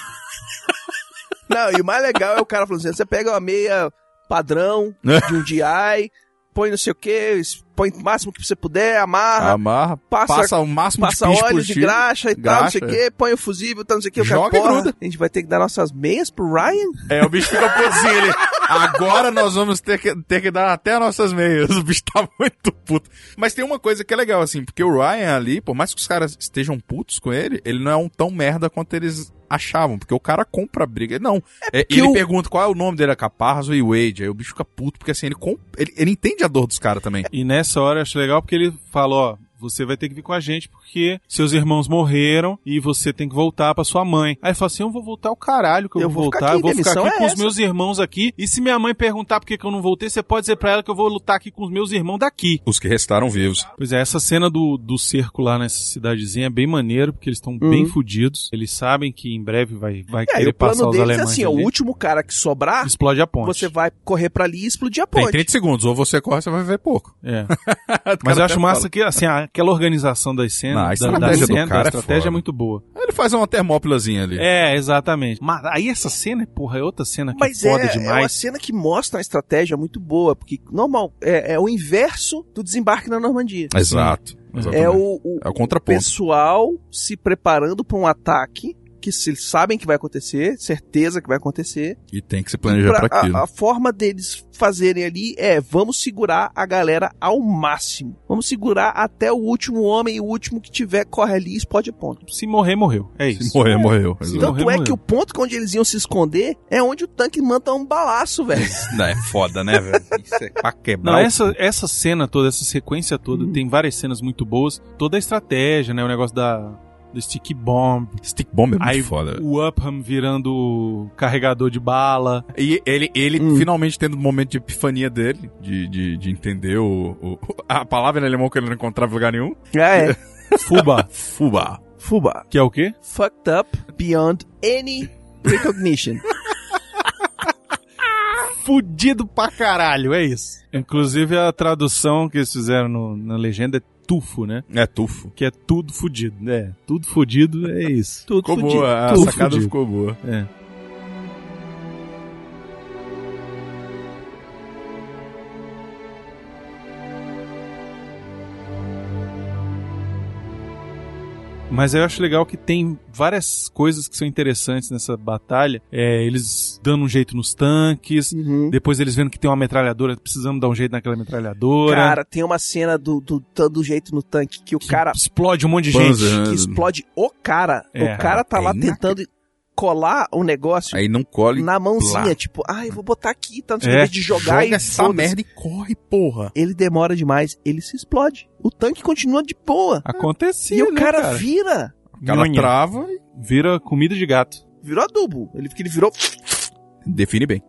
Não, e o mais legal é o cara falando assim, você pega uma meia padrão de um DI, põe não sei o que, põe o máximo que você puder, amarra, passa o máximo de piche óleo de graxa e tal, não sei o que, põe o fusível, tal, não sei o que, joga e gruda. A gente vai ter que dar nossas meias pro Ryan? O bicho fica putinho ali. Agora nós vamos ter que dar até as nossas meias. O bicho tá muito puto. Mas tem uma coisa que é legal, assim, porque o Ryan ali, por mais que os caras estejam putos com ele não é tão merda quanto eles achavam, porque o cara compra a briga. Não. Ele pergunta qual é o nome dele, Caparzo e Wade. Aí o bicho fica puto, porque assim, ele entende a dor dos caras também. E nessa hora eu acho legal porque ele fala, você vai ter que vir com a gente porque seus irmãos morreram e você tem que voltar pra sua mãe. Aí ele fala assim, eu vou voltar o caralho que eu vou voltar, eu vou ficar aqui com os meus irmãos aqui, e se minha mãe perguntar por que eu não voltei, você pode dizer pra ela que eu vou lutar aqui com os meus irmãos daqui. Os que restaram vivos. Pois é, essa cena do cerco lá nessa cidadezinha é bem maneiro, porque eles estão bem fudidos, eles sabem que em breve vai querer passar os alemães. É assim, ali. O último cara que sobrar, explode a ponte. Você vai correr pra ali e explodir a ponte. Tem 30 segundos, ou você corre, você vai ver pouco. É. Mas eu acho massa que, assim, aquela organização das cenas, a estratégia é muito boa. Ele faz uma termópilazinha ali. É, exatamente. Mas aí essa cena, porra, é outra cena que é foda demais. É uma cena que mostra uma estratégia muito boa, porque normal, é o inverso do desembarque na Normandia. Exato. É o contraponto. Pessoal se preparando pra um ataque que eles sabem que vai acontecer, certeza que vai acontecer. E tem que se planejar pra aquilo. A forma deles fazerem ali vamos segurar a galera ao máximo. Vamos segurar até o último homem e o último que tiver, corre ali e explode a ponta. Se morrer, morreu. É isso. Se morrer, morreu. Tanto é que o ponto onde eles iam se esconder é onde o tanque manda um balaço, velho. Não, é foda, né, velho? Isso é pra quebrar. Não, essa cena toda, essa sequência toda, tem várias cenas muito boas. Toda a estratégia, né? O negócio do Stick Bomb. Stick Bomb é muito foda. O Upham virando carregador de bala. E ele finalmente tendo um momento de epifania dele, de entender a palavra em alemão que ele não encontrava em lugar nenhum. Fuba. Que é o quê? Fucked up beyond any recognition. Fudido pra caralho, é isso. Inclusive a tradução que eles fizeram na legenda é tufo, né? É tufo. Que é tudo fudido. É, tudo fudido é isso. Tudo ficou fudido. Boa, a sacada fudido. Ficou boa. É. Mas eu acho legal que tem várias coisas que são interessantes nessa batalha. Eles dando um jeito nos tanques, depois eles vendo que tem uma metralhadora, precisamos dar um jeito naquela metralhadora. Cara, tem uma cena do jeito no tanque que o cara... explode um monte de gente. Que explode o cara. O cara tá lá tentando colar o negócio. Aí não cola na mãozinha, blá. tipo, eu vou botar aqui, tá? Não sei o que, de jogar joga essa merda e corre, porra. Ele demora demais, ele se explode. O tanque continua de boa. Acontecia, e o cara vira. O cara trava e vira comida de gato. Virou adubo. Ele virou... Define bem.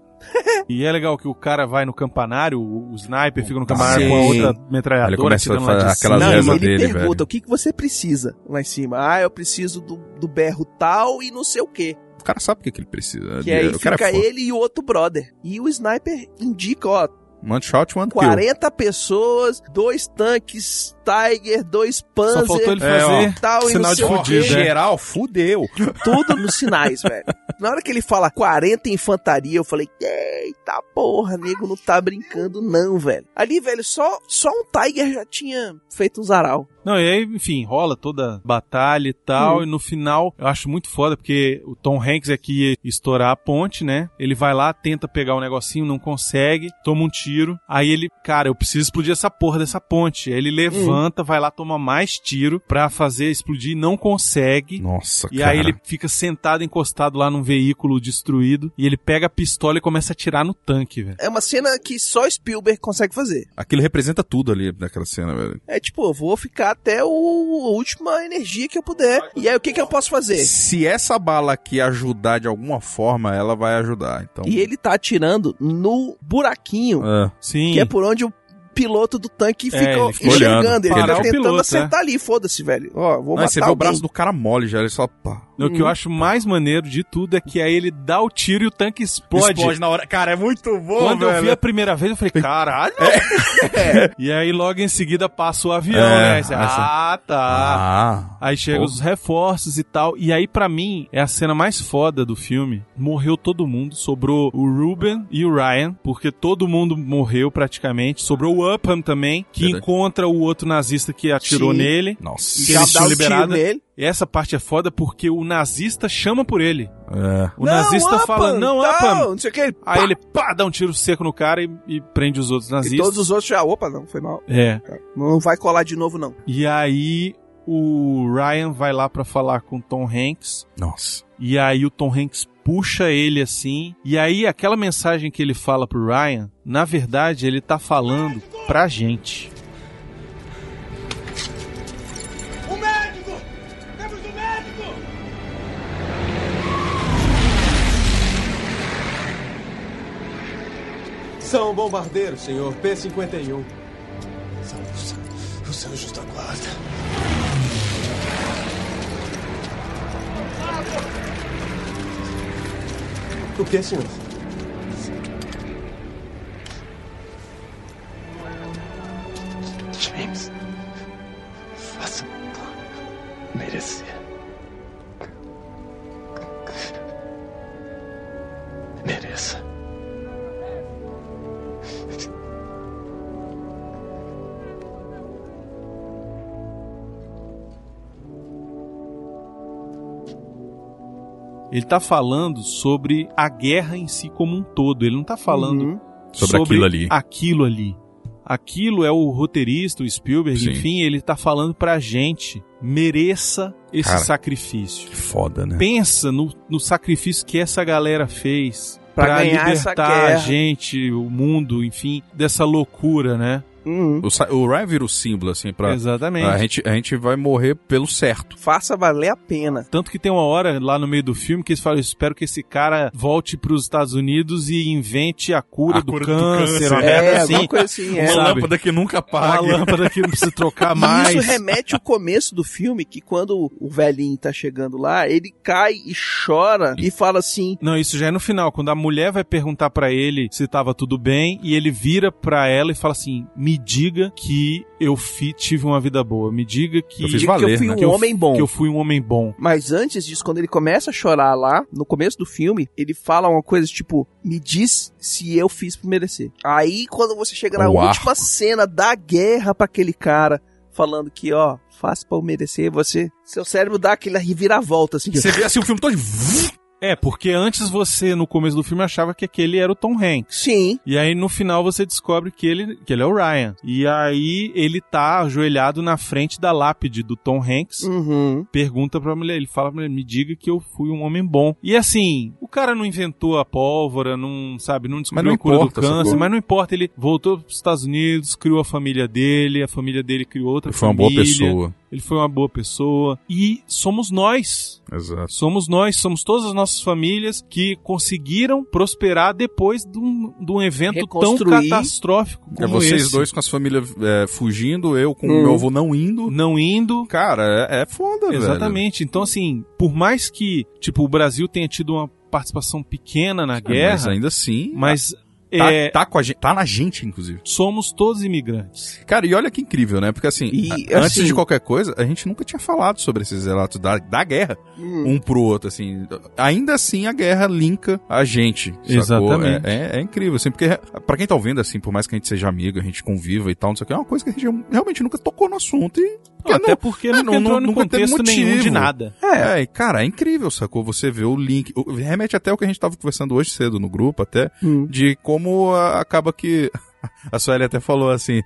E é legal que o cara vai no campanário, o sniper fica no campanário com a outra metralhadora. Ele começa a fazer aquelas rezas dele, ele pergunta, velho. O que você precisa lá em cima? Eu preciso do berro tal e não sei o quê. O cara sabe o que ele precisa. Que aí fica ele e o outro brother. E o sniper indica, one shot, one 40 pessoas, 2 tanques Tiger, 2 Panzer. Só faltou ele fazer tal, sinal de fudido. Geral, fudeu. Tudo nos sinais, velho. Na hora que ele fala 40 infantaria, eu falei, eita porra, nego não tá brincando não, velho. Ali, velho, só um Tiger já tinha feito um zaral. Não, e aí, enfim, rola toda a batalha e tal, e no final, eu acho muito foda, porque o Tom Hanks aqui ia estourar a ponte, né? Ele vai lá, tenta pegar o negocinho, não consegue, toma um tiro, aí ele, cara, eu preciso explodir essa porra dessa ponte. Aí ele levanta, vai lá, toma mais tiro pra fazer explodir, não consegue. Nossa, e aí ele fica sentado, encostado lá num veículo destruído, e ele pega a pistola e começa a atirar no tanque, velho. É uma cena que só Spielberg consegue fazer. Aquilo representa tudo ali naquela cena, velho. É tipo, eu vou ficar até a última energia que eu puder. E aí, o que eu posso fazer? Se essa bala aqui ajudar de alguma forma, ela vai ajudar. Então... E ele tá atirando no buraquinho, Sim. que é por onde o piloto do tanque fica enxergando. Ele tá tentando acertar ali, foda-se, velho. Vou matar você vê o braço do cara mole já, ele só... O que eu acho mais maneiro de tudo é que aí ele dá o tiro e o tanque explode. Explode na hora. Cara, é muito bom, Quando eu vi a primeira vez, eu falei, caralho! E aí logo em seguida passa o avião, né? Aí você, tá. Aí chegam os reforços e tal. E aí pra mim, é a cena mais foda do filme. Morreu todo mundo. Sobrou o Ruben e o Ryan, porque todo mundo morreu praticamente. Sobrou o Upham também, que encontra o outro nazista que atirou nele. Nossa. Que eles tinham liberado nele. E essa parte é foda porque o nazista chama por ele. O não, nazista fala, Upham. Não sei o que. Aí ele dá um tiro seco no cara e prende os outros nazistas. E todos os outros já, não, foi mal. Não vai colar de novo, não. E aí o Ryan vai lá pra falar com o Tom Hanks. Nossa. E aí o Tom Hanks puxa ele assim. E aí aquela mensagem que ele fala pro Ryan, na verdade ele tá falando pra gente. São bombardeiros, senhor. P-51. São os anjos da guarda. O que, senhor? James, faça merecer. Mereça. Ele tá falando sobre a guerra em si como um todo. Ele não tá falando sobre aquilo ali. Aquilo é o roteirista, o Spielberg, Sim. enfim, ele tá falando pra gente, mereça esse sacrifício. Que foda, né? Pensa no sacrifício que essa galera fez pra ganhar essa libertar a guerra. gente, o mundo, enfim, dessa loucura, né? O Ryan vira o símbolo, assim, pra... Exatamente. A gente vai morrer pelo certo. Faça valer a pena. Tanto que tem uma hora lá no meio do filme que eles falam, espero que esse cara volte pros Estados Unidos e invente a cura do câncer. Uma merda assim. Alguma coisa assim, Uma lâmpada que nunca apaga. Uma lâmpada que não precisa trocar E mais. isso remete ao começo do filme, que quando o velhinho tá chegando lá, ele cai e chora e fala assim... Não, isso já é no final, quando a mulher vai perguntar pra ele se tava tudo bem, e ele vira pra ela e fala assim, me diga que eu tive uma vida boa, me diga que eu fiz valer, que eu fui né? um homem bom. Que eu fui um homem bom. Mas antes disso, quando ele começa a chorar lá, no começo do filme, ele fala uma coisa tipo, me diz se eu fiz por merecer. Aí, quando você chega na última cena da guerra pra aquele cara, falando que, ó, faça pra eu merecer, seu cérebro dá aquela reviravolta, assim. Você vê assim o filme todo... É, porque antes você, no começo do filme, achava que aquele era o Tom Hanks. Sim. E aí, no final, você descobre que ele é o Ryan. E aí, ele tá ajoelhado na frente da lápide do Tom Hanks. Pergunta pra mulher, ele fala pra mulher, me diga que eu fui um homem bom. E assim, o cara não inventou a pólvora, não descobriu a cura do câncer, mas não importa, ele voltou pros Estados Unidos, criou a família dele criou outra família. Ele foi uma boa pessoa. Ele foi uma boa pessoa. E somos nós. Exato. Somos nós, somos todas as nossas famílias que conseguiram prosperar depois de um evento tão catastrófico como vocês esse. dois com as famílias fugindo, eu com o meu avô não indo. Cara, é foda, velho. Exatamente. Então, assim, por mais que, tipo, o Brasil tenha tido uma participação pequena na guerra... Mas ainda assim... Mas... Tá com a gente, tá na gente, inclusive. Somos todos imigrantes. Cara, e olha que incrível, né? Porque assim, antes de qualquer coisa, a gente nunca tinha falado sobre esses relatos da guerra, um pro outro, assim. Ainda assim, a guerra linka a gente. Exatamente. É incrível, assim, porque pra quem tá ouvindo, assim, por mais que a gente seja amigo, a gente conviva e tal, não sei o que, é uma coisa que a gente realmente nunca tocou no assunto e... Até porque nunca entrou no contexto nenhum de nada. Cara, é incrível, sacou? Você vê o link, remete até o que a gente tava conversando hoje cedo no grupo, até, de como acaba que... A Sueli até falou assim,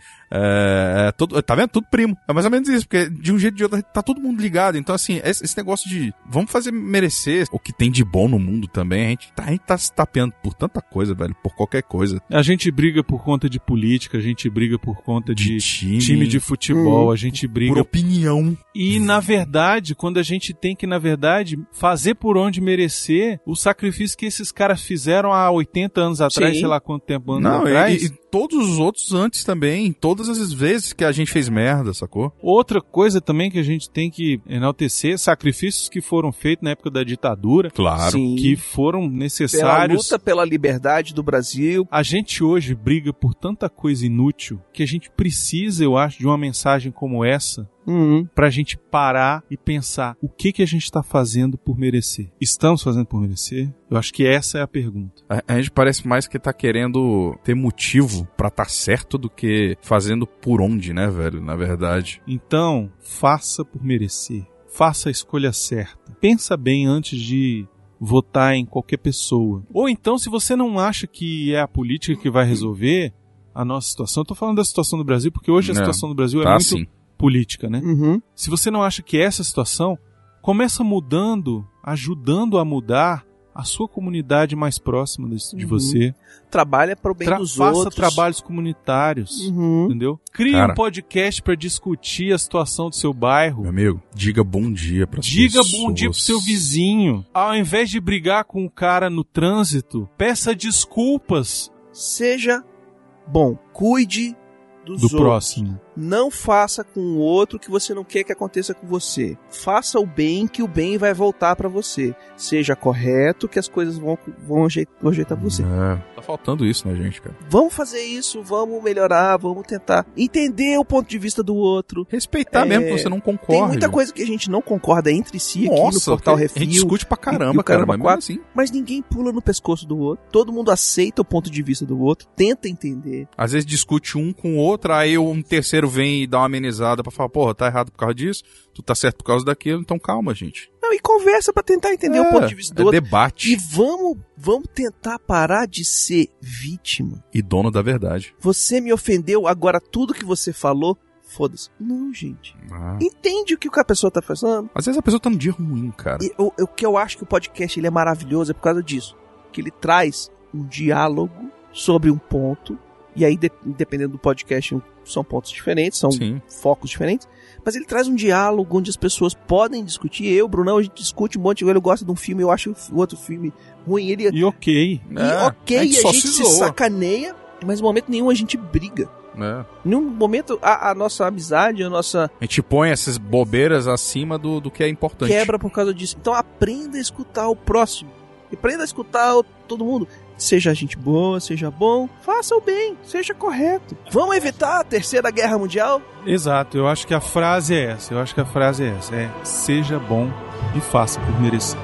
tá vendo? Tudo primo. É mais ou menos isso, porque de um jeito ou de outro tá todo mundo ligado. Então assim, esse negócio de vamos fazer merecer o que tem de bom no mundo também, a gente tá se tapeando por tanta coisa, velho, por qualquer coisa. A gente briga por conta de política, a gente briga por conta de time de futebol, a gente briga... Por opinião. E na verdade, quando a gente tem que, na verdade, fazer por onde merecer o sacrifício que esses caras fizeram há 80 anos atrás, sei lá quanto tempo atrás... E todos os outros antes também, todas as vezes que a gente fez merda, sacou? Outra coisa também que a gente tem que enaltecer, sacrifícios que foram feitos na época da ditadura. Claro. Sim. Que foram necessários. Pela luta pela liberdade do Brasil. A gente hoje briga por tanta coisa inútil que a gente precisa, eu acho, de uma mensagem como essa pra gente parar e pensar o que a gente tá fazendo por merecer. Estamos fazendo por merecer? Eu acho que essa é a pergunta. A gente parece mais que tá querendo ter motivo pra tá certo do que fazendo por onde, né, velho? Na verdade. Então, faça por merecer. Faça a escolha certa. Pensa bem antes de votar em qualquer pessoa. Ou então, se você não acha que é a política que vai resolver a nossa situação, eu tô falando da situação do Brasil, porque hoje a situação do Brasil é muito assim. Política, né? Se você não acha que é essa situação, começa mudando, ajudando a mudar a sua comunidade mais próxima de você. Trabalha para o bem dos faça outros. Trabalhos comunitários, entendeu? Crie um podcast para discutir a situação do seu bairro. Meu amigo, diga bom dia para pessoas. Diga bom dia pro seu vizinho. Ao invés de brigar com o cara no trânsito, peça desculpas. Seja bom. Cuide do outros. próximo. Não faça com o outro o que você não quer que aconteça com você. Faça o bem, que o bem vai voltar pra você. Seja correto, que as coisas vão ajeitar pra você. Tá faltando isso, né, gente, cara? Vamos fazer isso, vamos melhorar, vamos tentar entender o ponto de vista do outro. Respeitar mesmo que você não concorda. Tem muita coisa que a gente não concorda entre si aqui no Portal Refil. A gente discute pra caramba, cara, mas mesmo assim. Mas ninguém pula no pescoço do outro. Todo mundo aceita o ponto de vista do outro, tenta entender. Às vezes discute um com o outro, aí um terceiro vem e dá uma amenizada pra falar, porra, tá errado por causa disso, tu tá certo por causa daquilo, então calma, gente. Não, e conversa pra tentar entender o ponto de vista do outro. Debate. E vamos tentar parar de ser vítima. E dono da verdade. Você me ofendeu, agora tudo que você falou, foda-se. Não, gente. Entende o que a pessoa tá fazendo. Às vezes a pessoa tá num dia ruim, cara. E o que eu acho que o podcast ele é maravilhoso é por causa disso. Que ele traz um diálogo sobre um ponto. E aí, dependendo do podcast, são pontos diferentes, são focos diferentes. Mas ele traz um diálogo onde as pessoas podem discutir. Eu, Brunão, a gente discute um monte. Ele gosta de um filme, eu acho o outro filme ruim. E ok. E a gente se sacaneia, mas em momento nenhum a gente briga. Em nenhum momento a nossa amizade, a gente põe essas bobeiras acima do que é importante. Quebra por causa disso. Então aprenda a escutar o próximo. Aprenda a escutar todo mundo. Seja gente boa, seja bom, faça o bem, seja correto. Vamos evitar a Terceira Guerra Mundial? Exato, eu acho que a frase é essa. É seja bom e faça por merecer.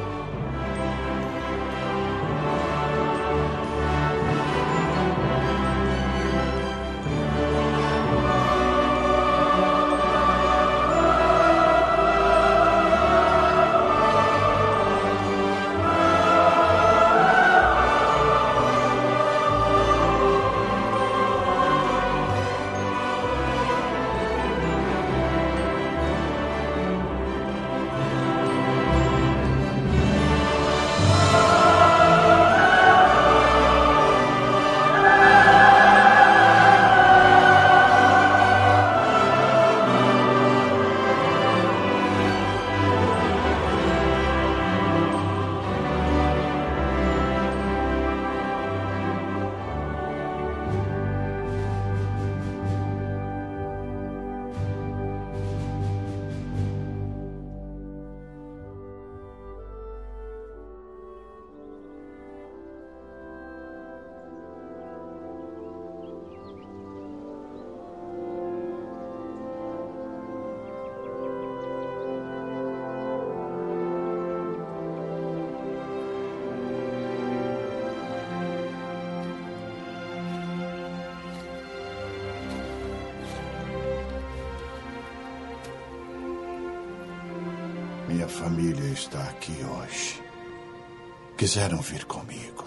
Minha família está aqui hoje. Quiseram vir comigo.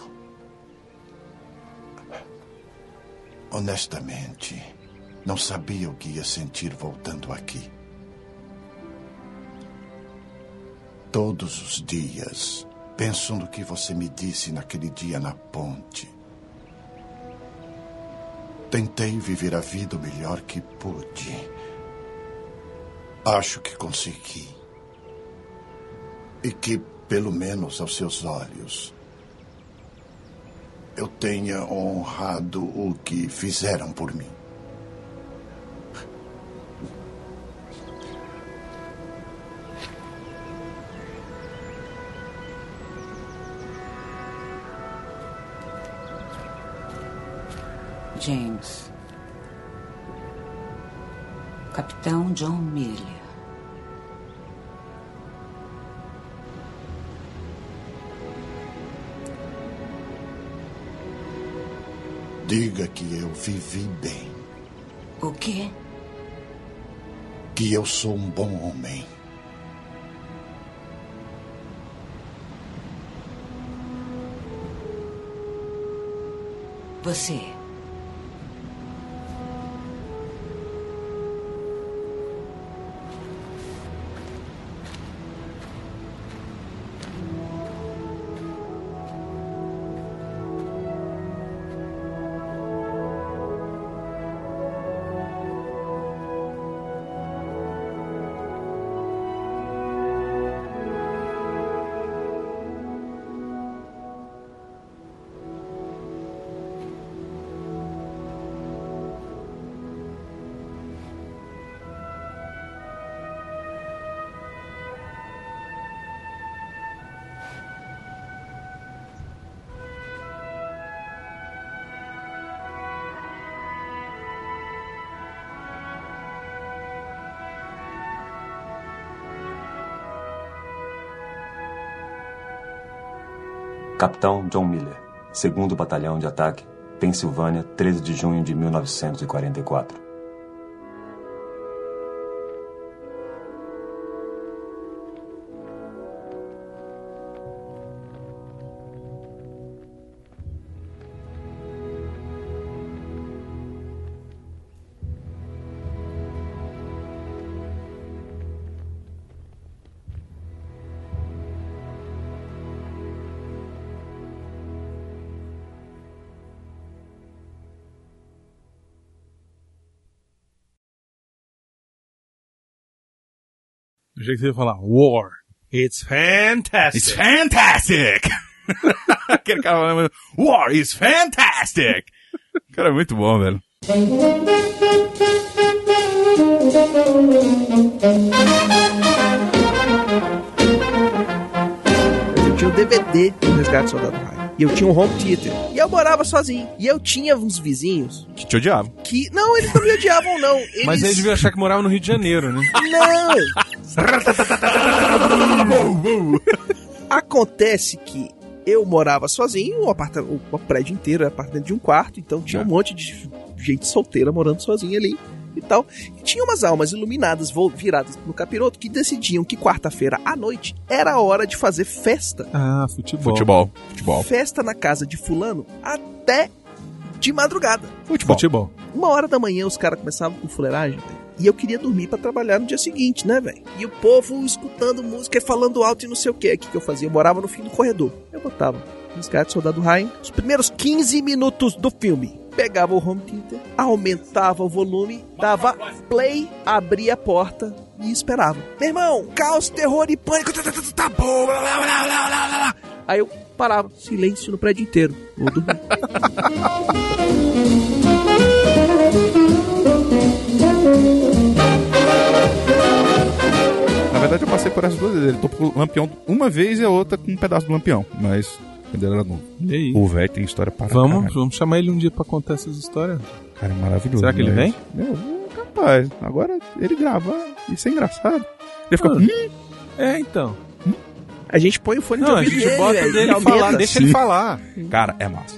Honestamente, não sabia o que ia sentir voltando aqui. Todos os dias, penso no que você me disse naquele dia na ponte. Tentei viver a vida o melhor que pude. Acho que consegui. E que, pelo menos aos seus olhos, eu tenha honrado o que fizeram por mim. James. Capitão John Miller. Diga que eu vivi bem. O quê? Que eu sou um bom homem. Você. Capitão John Miller, 2º Batalhão de Ataque, Pensilvânia, 13 de junho de 1944. Do jeito que você ia falar, War, it's fantastic. It's fantastic! Aquele cara falando, War is fantastic! O cara é muito bom, velho. Eu tinha um DVD do Resgate do Soldado Ryan. E eu tinha um home theater. E eu morava sozinho. E eu tinha uns vizinhos... Que te odiavam. Que... Não, eles não me odiavam, não. Eles... Mas eles deviam achar que morava no Rio de Janeiro, né? Não! Acontece que eu morava sozinho, o prédio inteiro era dentro de um quarto, então tinha um monte de gente solteira morando sozinha ali e tal. E tinha umas almas iluminadas viradas no capiroto que decidiam que quarta-feira à noite era a hora de fazer festa. Ah, futebol. Festa na casa de fulano até de madrugada. Futebol. 1h da manhã os caras começavam com fuleiragem, velho. E eu queria dormir pra trabalhar no dia seguinte, né, velho? E o povo escutando música e falando alto e não sei o que. O que eu fazia? Eu morava no fim do corredor. Eu botava Resgate do Soldado Ryan. Os primeiros 15 minutos do filme. Pegava o home theater, aumentava o volume, dava play, abria a porta e esperava. Meu irmão, caos, terror e pânico. Tá bom. Aí eu parava. Silêncio no prédio inteiro. Vou dormir. Na verdade eu passei por essas duas vezes. Ele topou o Lampião uma vez e a outra com um pedaço do Lampião. Mas quando ele era novo. E aí? O velho tem história para Vamos chamar ele um dia pra contar essas histórias. Cara, é maravilhoso. Será que ele vem? Capaz. Agora ele grava. Isso é engraçado. Ele fica... Então. A gente põe o fone de ouvido a gente bota dele falar. Deixa ele falar. Cara, é massa.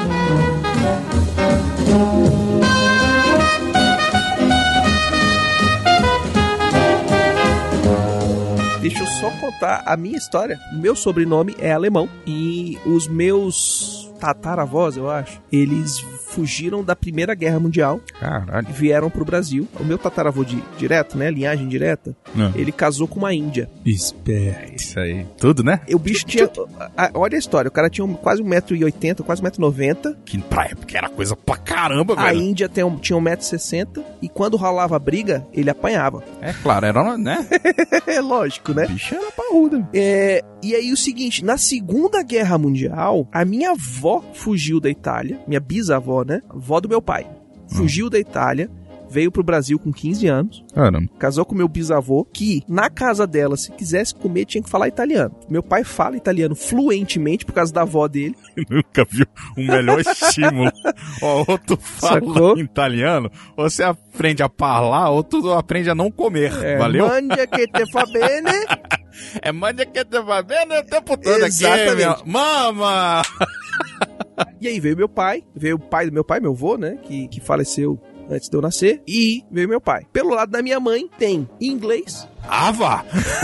Deixa eu só contar a minha história. Meu sobrenome é alemão e os meus tataravós, eu acho, eles fugiram da Primeira Guerra Mundial. Caralho. E vieram pro Brasil. O meu tataravô direto, né, linhagem direta, ele casou com uma índia. Esperto. Isso aí. Tudo, né? O bicho tinha... Olha a história. O cara tinha quase 1,80m, quase 1,90m. Que pra época era coisa pra caramba, velho. A índia tinha 1,60m e quando rolava briga, ele apanhava. É claro, era, né? É lógico, né? O bicho era parruda. E aí o seguinte, na Segunda Guerra Mundial, a minha avó fugiu da Itália, minha bisavó, né? Avó do meu pai. Fugiu da Itália, veio pro Brasil com 15 anos. Caramba. Casou com meu bisavô, que na casa dela, se quisesse comer, tinha que falar italiano. Meu pai fala italiano fluentemente por causa da avó dele. Nunca viu um melhor estímulo. Ou tu fala em italiano, ou você aprende a falar, ou tu aprende a não comer. Valeu? Mangia que te fa bene. É mangia que te fa bene o tempo todo. Exatamente. Aqui, mama! E aí veio meu pai, veio o pai do meu pai, meu avô, né, que faleceu antes de eu nascer, e veio meu pai. Pelo lado da minha mãe, tem inglês. Vá!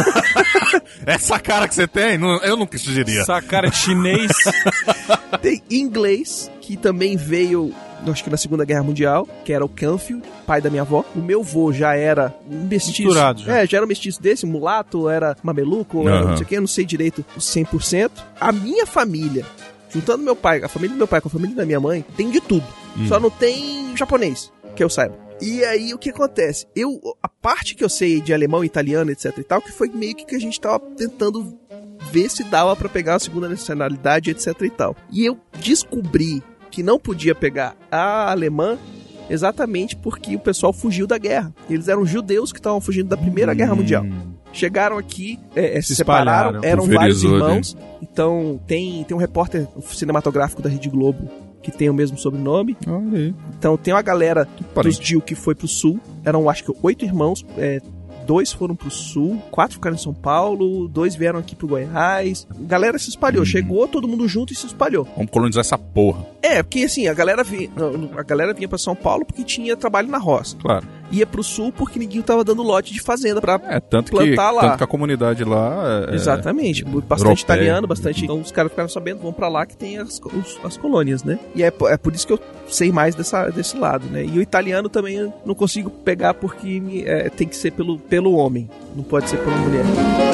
Essa cara que você tem, eu nunca sugeriria. Essa cara de chinês. Tem inglês, que também veio, acho que na Segunda Guerra Mundial, que era o Canfield, pai da minha avó. O meu avô já era um mestiço. Misturado, já. Já era um mestiço desse, mulato, era mameluco, era não sei o que, eu não sei direito 100%. A minha família, juntando meu pai, a família do meu pai com a família da minha mãe, tem de tudo. Só não tem japonês, que eu saiba. E aí, o que acontece? A parte que eu sei de alemão, italiano, etc e tal, que foi meio que a gente tava tentando ver se dava pra pegar a segunda nacionalidade, etc e tal. E eu descobri que não podia pegar a alemã exatamente porque o pessoal fugiu da guerra. Eles eram judeus que estavam fugindo da Primeira Guerra Mundial. Chegaram aqui, se separaram, eram vários irmãos. Então, tem um repórter cinematográfico da Rede Globo que tem o mesmo sobrenome. Então, tem uma galera dos Jiu que foi pro sul. Eram, acho que, 8 irmãos, 2 foram pro sul, 4 ficaram em São Paulo, 2 vieram aqui pro Goiás. A galera se espalhou, chegou todo mundo junto e se espalhou. Vamos colonizar essa porra. Porque assim, a galera vinha pra São Paulo porque tinha trabalho na roça. Claro. Ia pro sul porque ninguém tava dando lote de fazenda pra tanto plantar lá. Tanto que a comunidade lá... Exatamente. Bastante europeia, italiano, bastante... Então os caras ficaram sabendo, vão pra lá que tem as colônias, né? E é por isso que eu sei mais desse lado, né? E o italiano também eu não consigo pegar porque tem que ser pelo homem. Não pode ser pela mulher.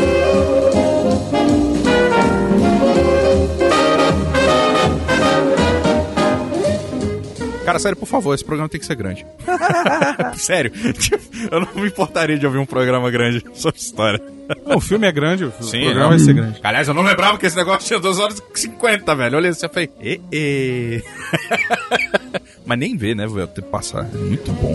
Cara, sério, por favor, esse programa tem que ser grande. Sério, eu não me importaria de ouvir um programa grande sobre história. Não, o filme é grande, o Sim, programa vai ser grande. Aliás, eu não lembrava que esse negócio tinha 2 horas e 50, velho. Olha isso, eu falei... Mas nem vê, né, velho, ter que passar. É muito bom.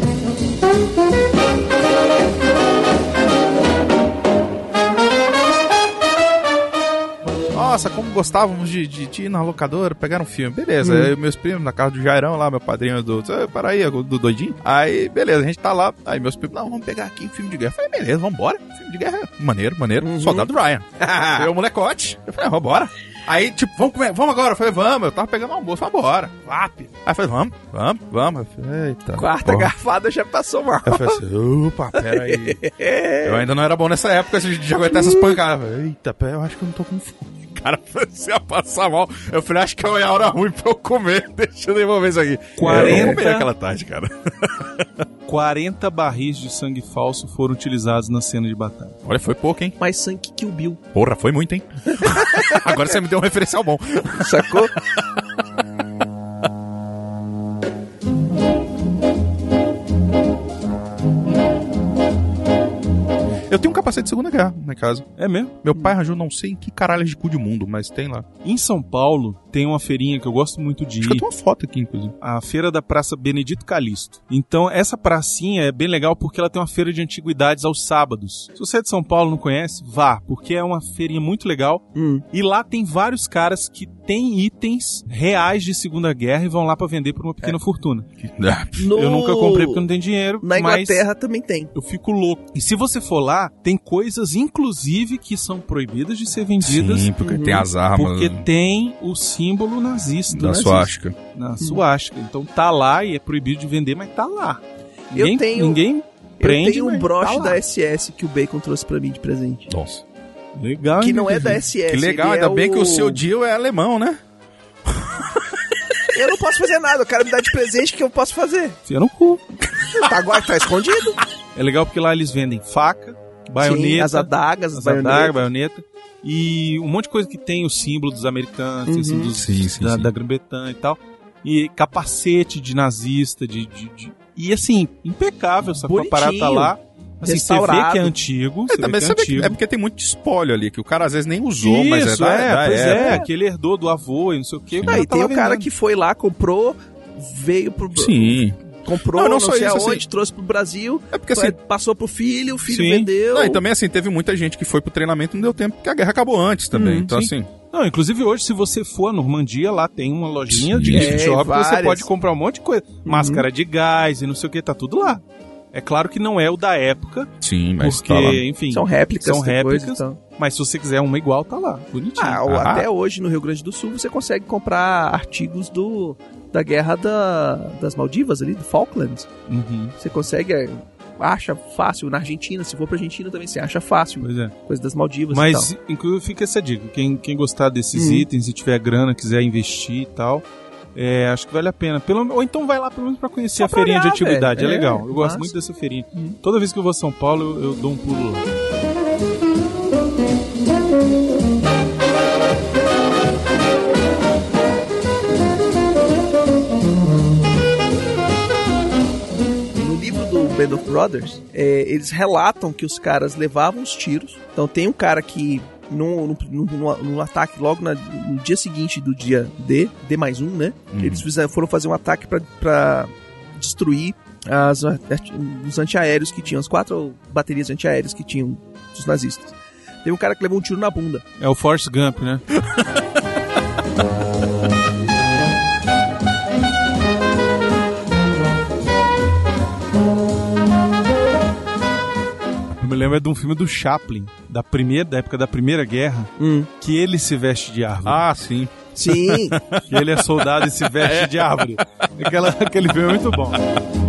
Nossa, como gostávamos de ir na locadora, pegar um filme. Beleza, aí meus primos na casa do Jairão lá, meu padrinho para aí, do doidinho. Aí, beleza, a gente tá lá. Aí meus primos, não, vamos pegar aqui um filme de guerra. Eu falei, beleza, vambora. Filme de guerra, maneiro. Soldado Ryan. Eu, molecote. Eu falei, vambora. Aí, tipo, vamos comer, vamos agora. Eu falei, vamos, eu tava pegando almoço, vambora. Aí eu falei, vamos. Eu falei, eita. Quarta garfada já passou mal. Eu falei assim, opa, pera aí. Eu ainda não era bom nessa época de aguentar essas pancadas. Eita, pera, eu acho que eu não tô com fome. Cara, você ia passar mal. Eu falei, acho que é a hora ruim pra eu comer. Deixa eu devolver isso aqui. 40... Eu comi aquela tarde, cara. 40 barris de sangue falso foram utilizados na cena de batalha. Olha, foi pouco, hein? Mais sangue que Kill Bill. Porra, foi muito, hein? Agora você me deu um referencial bom. Sacou? Eu tenho um capacete de Segunda Guerra, na casa. É mesmo? Meu pai arranjou não sei em que caralho de cu de mundo, mas tem lá. Em São Paulo, tem uma feirinha que eu gosto muito de ir. Acho que eu tenho uma foto aqui, inclusive. A feira da Praça Benedito Calixto. Então, essa pracinha é bem legal porque ela tem uma feira de antiguidades aos sábados. Se você é de São Paulo e não conhece, vá, porque é uma feirinha muito legal. E lá tem vários caras que têm itens reais de Segunda Guerra e vão lá pra vender por uma pequena fortuna. Eu nunca comprei porque não tem dinheiro. Na Inglaterra também tem. Eu fico louco. E se você for lá, tem coisas, inclusive, que são proibidas de ser vendidas. Sim, porque tem as armas. Porque tem o símbolo nazista. Da suástica. Na suástica. Então tá lá e é proibido de vender, mas tá lá. Ninguém prende, eu tenho um broche tá da SS que o Bacon trouxe pra mim de presente. Nossa. Legal. Que não é da SS. Que legal, ainda bem que o seu Dio é alemão, né? Eu não posso fazer nada, o cara me dá de presente, que eu posso fazer? Fia no cu. Agora tá escondido. É legal porque lá eles vendem faca, baioneta. Sim, as adagas, baioneta. E um monte de coisa que tem o símbolo dos americanos, assim, da Grã-Bretanha e tal. E capacete de nazista, e assim, impecável, só que a parada tá lá. Assim, você vê que é antigo. É porque tem muito espólio ali, que o cara às vezes nem usou, mas é da época. Que ele herdou do avô e não sei o quê. E tem o cara que foi lá, comprou, veio pro... Sim. Comprou, não sei aonde, assim, trouxe pro Brasil, porque, assim, passou pro filho, o filho vendeu. Não, e também assim, teve muita gente que foi pro treinamento e não deu tempo, porque a guerra acabou antes também, então sim. Assim... Não, inclusive hoje, se você for à Normandia, lá tem uma lojinha de gift shop que você pode comprar um monte de coisa. Máscara de gás e não sei o que, tá tudo lá. É claro que não é o da época. Sim, mas porque, tá lá. Enfim, são réplicas. Então. Mas se você quiser uma igual, tá lá, bonitinho. Até hoje, no Rio Grande do Sul, você consegue comprar artigos da guerra das Maldivas ali, do Falklands. Você consegue, acha fácil. Na Argentina, se for pra Argentina também você acha fácil. Pois é. Coisa das Maldivas. Mas, e tal. Inclusive, fica essa dica. Quem gostar desses itens e tiver grana, quiser investir e tal, acho que vale a pena. Ou então vai lá pelo menos pra conhecer só a feirinha de antiguidade. Velho. É legal. Eu gosto muito dessa feirinha. Toda vez que eu vou a São Paulo, eu dou um pulo lá. Band of Brothers, eles relatam que os caras levavam os tiros. Então tem um cara que no ataque logo no dia seguinte do dia D+1, né? Eles foram fazer um ataque pra destruir os antiaéreos que tinham, as 4 baterias antiaéreas que tinham dos nazistas. Teve um cara que levou um tiro na bunda. É o Forrest Gump, né? lembro é de um filme do Chaplin, da época da Primeira Guerra, que ele se veste de árvore. Ah, sim. Sim. Que ele é soldado e se veste de árvore. Aquele filme é muito bom.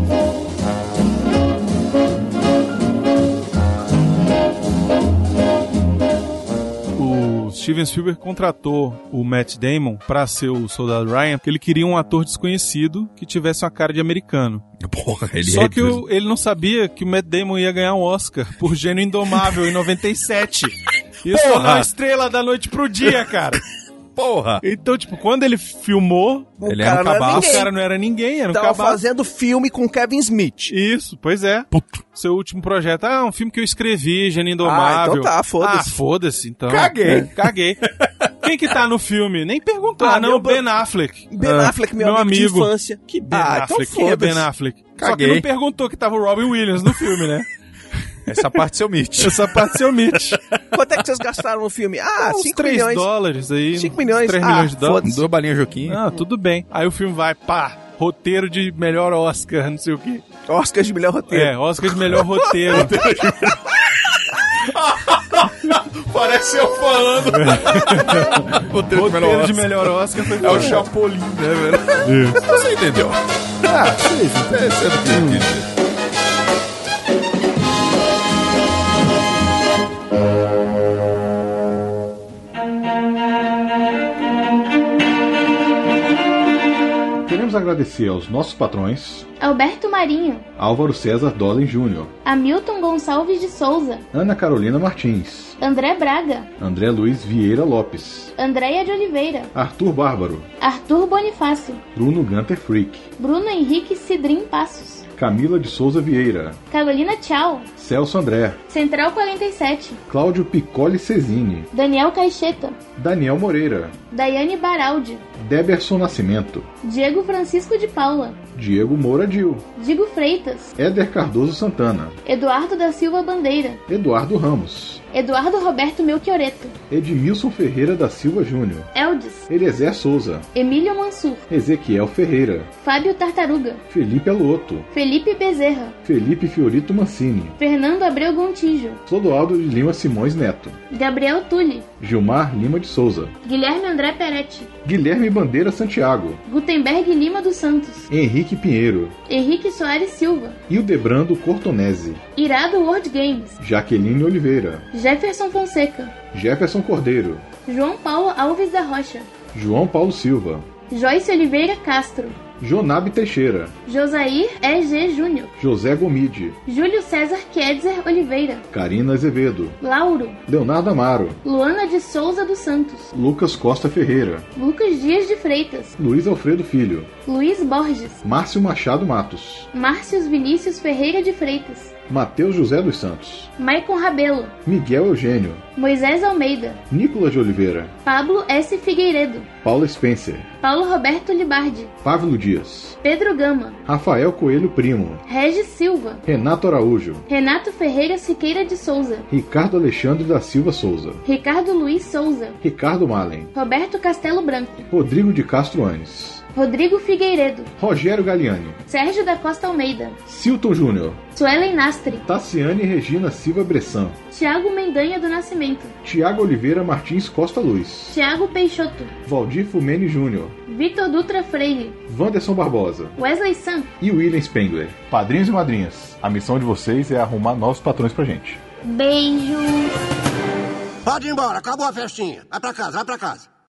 Steven Spielberg contratou o Matt Damon pra ser o Soldado Ryan, porque ele queria um ator desconhecido que tivesse uma cara de americano. Porra, Só que ele não sabia que o Matt Damon ia ganhar um Oscar por Gênio Indomável em 97. Isso foi uma estrela da noite pro dia, cara. Porra! Então, tipo, quando ele filmou, ele era um cabaço. O cara não era ninguém, era um Tava cabaço. fazendo filme com Kevin Smith. Isso, pois é. Puto. Seu último projeto. Ah, um filme que eu escrevi, Gênio Indomável. Então tá, foda-se. Ah, foda-se, então. Caguei. Quem que tá no filme? Nem perguntou. Ben Affleck. Ben Affleck, meu amigo de infância. Que Ben Affleck? Então Quem é Ben Affleck? Caguei. Só que não perguntou que tava o Robin Williams no filme, né? Essa parte seu Mitch. Quanto é que vocês gastaram no filme? Ah, uns 5 $3 milhões. aí. 5 milhões. 3 milhões de dólares. 2 balinhas Joquinha. Ah, tudo bem. Aí o filme vai, pá, roteiro de melhor Oscar, não sei o quê. Oscar de melhor roteiro. Oscar de melhor roteiro. Parece eu falando. Roteiro de melhor Oscar foi o Chapolin, né, velho? Você entendeu? Você não quis dizer. Queremos agradecer aos nossos patrões: Alberto Marinho, Álvaro César Dolen Jr., Hamilton Gonçalves de Souza, Ana Carolina Martins, André Braga, André Luiz Vieira Lopes, Andréia de Oliveira, Arthur Bárbaro, Arthur Bonifácio, Bruno Gunter Freak, Bruno Henrique Cidrim Passos, Camila de Souza Vieira, Carolina Tchau, Celso André, Central 47, Cláudio Piccoli Cesini, Daniel Caixeta, Daniel Moreira, Daiane Baraldi, Deberson Nascimento, Diego Francisco de Paula, Diego Moura Dil, Digo Freitas, Éder Cardoso Santana, Eduardo da Silva Bandeira, Eduardo Ramos, Eduardo Roberto Melchioreto, Edmilson Ferreira da Silva Júnior, Eldes, Eliezer Souza, Emílio Mansur, Ezequiel Ferreira, Fábio Tartaruga, Felipe Aluoto, Felipe Bezerra, Felipe Fiorito Mancini, Fernando Abreu Gontijo, Clodoaldo de Lima Simões Neto, Gabriel Tulli, Gilmar Lima de Souza, Guilherme André Peretti, Guilherme Bandeira Santiago, Gutenberg Lima dos Santos, Henrique Pinheiro, Henrique Soares Silva, Hildebrando Cortonese, Irado World Games, Jaqueline Oliveira, Jefferson Fonseca, Jefferson Cordeiro, João Paulo Alves da Rocha, João Paulo Silva, Joyce Oliveira Castro, Jonabe Teixeira, Josair E.G. Júnior, José Gomide, Júlio César Kiedzer Oliveira, Karina Azevedo, Lauro, Leonardo Amaro, Luana de Souza dos Santos, Lucas Costa Ferreira, Lucas Dias de Freitas, Luiz Alfredo Filho, Luiz Borges, Márcio Machado Matos, Márcios Vinícius Ferreira de Freitas, Mateus José dos Santos, Maicon Rabelo, Miguel Eugênio, Moisés Almeida, Nicolas de Oliveira, Pablo S. Figueiredo, Paula Spencer, Paulo Roberto Libardi, Pávilo Dias, Pedro Gama, Rafael Coelho Primo, Regis Silva, Renato Araújo, Renato Ferreira Siqueira de Souza, Ricardo Alexandre da Silva Souza, Ricardo Luiz Souza, Ricardo Malen, Roberto Castelo Branco, Rodrigo de Castro Anes, Rodrigo Figueiredo, Rogério Galiani, Sérgio da Costa Almeida, Silton Júnior, Suelen Nastre, Tassiane Regina Silva Bressan, Tiago Mendanha do Nascimento, Tiago Oliveira Martins Costa Luz, Tiago Peixoto, Valdir Fumene Júnior, Vitor Dutra Freire, Wanderson Barbosa, Wesley Sam e William Spengler. Padrinhos e madrinhas, a missão de vocês é arrumar novos patrões pra gente. Beijo. Pode ir embora, acabou a festinha. Vai pra casa, vai pra casa.